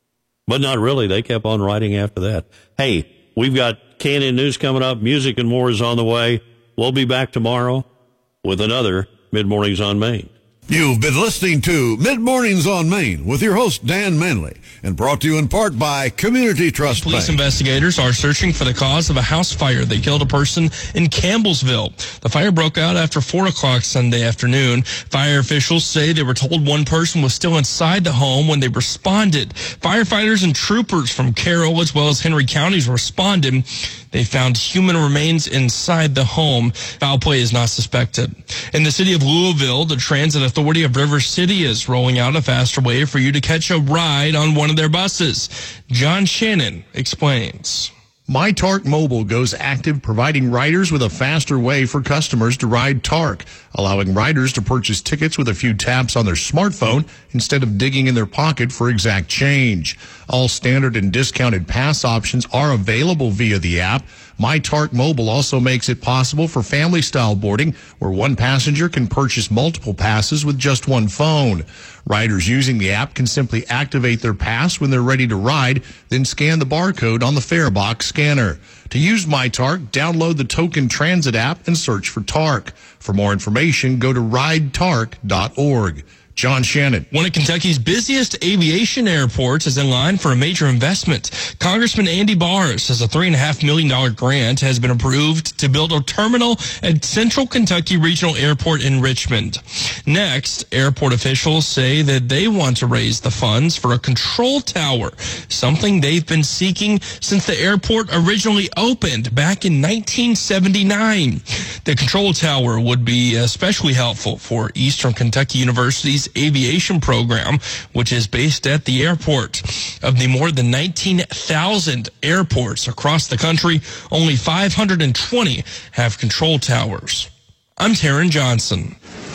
Speaker 2: But not really. They kept on writing after that. Hey, we've got Canyon News coming up. Music and more is on the way. We'll be back tomorrow with another Mid-Mornings on Main.
Speaker 3: You've been listening to Mid-Mornings on Main with your host, Dan Manley, and brought to you in part by Community Trust
Speaker 6: Police
Speaker 3: Bank.
Speaker 6: investigators are searching for the cause of a house fire that killed a person in Campbellsville. The fire broke out after four o'clock Sunday afternoon. Fire officials say they were told one person was still inside the home when they responded. Firefighters and troopers from Carroll as well as Henry counties responded. They found human remains inside the home. Foul play is not suspected. In the city of Louisville, the Transit Authority of River City is rolling out a faster way for you to catch a ride on one of their buses. John Shannon explains.
Speaker 7: MyTark Mobile goes active, providing riders with a faster way for customers to ride Tark, allowing riders to purchase tickets with a few taps on their smartphone instead of digging in their pocket for exact change. All standard and discounted pass options are available via the app. MyTark Mobile also makes it possible for family-style boarding, where one passenger can purchase multiple passes with just one phone. Riders using the app can simply activate their pass when they're ready to ride, then scan the barcode on the fare box scanner. To use MyTark, download the Token Transit app and search for Tark. For more information, go to ride tark dot org. John Shannon.
Speaker 6: One of Kentucky's busiest aviation airports is in line for a major investment. Congressman Andy Barr says a three point five million dollars grant has been approved to build a terminal at Central Kentucky Regional Airport in Richmond. Next, airport officials say that they want to raise the funds for a control tower, something they've been seeking since the airport originally opened back in nineteen seventy-nine. The control tower would be especially helpful for Eastern Kentucky University's aviation program, which is based at the airport. Of the more than nineteen thousand airports across the country, only five hundred twenty have control towers. I'm Taryn Johnson.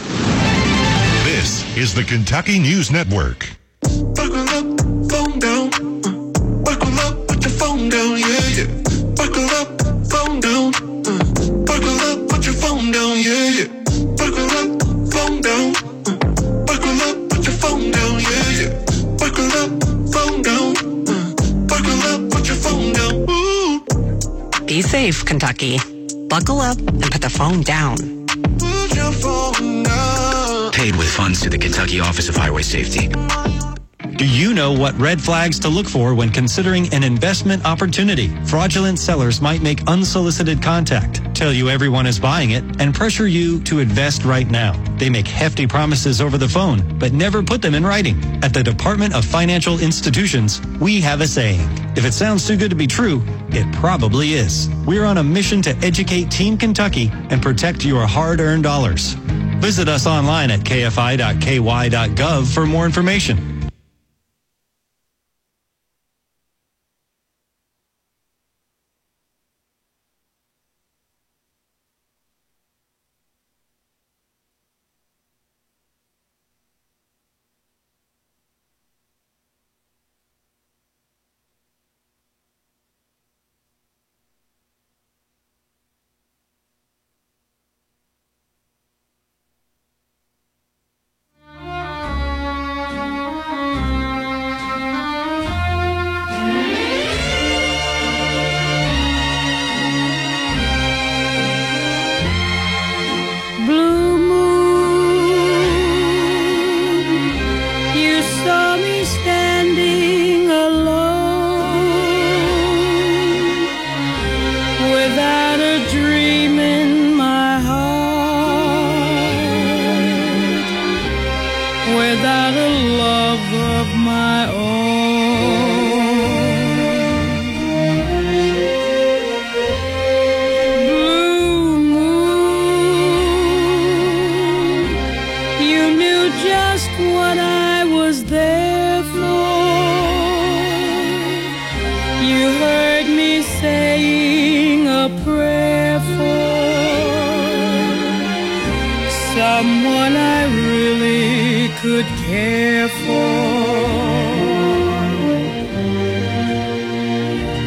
Speaker 8: This is the Kentucky News Network.
Speaker 5: Buckle up, phone down. Uh, buckle up, put your phone down, yeah, yeah. Buckle up, phone down. Uh, buckle up, put your phone down, yeah, yeah. Buckle up, phone down. Uh, buckle up, put your phone down, yeah, yeah. Buckle up, phone down. Uh, buckle up, put your phone down. Ooh.
Speaker 9: Be safe, Kentucky. Buckle up and put the phone down.
Speaker 5: Put your phone down.
Speaker 17: Paid with funds to the Kentucky Office of Highway Safety.
Speaker 22: Do you know what red flags to look for when considering an investment opportunity? Fraudulent sellers might make unsolicited contact, tell you everyone is buying it, and pressure you to invest right now. They make hefty promises over the phone, but never put them in writing. At the Department of Financial Institutions, we have a saying. If it sounds too good to be true, it probably is. We're on a mission to educate Team Kentucky and protect your hard-earned dollars. Visit us online at k f i dot k y dot gov for more information.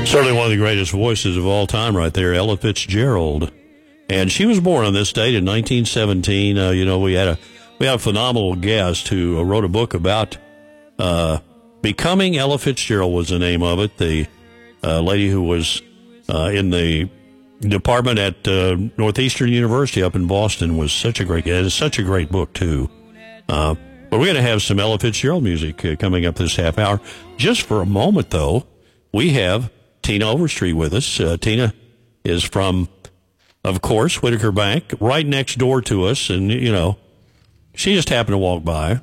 Speaker 2: Certainly one of the greatest voices of all time right there, Ella Fitzgerald. And she was born on this date in nineteen seventeen. Uh, you know, we had a we had a phenomenal guest who wrote a book about uh, becoming Ella Fitzgerald was the name of it. The uh, lady who was uh, in the department at uh, Northeastern University up in Boston was such a great. It is such a great book too. Uh, but we're going to have some Ella Fitzgerald music uh, coming up this half hour. Just for a moment, though, we have Tina Overstreet with us. Uh, Tina is from, of course, Whitaker Bank, right next door to us, and, you know, she just happened to walk by.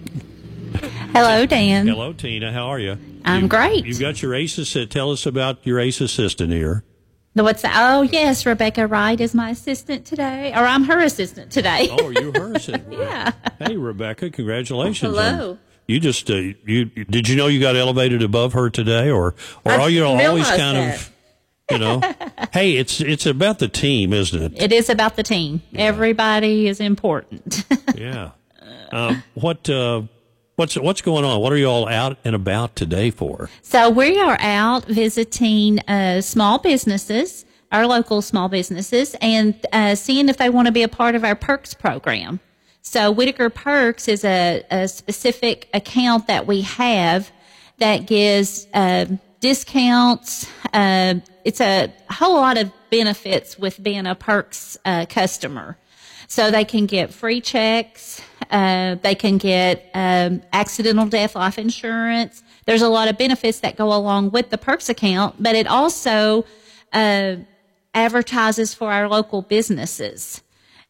Speaker 4: Hello, Dan.
Speaker 2: Hello, Tina. How are you?
Speaker 4: I'm
Speaker 2: you,
Speaker 4: great.
Speaker 2: You've got your ACE assistant. Tell us about your ACE assistant here.
Speaker 4: What's that? Oh, yes, Rebecca Wright is my assistant today, or I'm her assistant today.
Speaker 2: Oh, you're her assistant.
Speaker 4: Yeah.
Speaker 2: Hey, Rebecca, congratulations.
Speaker 4: Hello.
Speaker 2: On, you just, uh, you did you know you got elevated above her today, or, or
Speaker 4: I
Speaker 2: are you
Speaker 4: didn't
Speaker 2: always
Speaker 4: realize
Speaker 2: kind
Speaker 4: that.
Speaker 2: of, you know, hey, it's it's about the team, isn't it?
Speaker 4: It is about the team. Yeah. Everybody is important.
Speaker 2: Yeah. Um, what uh, what's what's going on? What are you all out and about today for?
Speaker 4: So we are out visiting uh, small businesses, our local small businesses, and uh, seeing if they want to be a part of our Perks program. So Whitaker Perks is a, a specific account that we have that gives uh, discounts. Uh, it's a whole lot of benefits with being a Perks uh, customer. So they can get free checks. Uh, they can get um, accidental death life insurance. There's a lot of benefits that go along with the Perks account, but it also uh, advertises for our local businesses.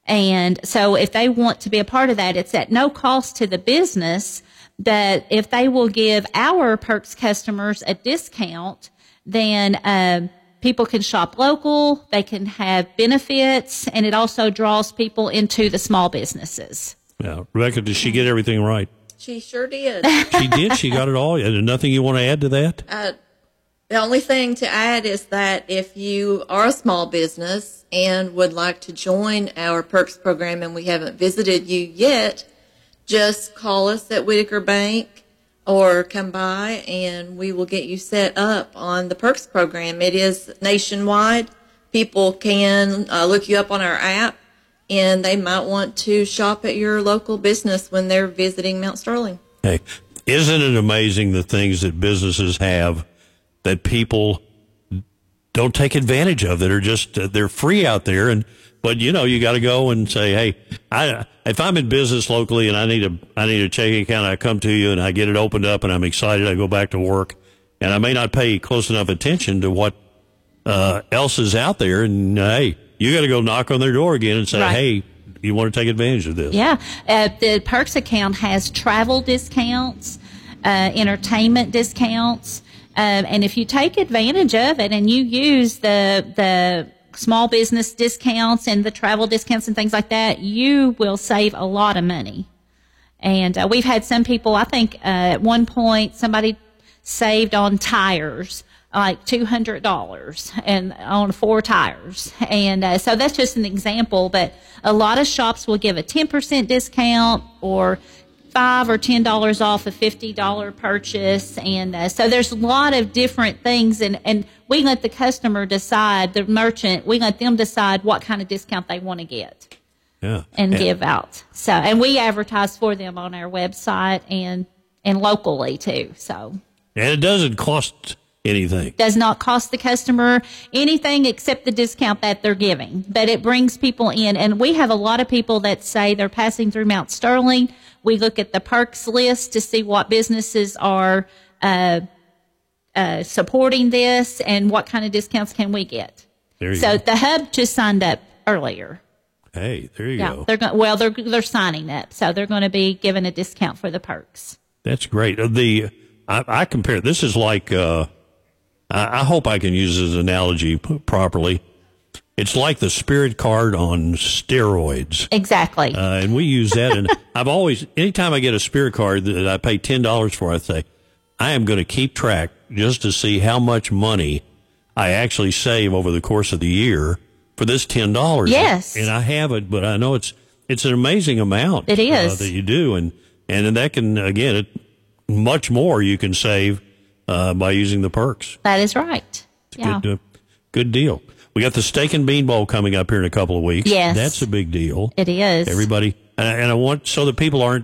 Speaker 4: And so if they want to be a part of that, it's at no cost to the business. But if they will give our Perks customers a discount, then uh, people can shop local, they can have benefits, and it also draws people into the small businesses.
Speaker 2: Yeah. Rebecca, did she get everything right?
Speaker 10: She sure did.
Speaker 2: She did? She got it all? There's nothing you want to add to that?
Speaker 10: Uh, the only thing to add is that if you are a small business and would like to join our Perks program and we haven't visited you yet, just call us at Whitaker Bank or come by and we will get you set up on the Perks program. It is nationwide. People can uh, look you up on our app, and they might want to shop at your local business when they're visiting Mount Sterling.
Speaker 2: Hey, isn't it amazing the things that businesses have that people don't take advantage of, that are just, uh, they're free out there. And, but you know, you got to go and say, hey, I, if I'm in business locally and I need a, I need a checking account, I come to you and I get it opened up and I'm excited. I go back to work and I may not pay close enough attention to what, uh, else is out there. And, uh, hey, you got to go knock on their door again and say, right. Hey, you want to take advantage of this?
Speaker 4: Yeah. Uh, the Perks account has travel discounts, uh, entertainment discounts. Um, and if you take advantage of it and you use the the small business discounts and the travel discounts and things like that, you will save a lot of money. And uh, we've had some people, I think uh, at one point, somebody saved on tires like two hundred dollars and on four tires. And uh, so that's just an example. But a lot of shops will give a ten percent discount or five or ten dollars off a fifty dollar purchase, and uh, so there's a lot of different things, and and we let the customer decide, the merchant, we let them decide what kind of discount they want to get,
Speaker 2: yeah,
Speaker 4: and,
Speaker 2: and
Speaker 4: give out. So, and we advertise for them on our website and and locally too. So,
Speaker 2: and it doesn't cost anything.
Speaker 4: Does not cost the customer anything except the discount that they're giving, but it brings people in, and we have a lot of people that say they're passing through Mount Sterling. We look at the Perks list to see what businesses are uh, uh, supporting this and what kind of discounts can we get.
Speaker 2: There you
Speaker 4: so
Speaker 2: go.
Speaker 4: the Hub just signed up earlier.
Speaker 2: Hey, there you
Speaker 4: yeah,
Speaker 2: go.
Speaker 4: They're go- well, they're they're signing up, so they're going to be given a discount for the Perks.
Speaker 2: That's great. The I, I compare. This is like. Uh, I, I hope I can use this analogy p- properly. It's like the Spirit card on steroids.
Speaker 4: Exactly.
Speaker 2: Uh, and we use that. And I've always, anytime I get a Spirit card that I pay ten dollars for, I say, I am going to keep track just to see how much money I actually save over the course of the year for this ten dollars.
Speaker 4: Yes.
Speaker 2: And I have it, but I know it's it's an amazing amount.
Speaker 4: It is.
Speaker 2: Uh, that you do. And, and that can, again, it, much more you can save uh, by using the Perks.
Speaker 4: That is right.
Speaker 2: It's a
Speaker 4: Yeah.
Speaker 2: good, uh, good deal. We got the Steak and Bean Bowl coming up here in a couple of weeks.
Speaker 4: Yes.
Speaker 2: That's a big deal.
Speaker 4: It is.
Speaker 2: Everybody, and I, and I want, so that people aren't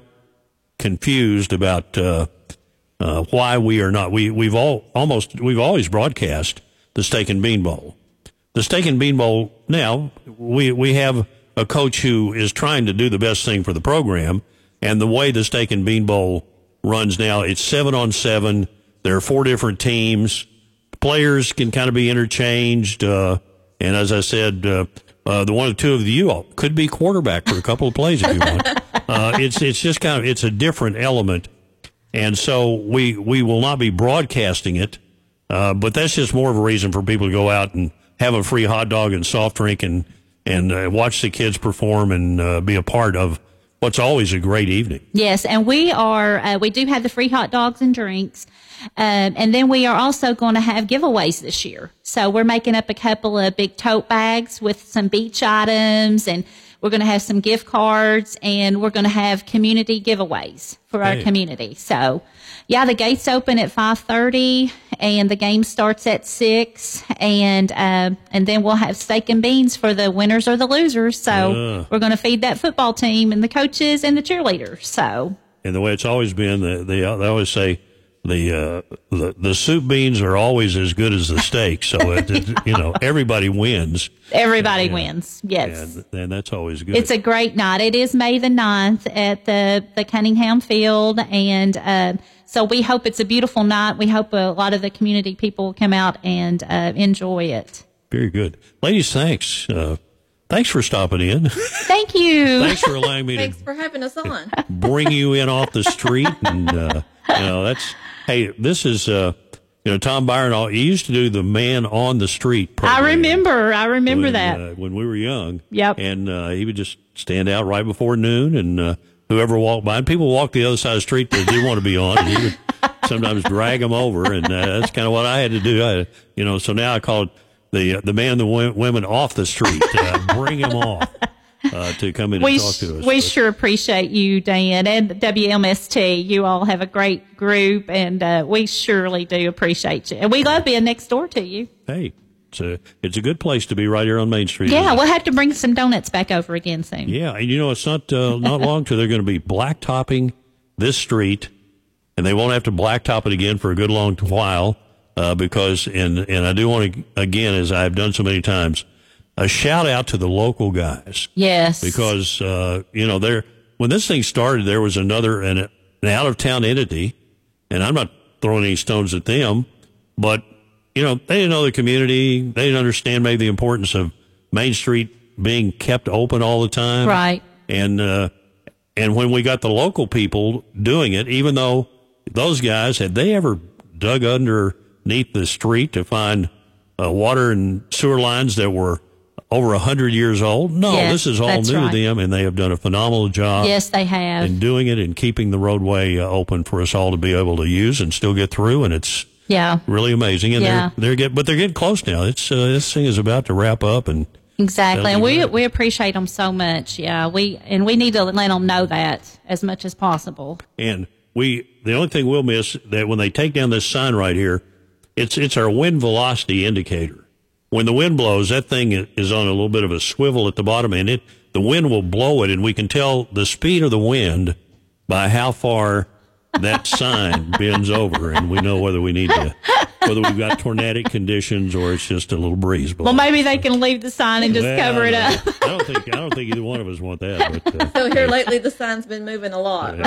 Speaker 2: confused about uh, uh, why we are not. We, we've all almost, we've always broadcast the Steak and Bean Bowl. The Steak and Bean Bowl, now, we, we have a coach who is trying to do the best thing for the program, and the way the Steak and Bean Bowl runs now, it's seven on seven. There are four different teams. Players can kind of be interchanged, uh, and as I said, uh, uh, the one or two of you all could be quarterback for a couple of plays if you want. Uh, it's it's just kind of, it's a different element, and so we we will not be broadcasting it, uh, but that's just more of a reason for people to go out and have a free hot dog and soft drink and and uh, watch the kids perform and uh, be a part of what's always a great evening.
Speaker 4: Yes, and we are, uh, we do have the free hot dogs and drinks. Um, and then we are also going to have giveaways this year. So we're making up a couple of big tote bags with some beach items, and we're going to have some gift cards, and we're going to have community giveaways for our
Speaker 2: Hey.
Speaker 4: community. So, yeah, the gates open at five thirty, and the game starts at six, and uh, and then we'll have steak and beans for the winners or the losers. So
Speaker 2: Uh.
Speaker 4: we're going to feed that football team and the coaches and the cheerleaders. So
Speaker 2: And the way it's always been, they they, they always say the, uh, the the soup beans are always as good as the steak. So it, it, you know, everybody wins,
Speaker 4: everybody
Speaker 2: Yeah.
Speaker 4: wins. Yes.
Speaker 2: and, and that's always good.
Speaker 4: It's a great night. It is May the ninth at the, the Cunningham Field. And uh, so we hope it's a beautiful night. We hope a lot of the community people will come out and uh, enjoy it.
Speaker 2: Very good, ladies. Thanks, uh, thanks for stopping in.
Speaker 4: Thank you.
Speaker 2: Thanks for allowing me
Speaker 10: Thanks
Speaker 2: to
Speaker 10: for having us on.
Speaker 2: bring you in off the street, and uh, you know that's. Hey, this is, uh, you know, Tom Byron, all- he used to do the Man on the Street program.
Speaker 4: I remember. I remember
Speaker 2: when,
Speaker 4: that.
Speaker 2: Uh, when we were young.
Speaker 4: Yep.
Speaker 2: And uh, he would just stand out right before noon, and uh, whoever walked by, and people walked the other side of the street that didn't want to be on, and he would sometimes drag them over, and uh, that's kind of what I had to do. I, you know, so now I call it the, uh, the man, the wo- women off the street, uh, bring them off. Uh, to come in
Speaker 4: we
Speaker 2: and talk
Speaker 4: sh-
Speaker 2: to us.
Speaker 4: we
Speaker 2: But-
Speaker 4: sure appreciate you, Dan, and W M S T. You all have a great group, and uh, we surely do appreciate you. And we love being next door to you.
Speaker 2: Hey, it's a, it's a good place to be right here on Main Street.
Speaker 4: Yeah,
Speaker 2: isn't it?
Speaker 4: we'll have to bring some donuts back over again soon.
Speaker 2: Yeah, and you know, it's not uh, not long till they're going to be blacktopping this street, and they won't have to blacktop it again for a good long while uh, because, and and I do want to, again, as I've done so many times, a shout out to the local guys.
Speaker 4: Yes.
Speaker 2: Because, uh, you know, there, when this thing started, there was another, an, an out of town entity, and I'm not throwing any stones at them, but, you know, they didn't know the community. They didn't understand maybe the importance of Main Street being kept open all the time.
Speaker 4: Right.
Speaker 2: And, uh, and when we got the local people doing it, even though those guys, had they ever dug underneath the street to find uh, water and sewer lines that were over a hundred years old? No,
Speaker 4: Yes,
Speaker 2: this is all
Speaker 4: that's
Speaker 2: new
Speaker 4: right.
Speaker 2: to them, and they have done a phenomenal job.
Speaker 4: Yes, they have.
Speaker 2: In doing it and keeping the roadway uh, open for us all to be able to use and still get through, and it's
Speaker 4: Yeah.
Speaker 2: really amazing. And
Speaker 4: Yeah.
Speaker 2: they're they're get, but they're getting close now. It's uh, this thing is about to wrap up, and
Speaker 4: Exactly.
Speaker 2: That'll
Speaker 4: And
Speaker 2: be
Speaker 4: we
Speaker 2: great.
Speaker 4: we appreciate them so much. Yeah. We and we need to let them know that as much as possible.
Speaker 2: And we, the only thing we'll miss that when they take down this sign right here, it's it's our wind velocity indicator. When the wind blows, that thing is on a little bit of a swivel at the bottom, and it the wind will blow it, and we can tell the speed of the wind by how far that sign bends over, and we know whether we need to, whether we've got tornadic conditions or it's just a little breeze blowing.
Speaker 4: Well, maybe they can leave the sign and just
Speaker 2: Well,
Speaker 4: cover it up.
Speaker 2: I don't think I don't think either one of us want that. But, uh,
Speaker 10: So here lately, the sign's been moving a lot,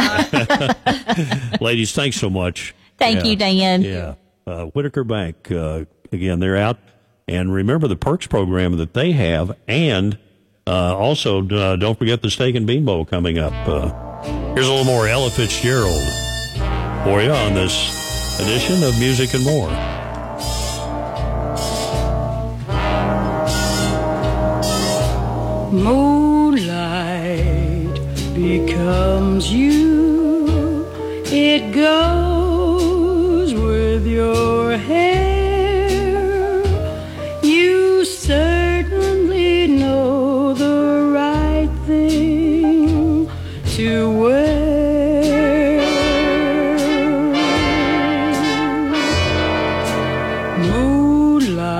Speaker 10: right?
Speaker 2: ladies, thanks so much.
Speaker 4: Thank you, Dan.
Speaker 2: Yeah. Uh, Whitaker Bank, uh, again, they're out. And remember the perks program that they have. And uh, also, uh, don't forget the Steak and Bean Bowl coming up. Uh, here's a little more Ella Fitzgerald for you on this edition of Music and More.
Speaker 11: Moonlight becomes you. It goes with your hair. You certainly know the right thing to wear. Moonlight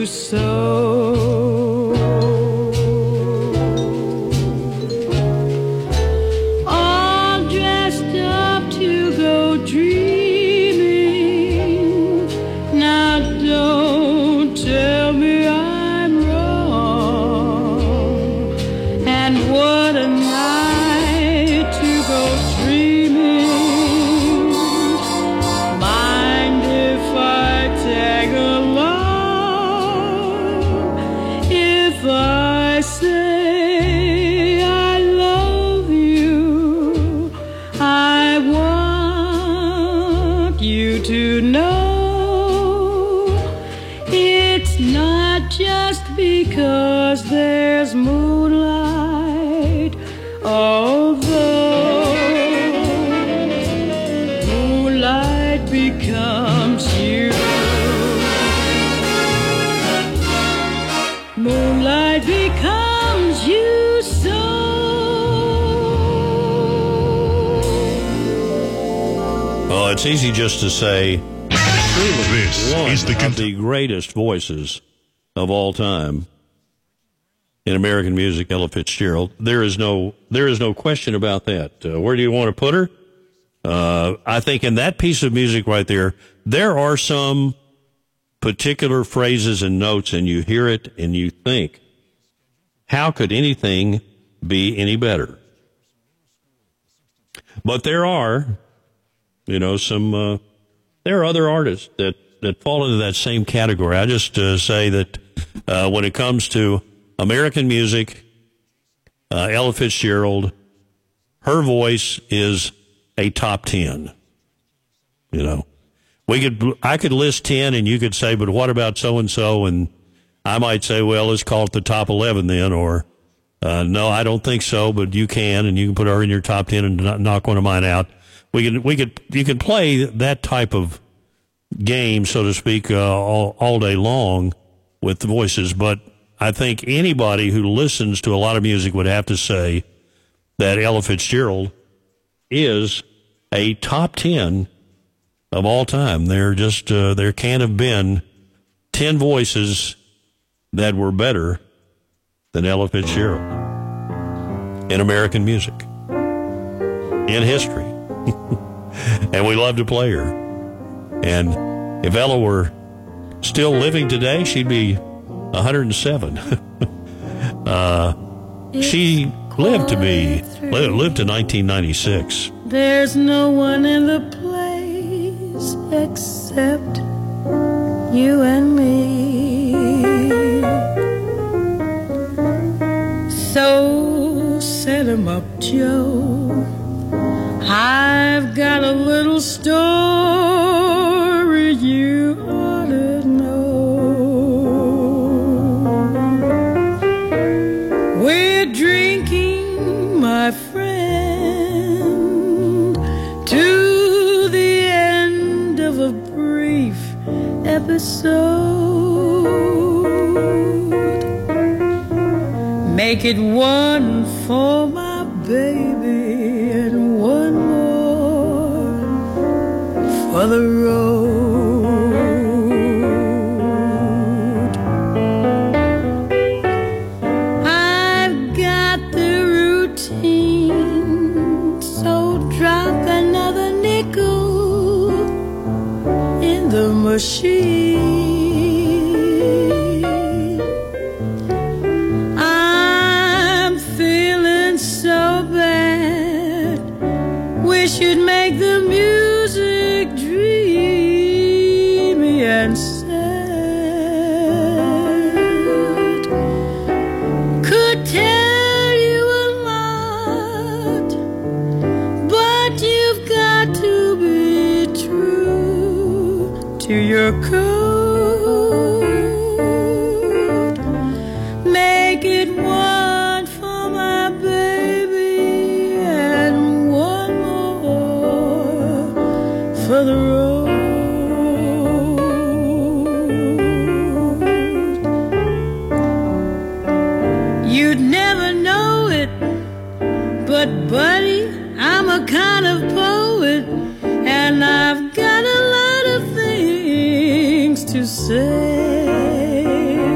Speaker 11: so. All dressed up to go dreaming. Now don't tell me I'm wrong. And what a night to go dreaming. Mind if I tag along? If I say I love you, I want you to know it's not just because there's moonlight, although moonlight becomes you. Moonlight becomes you so.
Speaker 2: Oh, it's easy just to say, truly,
Speaker 8: This
Speaker 2: one
Speaker 8: is the
Speaker 2: of the greatest voices of all time in American music, Ella Fitzgerald. There is no, there is no question about that. Uh, where do you want to put her? Uh, I think in that piece of music right there, there are some particular phrases and notes, and you hear it and you think, how could anything be any better? But there are, you know, some, uh, there are other artists that, that fall into that same category. I just uh, say that uh, when it comes to American music, uh, Ella Fitzgerald, her voice is a top ten. You know, we could, I could list ten and you could say, but what about so-and-so? And I might say, well, let's call it the top eleven then, or, uh, no, I don't think so, but you can, and you can put her in your top ten and not knock one of mine out. We could, we could, you could play that type of game, so to speak, uh, all, all day long with the voices, but I think anybody who listens to a lot of music would have to say that Ella Fitzgerald is a top ten of all time. There just, uh, there can't have been ten voices that were better than Ella Fitzgerald in American music, in history. And we love to play her. And if Ella were still living today, she'd be one hundred seven. uh, she lived to be, lived to nineteen ninety-six.
Speaker 11: There's no one in the place except you and me. So set 'em up, Joe. I've got a little story you ought to know. We're drinking, my friend, to the end of a brief episode. Make it one for my baby and one more for the road. I've got the routine, so drop another nickel in the machine. I'm feeling so bad, wish you'd make the music dreamy and sad. Could tell you a lot, but you've got to be true to your code. Make it one for my baby and one more for the road. You'd never know it, but buddy, I'm a kind of poet, and I've got a lot of things to say.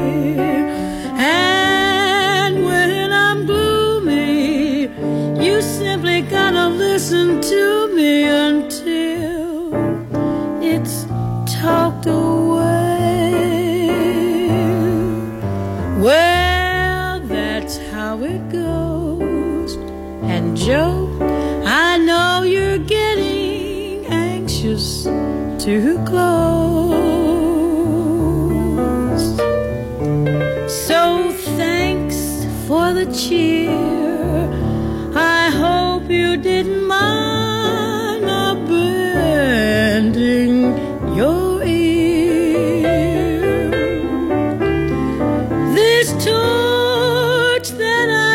Speaker 11: Joe, I know you're getting anxious to close. So thanks for the cheer. I hope you didn't mind my bending your ear. This torch that I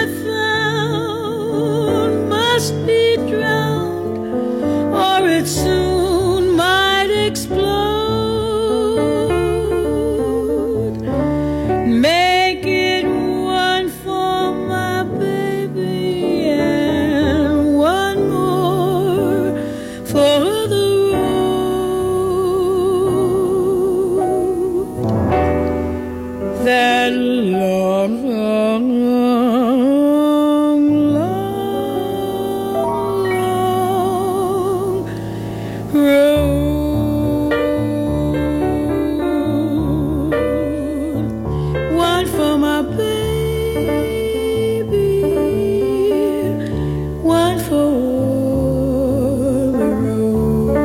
Speaker 11: found must be drowned, or it soon might explode. Make it one for my baby and one more for the road. That long, long, long, long road. One for my baby, one for the road.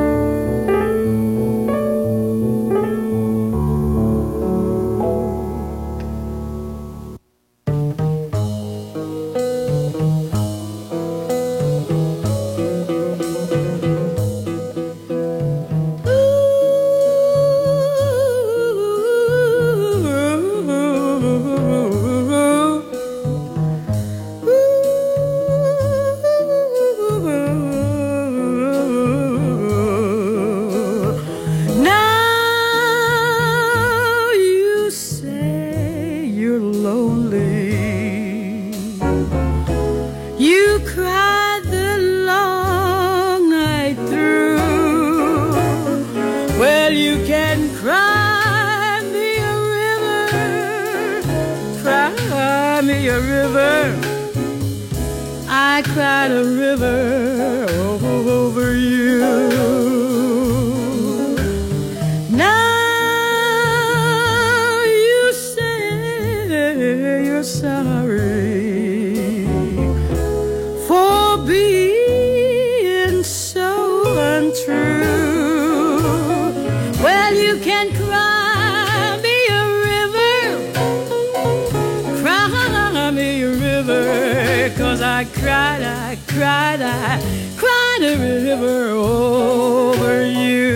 Speaker 11: Now you say you're lonely. You cried the long night through. Well, you can cry me a river, cry me a river. I cried a river over you. Now you say you're sorry for being so untrue. Well, you can cry me a river, cry me a river, 'cause I cried, I cried, I cried a river over you.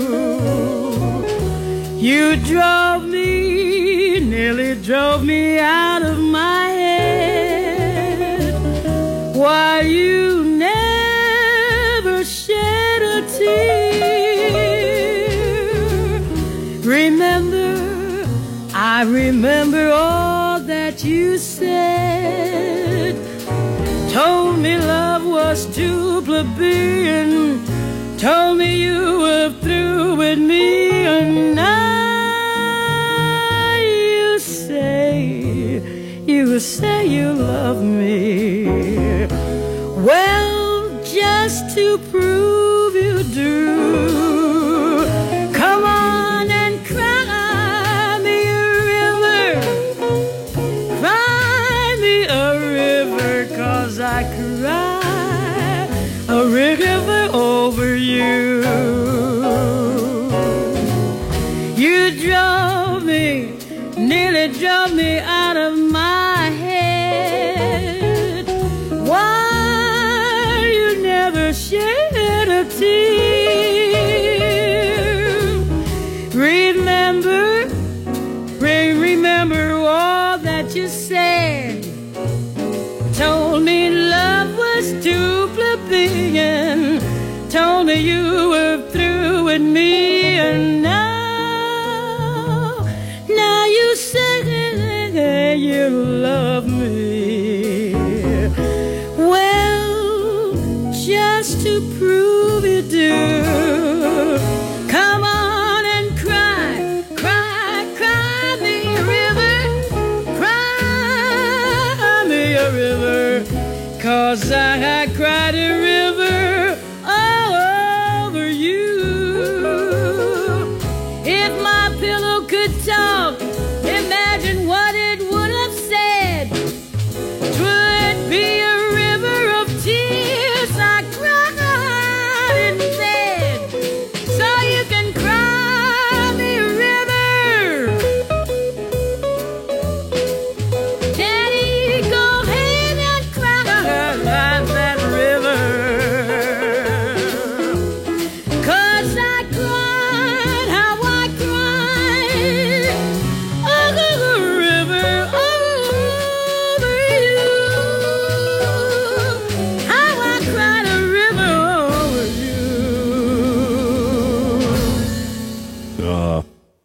Speaker 11: You drove me, nearly drove me out of my head. Why, you never shed a tear. Remember, I remember all that you said. Told me love was too plebeian. Told me you were through with me, and now you say, you say you love me. Well, just to prove you do, come on and cry me a river, cry me a river, 'cause I cry a river over you. You drove me, nearly drove me out of my head. Why you never shed a tear? Remember, re- remember all that you said. Told me love was too plebeian. Told me you were through with me, and now, now you say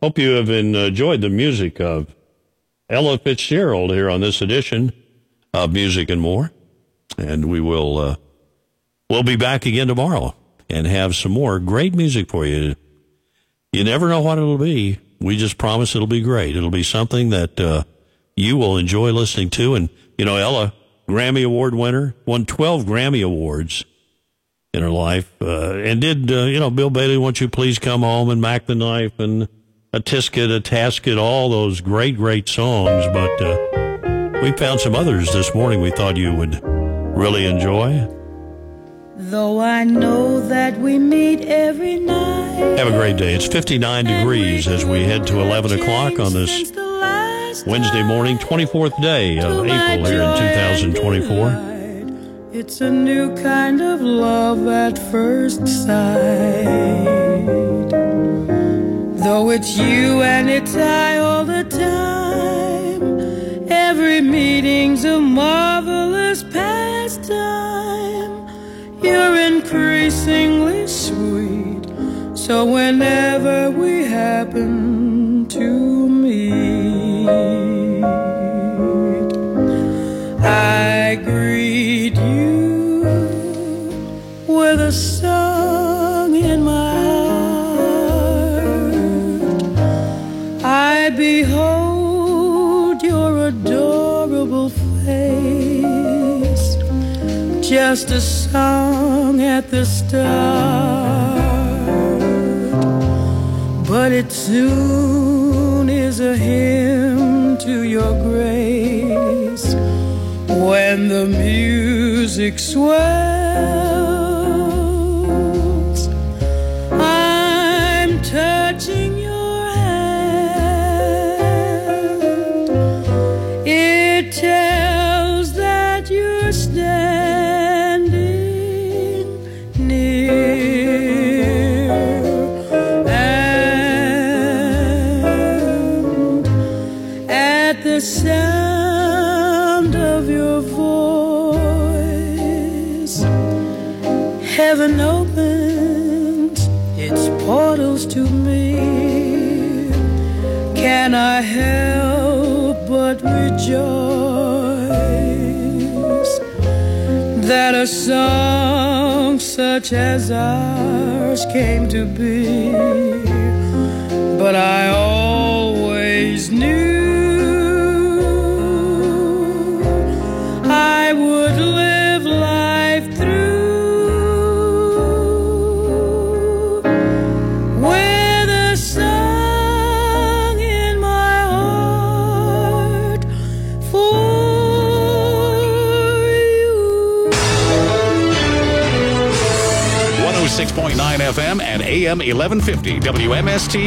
Speaker 2: Hope you have enjoyed the music of Ella Fitzgerald here on this edition of Music and More. And we will uh, we'll be back again tomorrow and have some more great music for you. You never know what it'll be. We just promise it'll be great. It'll be something that uh, you will enjoy listening to. And, you know, Ella, Grammy Award winner, won twelve Grammy Awards in her life, uh, and did, uh, you know, Bill Bailey, Won't You Please Come Home, and Mac the Knife, and A Tisket, A Tasket, all those great, great songs. But uh, we found some others this morning we thought you would really enjoy.
Speaker 11: Though I know that we meet every night.
Speaker 2: Have a great day. It's fifty-nine degrees as we head to eleven o'clock on this Wednesday morning, twenty-fourth day of April here in two thousand twenty-four.
Speaker 11: It's a new kind of love at first sight. Though it's you and it's I all the time, every meeting's a marvelous pastime. You're increasingly sweet, so whenever we happen to meet, I greet you with a song in my heart. I behold your adorable face, just a song at the start, but it soon is a hymn to your grace. When the music swells, I'm touching your hand. It tells that you're standing near, and at the sound of your voice, heaven opens its portals to me. Can I help but rejoice that a song such as ours came to be? But I always knew I would live life through with a song in my heart for you.
Speaker 12: one oh six point nine F M and A M eleven fifty W M S T